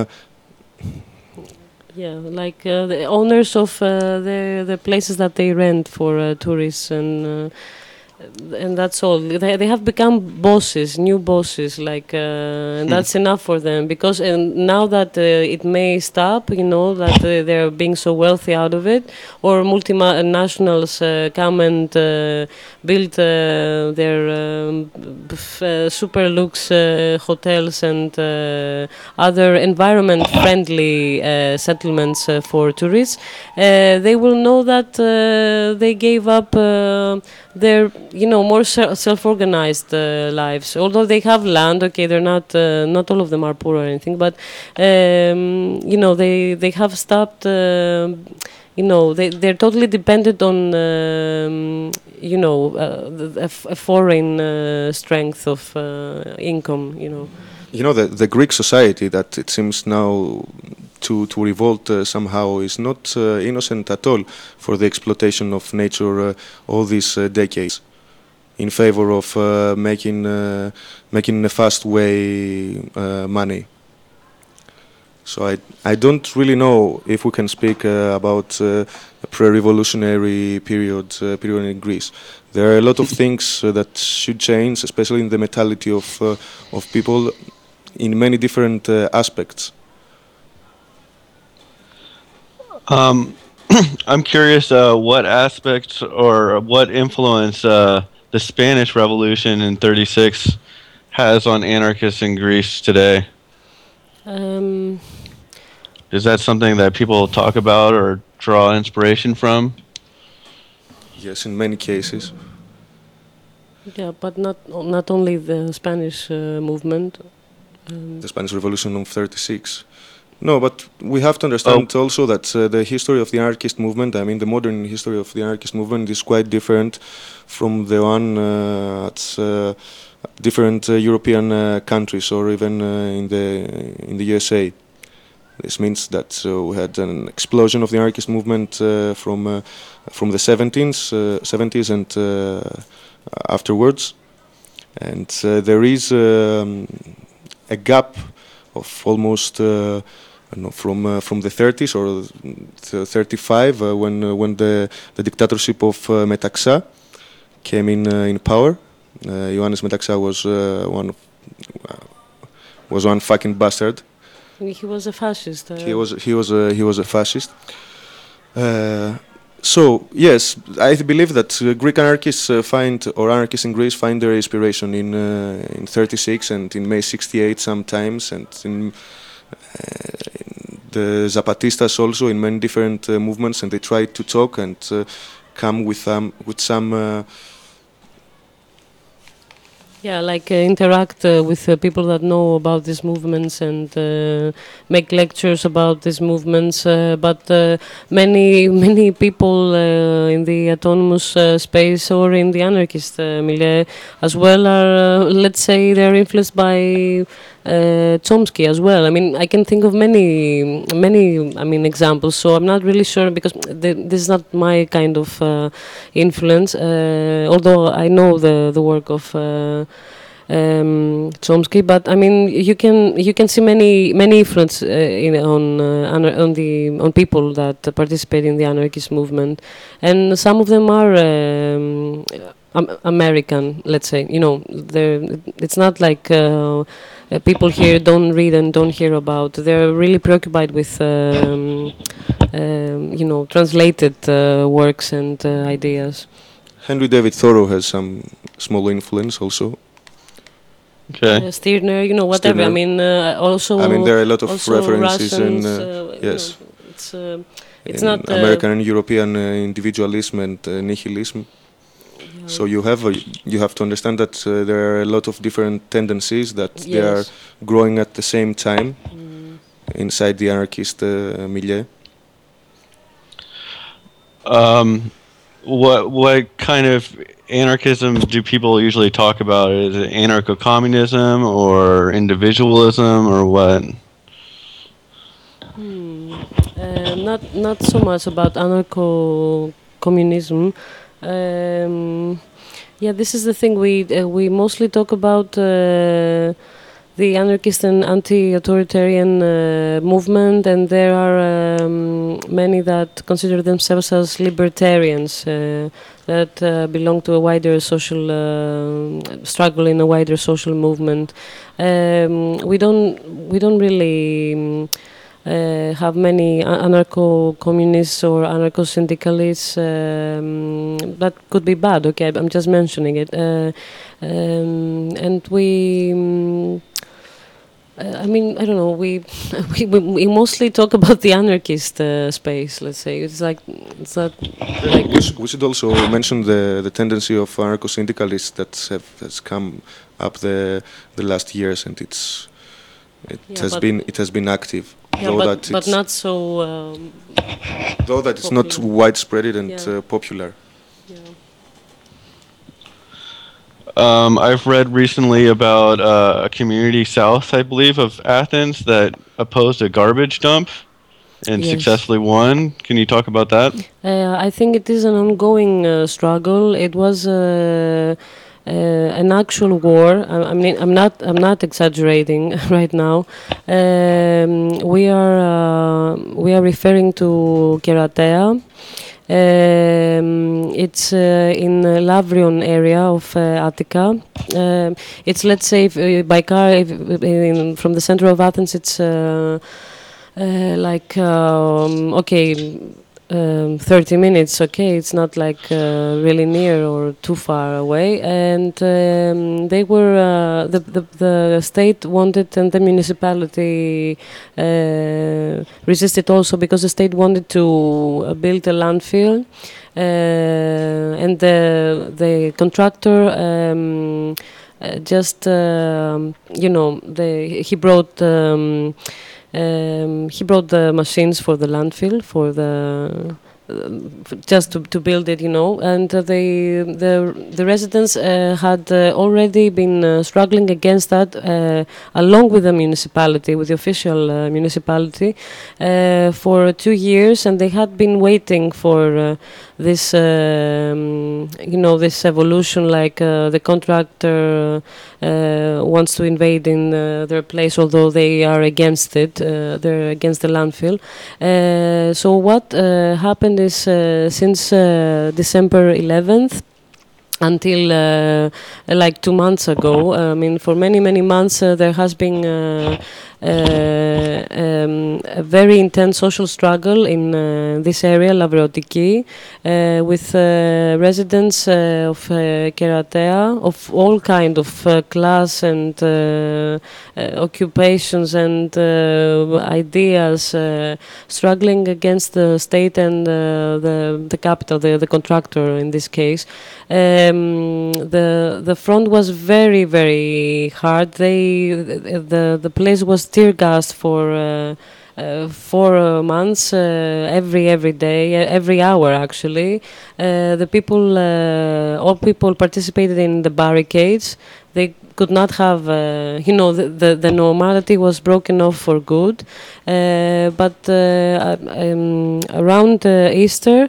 yeah, like uh, the owners of uh, the the places that they rent for uh, tourists, and uh, and that's all. They they have become bosses, new bosses, like, uh, and that's enough for them, because and now that uh, it may stop, you know, that uh, they're being so wealthy out of it, or multinationals uh, come and uh, build uh, their um, f- uh, super luxe uh, hotels and uh, other environment-friendly uh, settlements uh, for tourists. Uh, they will know that uh, they gave up uh, their, you know, more self-organized uh, lives. Although they have land, okay, they're not uh, not all of them are poor or anything, but um, you know, they they have stopped. Uh, you know, they they're totally dependent on um, you know uh, a, f- a foreign uh, strength of uh, income. You know. you know the the Greek society that it seems now to to revolt uh, somehow is not uh, innocent at all for the exploitation of nature uh, all these uh, decades, in favor of uh, making uh, making in a fast way uh, money. So I I don't really know if we can speak uh, about uh, a pre-revolutionary period uh, period in Greece. There are a lot of things uh, that should change, especially in the mentality of uh, of people in many different uh, aspects. Um, I'm curious uh, what aspects or what influence uh, the Spanish Revolution in thirty-six has on anarchists in Greece today. Um, Is that something that people talk about or draw inspiration from? Yes, in many cases. yeah, but not not only the Spanish uh, movement. Um, The Spanish Revolution of thirty-six. No, but we have to understand Oh. also that uh, the history of the anarchist movement, I mean the modern history of the anarchist movement, is quite different from the one uh, at uh, different uh, European uh, countries or even uh, in the in the U S A. This means that uh, we had an explosion of the anarchist movement uh, from uh, from the seventies, uh, seventies and uh, afterwards, and uh, there is um, a gap of almost uh, I don't know, from uh, from the thirties or the thirty-five uh, when uh, when the the dictatorship of uh, Metaxa came in uh, in power. Uh, Ioannis Metaxa was uh, one of, uh, was one fucking bastard. he was a fascist. Uh, He was he was a he was a fascist. Uh, so yes, I believe that uh, Greek anarchists uh, find or anarchists in Greece find their inspiration in uh, in thirty-six and in May sixty-eight sometimes, and in, uh, in the Zapatistas also, in many different uh, movements, and they try to talk and uh, come with um, with some. Uh, Yeah, like uh, interact uh, with uh, people that know about these movements and uh, make lectures about these movements. Uh, but uh, many many people uh, in the autonomous uh, space or in the anarchist uh, milieu as well are, uh, let's say, they're influenced by uh, Chomsky as well. I mean, I can think of many many I mean examples. So I'm not really sure because th- this is not my kind of uh, influence. Uh, although I know the the work of. Uh, Um, Chomsky, but I mean, you can you can see many many influence uh, in, on uh, anar- on the on people that uh, participate in the anarchist movement, and some of them are um, am- American. Let's say, you know, they're it's not like uh, uh, people here don't read and don't hear about. They're really preoccupied with um, um, you know, translated uh, works and uh, ideas. Henry David Thoreau has some small influence also. Okay. Uh, Stirner, you know, whatever. Stirner. I mean, uh, also. I mean, there are a lot of also references in, Russians, uh, uh, you yes. know, it's uh, it's in not uh, American and European uh, individualism and uh, nihilism. yeah, So you have a, you have to understand that uh, there are a lot of different tendencies that Yes. they are growing at the same time mm. inside the anarchist uh, milieu. Um, what what kind of anarchism do people usually talk about? Is it anarcho-communism or individualism or what? Hmm. Uh, not not so much about anarcho-communism. Um, yeah, this is the thing. We uh, we mostly talk about uh, the anarchist and anti-authoritarian uh, movement, and there are um, many that consider themselves as libertarians uh, that uh, belong to a wider social uh, struggle in a wider social movement. Um, we don't we don't really. Um, Uh, have many anarcho-communists or anarcho-syndicalists. Um, that could be bad. Okay, I'm just mentioning it. Uh, um, and we, um, uh, I mean, I don't know. We we, we mostly talk about the anarchist uh, space. Let's say it's like it's not. Like we, sh we should also mention the the tendency of anarcho-syndicalists that have has come up the the last years, and it's it yeah, has been it has been active. Yeah, though but, that but not so. Um, though that it's popular. not widespread and Yeah. uh, popular. Yeah. Um, I've read recently about uh, a community south, I believe, of Athens that opposed a garbage dump and Yes. successfully won. Can you talk about that? Uh, I think it is an ongoing uh, struggle. It was uh, uh, an actual war. I, I mean, I'm not. I'm not exaggerating right now. Um, we are. Uh, we are referring to Keratea. Um, it's uh, in the Lavrion area of uh, Attica. Um, it's, let's say, if, uh, by car if, in, from the center of Athens. It's uh, uh, like um, okay. Um, thirty minutes, okay, it's not like uh, really near or too far away. And um, they were, uh, the, the, the state wanted, and the municipality uh, resisted also, because the state wanted to uh, build a landfill. Uh, and the, the contractor um, uh, just, um, you know, the, he brought. Um, Um, he brought the machines for the landfill, for the uh, just to, to build it, you know, and uh, they, the the residents uh, had uh, already been uh, struggling against that, uh, along with the municipality, with the official uh, municipality, uh, for two years, and they had been waiting for uh, this, um, you know, this evolution, like uh, the contractor uh, wants to invade in uh, their place, although they are against it, uh, they're against the landfill. Uh, so what uh, happened is, uh, since uh, December eleventh, until uh, like two months ago, I mean, for many, many months, uh, there has been uh, uh, um, a very intense social struggle in uh, this area, Lavriotiki, uh, with uh, residents uh, of uh, Keratea, of all kind of uh, class and uh, uh, occupations and uh, ideas, uh, struggling against the state and uh, the, the capital, the, the contractor in this case. Um, the the front was very, very hard. They the the place was tear gassed for uh, uh, four uh, months, uh, every every day, every hour actually. Uh, the people, uh, all people participated in the barricades. They could not have, uh, you know, the, the, the normality was broken off for good. Uh, but uh, um, around uh, Easter,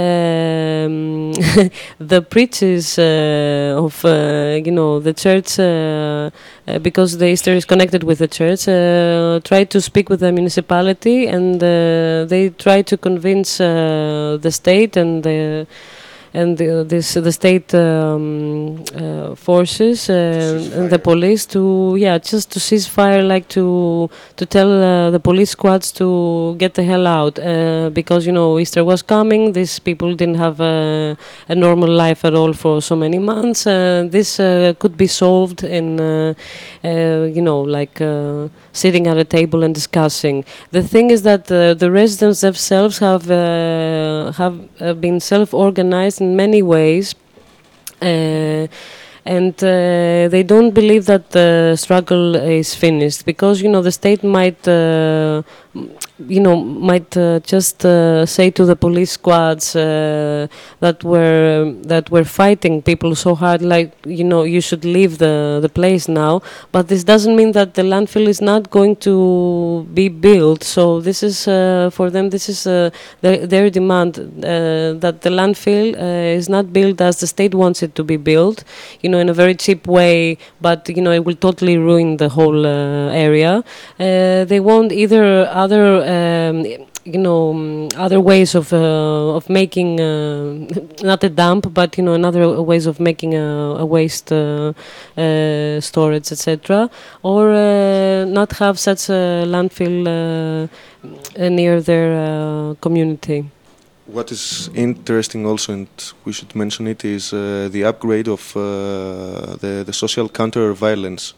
um, the preachers uh, of, uh, you know, the church, uh, uh, because the Easter is connected with the church, uh, tried to speak with the municipality, and uh, they tried to convince uh, the state and the and the, this the state um, uh, forces uh, and the police to yeah just to cease fire, like to to tell uh, the police squads to get the hell out, uh, because you know Easter was coming. These people didn't have a, a normal life at all for so many months. Uh, this uh, could be solved in uh, uh, you know like uh, sitting at a table and discussing. The thing is that uh, the residents themselves have uh, have uh, been self-organized in many ways, Uh, and uh, they don't believe that the struggle is finished, because you know the state might uh, you know might uh, just uh, say to the police squads uh, that were that were fighting people so hard, like, you know, you should leave the the place now, but this doesn't mean that the landfill is not going to be built. So this is uh, for them, this is uh, their, their demand, uh, that the landfill uh, is not built as the state wants it to be built, you know, in a very cheap way, but you know it will totally ruin the whole uh, area. Uh, they want either other um, you know um, other ways of uh, of making uh, not a dump, but you know another ways of making a, a waste uh, uh, storage, et cetera, or uh, not have such a landfill uh, near their uh, community. What is interesting also, and we should mention it, is uh, the upgrade of uh, the, the social counter-violence.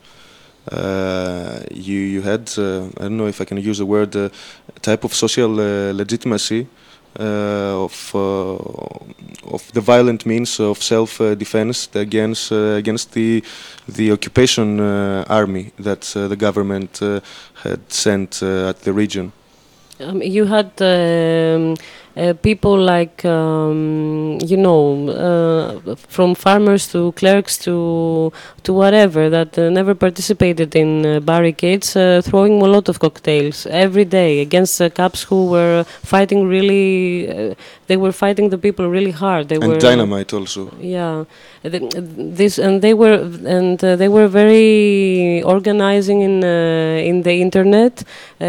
Uh, you, you had, uh, I don't know if I can use the word, uh, type of social uh, legitimacy uh, of, uh, of the violent means of self-defense against, uh, against the, the occupation uh, army that uh, the government uh, had sent uh, at the region. Um, you had um, uh, people like, um, you know, uh, from farmers to clerks to to whatever, that uh, never participated in uh, barricades, uh, throwing Molotov cocktails every day against uh, cops who were fighting really, uh, they were fighting the people really hard. They and were dynamite also. Yeah, this and they were and uh, they were very organizing in uh, in the internet.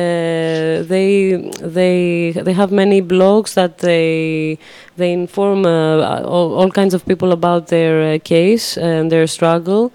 Uh, they they they have many blogs that they they inform uh, all, all kinds of people about their uh, case and their struggle.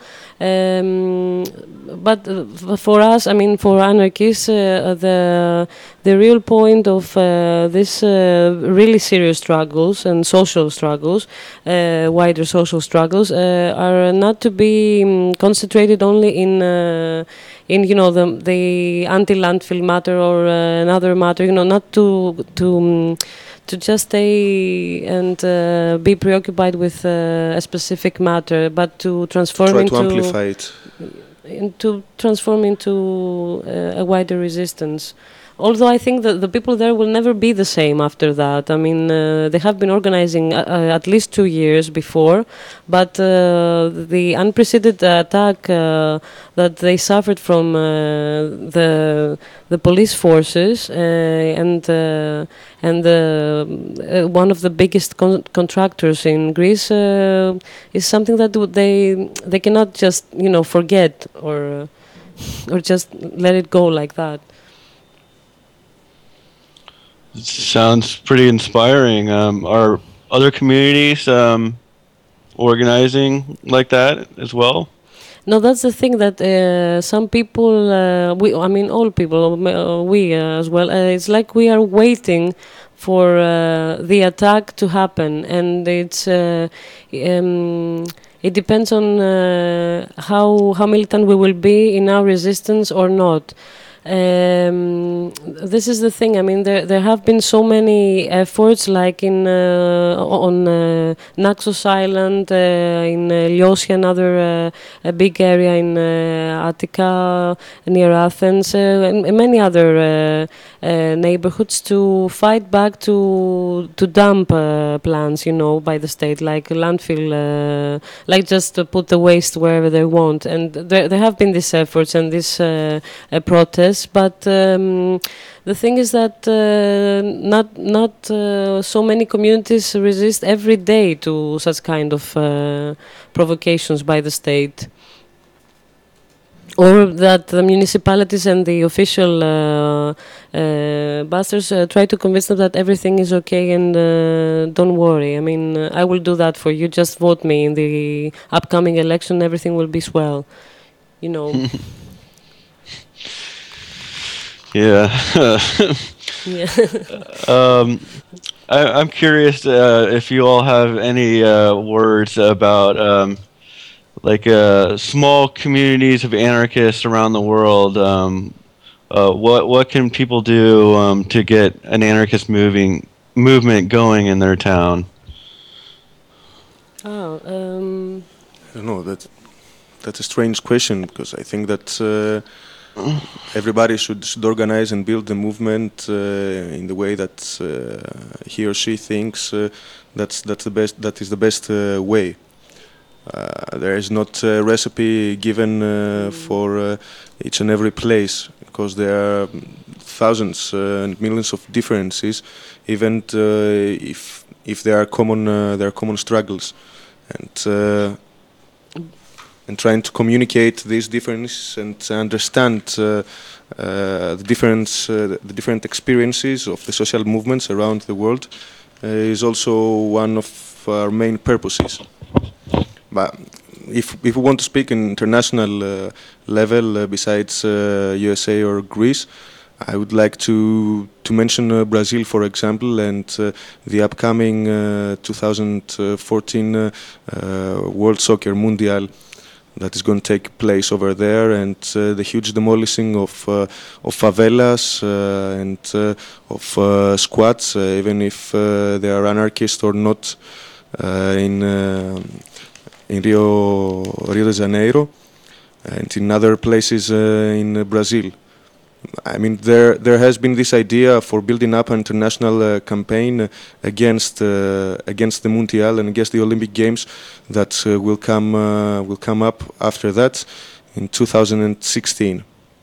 Um, but uh, for us, I mean, for anarchists, uh, the the real point of uh, this uh, really serious struggles and social struggles, uh, wider social struggles, uh, are not to be um, concentrated only in uh, in you know the the anti-landfill matter or uh, another matter. You know, not to to. Um, to just stay and uh, be preoccupied with uh, a specific matter, but to transform Try into to amplify it, to transform into uh, a wider resistance. Although I think that the people there will never be the same after that. I mean, uh, they have been organizing uh, uh, at least two years before, but uh, the unprecedented attack uh, that they suffered from uh, the the police forces uh, and uh, and the, uh, one of the biggest con contractors in Greece uh, is something that they they cannot just you know forget or uh, or just let it go like that. Sounds pretty inspiring. Um, are other communities um, organizing like that as well? No, that's the thing, that uh, some people, uh, we, I mean all people, uh, we uh, as well, uh, it's like we are waiting for uh, the attack to happen, and it's uh, um, it depends on uh, how how militant we will be in our resistance or not. Um, this is the thing. I mean, there there have been so many efforts, like in uh, on uh, Naxos Island, uh, in uh, Lyosia, another uh, a big area in uh, Attica near Athens, uh, and, and many other uh, uh, neighborhoods, to fight back to to dump uh, plants, you know, by the state, like landfill, uh, like just to put the waste wherever they want. And there there have been these efforts and this uh, uh, protests. But um, the thing is that uh, not not uh, so many communities resist every day to such kind of uh, provocations by the state, or that the municipalities and the official uh, uh, bastards uh, try to convince them that everything is okay and uh, don't worry. I mean, uh, I will do that for you. Just vote me in the upcoming election. Everything will be swell, you know. Yeah. Yeah. um, I, I'm curious uh, if you all have any uh, words about um, like uh, small communities of anarchists around the world. Um, uh, what what can people do um, to get an anarchist moving movement going in their town? Oh, um, I don't know. That that's a strange question because I think that uh, everybody should should organize and build the movement uh, in the way that uh, he or she thinks uh, that's that's the best. That is the best uh, way. Uh, there is not a recipe given uh, for uh, each and every place because there are thousands uh, and millions of differences, even uh, if if there are common uh, there are common struggles, and uh, and trying to communicate these differences and understand uh, uh, the difference uh, the different experiences of the social movements around the world uh, is also one of our main purposes. But if if we want to speak in international uh, level, uh, besides uh, U S A or Greece, I would like to to mention uh, Brazil, for example, and uh, the upcoming uh, two thousand fourteen uh, uh, World Soccer Mundial that is going to take place over there, and uh, the huge demolishing of uh, of favelas uh, and uh, of uh, squats, uh, even if uh, they are anarchist or not, uh, in. Uh, in Rio, Rio de Janeiro, and in other places uh, in uh, Brazil. I mean, there there has been this idea for building up an international uh, campaign against uh, against the Mundial and against the Olympic Games that uh, will come uh, will come up after that in two thousand sixteen.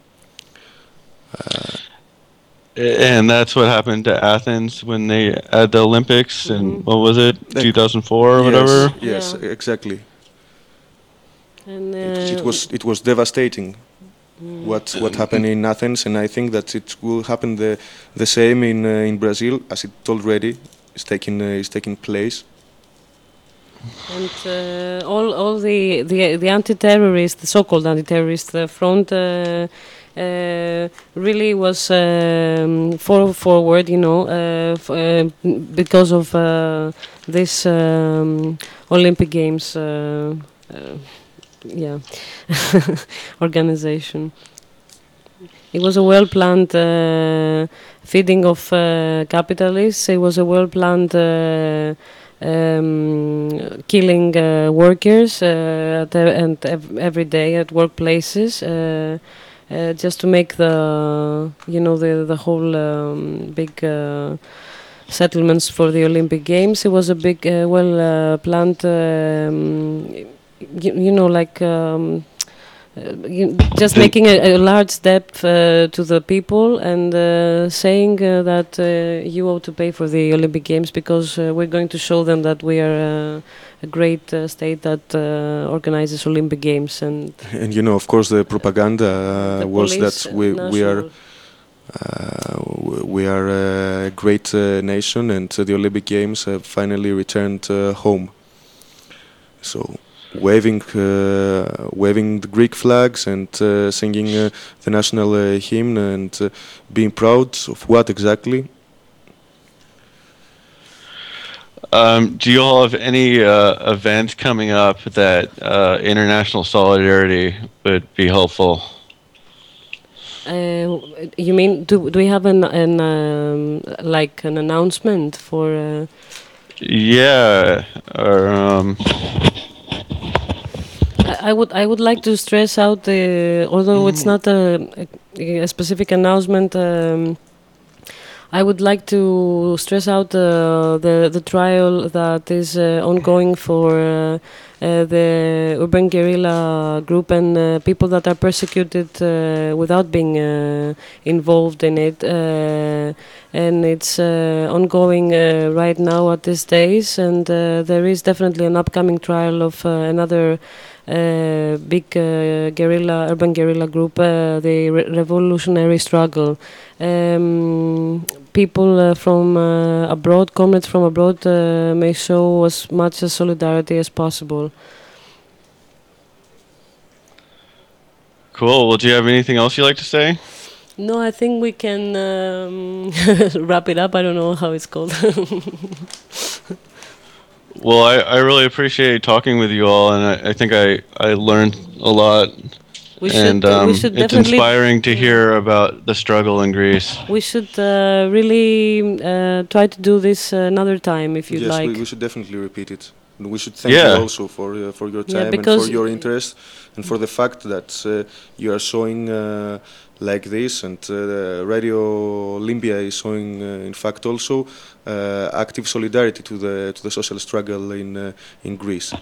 Uh, And that's what happened to Athens when they had the Olympics, and Mhm. what was it, two thousand four or yes, whatever? Yes, Yeah. exactly. and uh, It, it was it was devastating what what happened in Athens, and I think that it will happen the the same in uh, in Brazil, as it already is taking uh, is taking place. And uh, all, all the, the, the anti-terrorist, the so-called anti-terrorist uh, front, uh, uh, really was um, for, forward, you know, uh, f uh, because of uh, this um, Olympic Games, uh, uh, yeah, organization. It was a well-planned uh, feeding of uh, capitalists. It was a well-planned uh, um, killing uh, workers uh, at, and ev every day at workplaces, uh, uh, just to make the you know the the whole um, big uh, settlements for the Olympic Games. It was a big, uh, well uh, planned, um, you, you know, like. Um, Uh, you, just making a, a large step uh, to the people and uh, saying uh, that uh, you ought to pay for the Olympic Games because uh, we're going to show them that we are uh, a great uh, state that uh, organizes Olympic Games. And And you know, of course, the propaganda uh, the was that police, we uh, we are national- uh, w- we are a great uh, nation, and uh, the Olympic Games have finally returned uh, home. So, waving uh, waving the Greek flags and uh, singing uh, the national uh, hymn and uh, being proud of what exactly? Um, do you all have any uh, event coming up that uh, international solidarity would be helpful? Uh, you mean do do we have an an um, like an announcement for? Uh, Yeah, or um, I I would I would like to stress out the although it's not a, a, a specific announcement. Um, I would like to stress out uh, the the trial that is uh, ongoing for uh, uh, the urban guerrilla group and uh, people that are persecuted uh, without being uh, involved in it. Uh, and it's uh, ongoing uh, right now at these days, and uh, there is definitely an upcoming trial of uh, another uh, big uh, guerrilla, urban guerrilla group, uh, the Re Revolutionary Struggle. Um, people uh, from uh, abroad, comrades from abroad, uh, may show as much as solidarity as possible. cool. Well, do you have anything else you'd like to say? No, I think we can um, wrap it up. I don't know how it's called. Well, I, I really appreciate talking with you all, and I, I think I, I learned a lot. We should, and uh, um, we should it's definitely. inspiring to hear about the struggle in Greece. We should uh, really uh, try to do this uh, another time if you'd yes, like. we, we should definitely repeat it. And we should thank Yeah. you also for uh, for your Yeah, time and because- for your interest and for the fact that uh, you are showing uh, like this, and uh, Radio Olympia is showing, uh, in fact, also uh, active solidarity to the to the social struggle in uh, in Greece.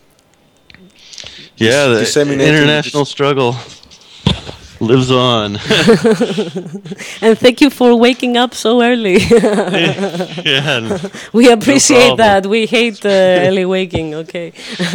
Yeah, the disseminating international this- struggle lives on. And thank you for waking up so early. Yeah, n- We appreciate problem. that. We hate uh, early waking. Okay.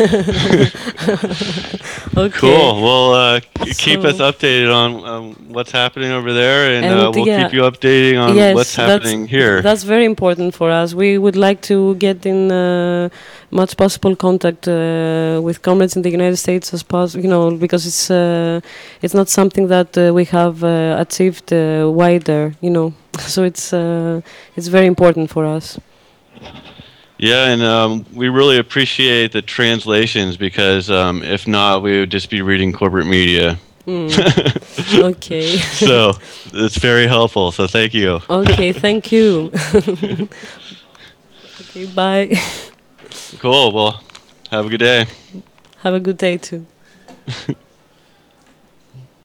Okay. cool. Well, uh, k- keep us So- updated on um, what's happening over there, and, uh, And, we'll yeah. keep you updating on Yes, what's happening that's, here. That's very important for us. We would like to get in uh, much possible contact uh, with comrades in the United States as possible, you know, because it's uh, it's not something that uh, we have uh, achieved uh, wider, you know. So it's uh, it's very important for us. Yeah, and um, we really appreciate the translations because um, if not, we would just be reading corporate media. Okay. So it's very helpful. So thank you. Okay. Thank you. Okay. Bye. Cool. Well, have a good day. Have a good day too.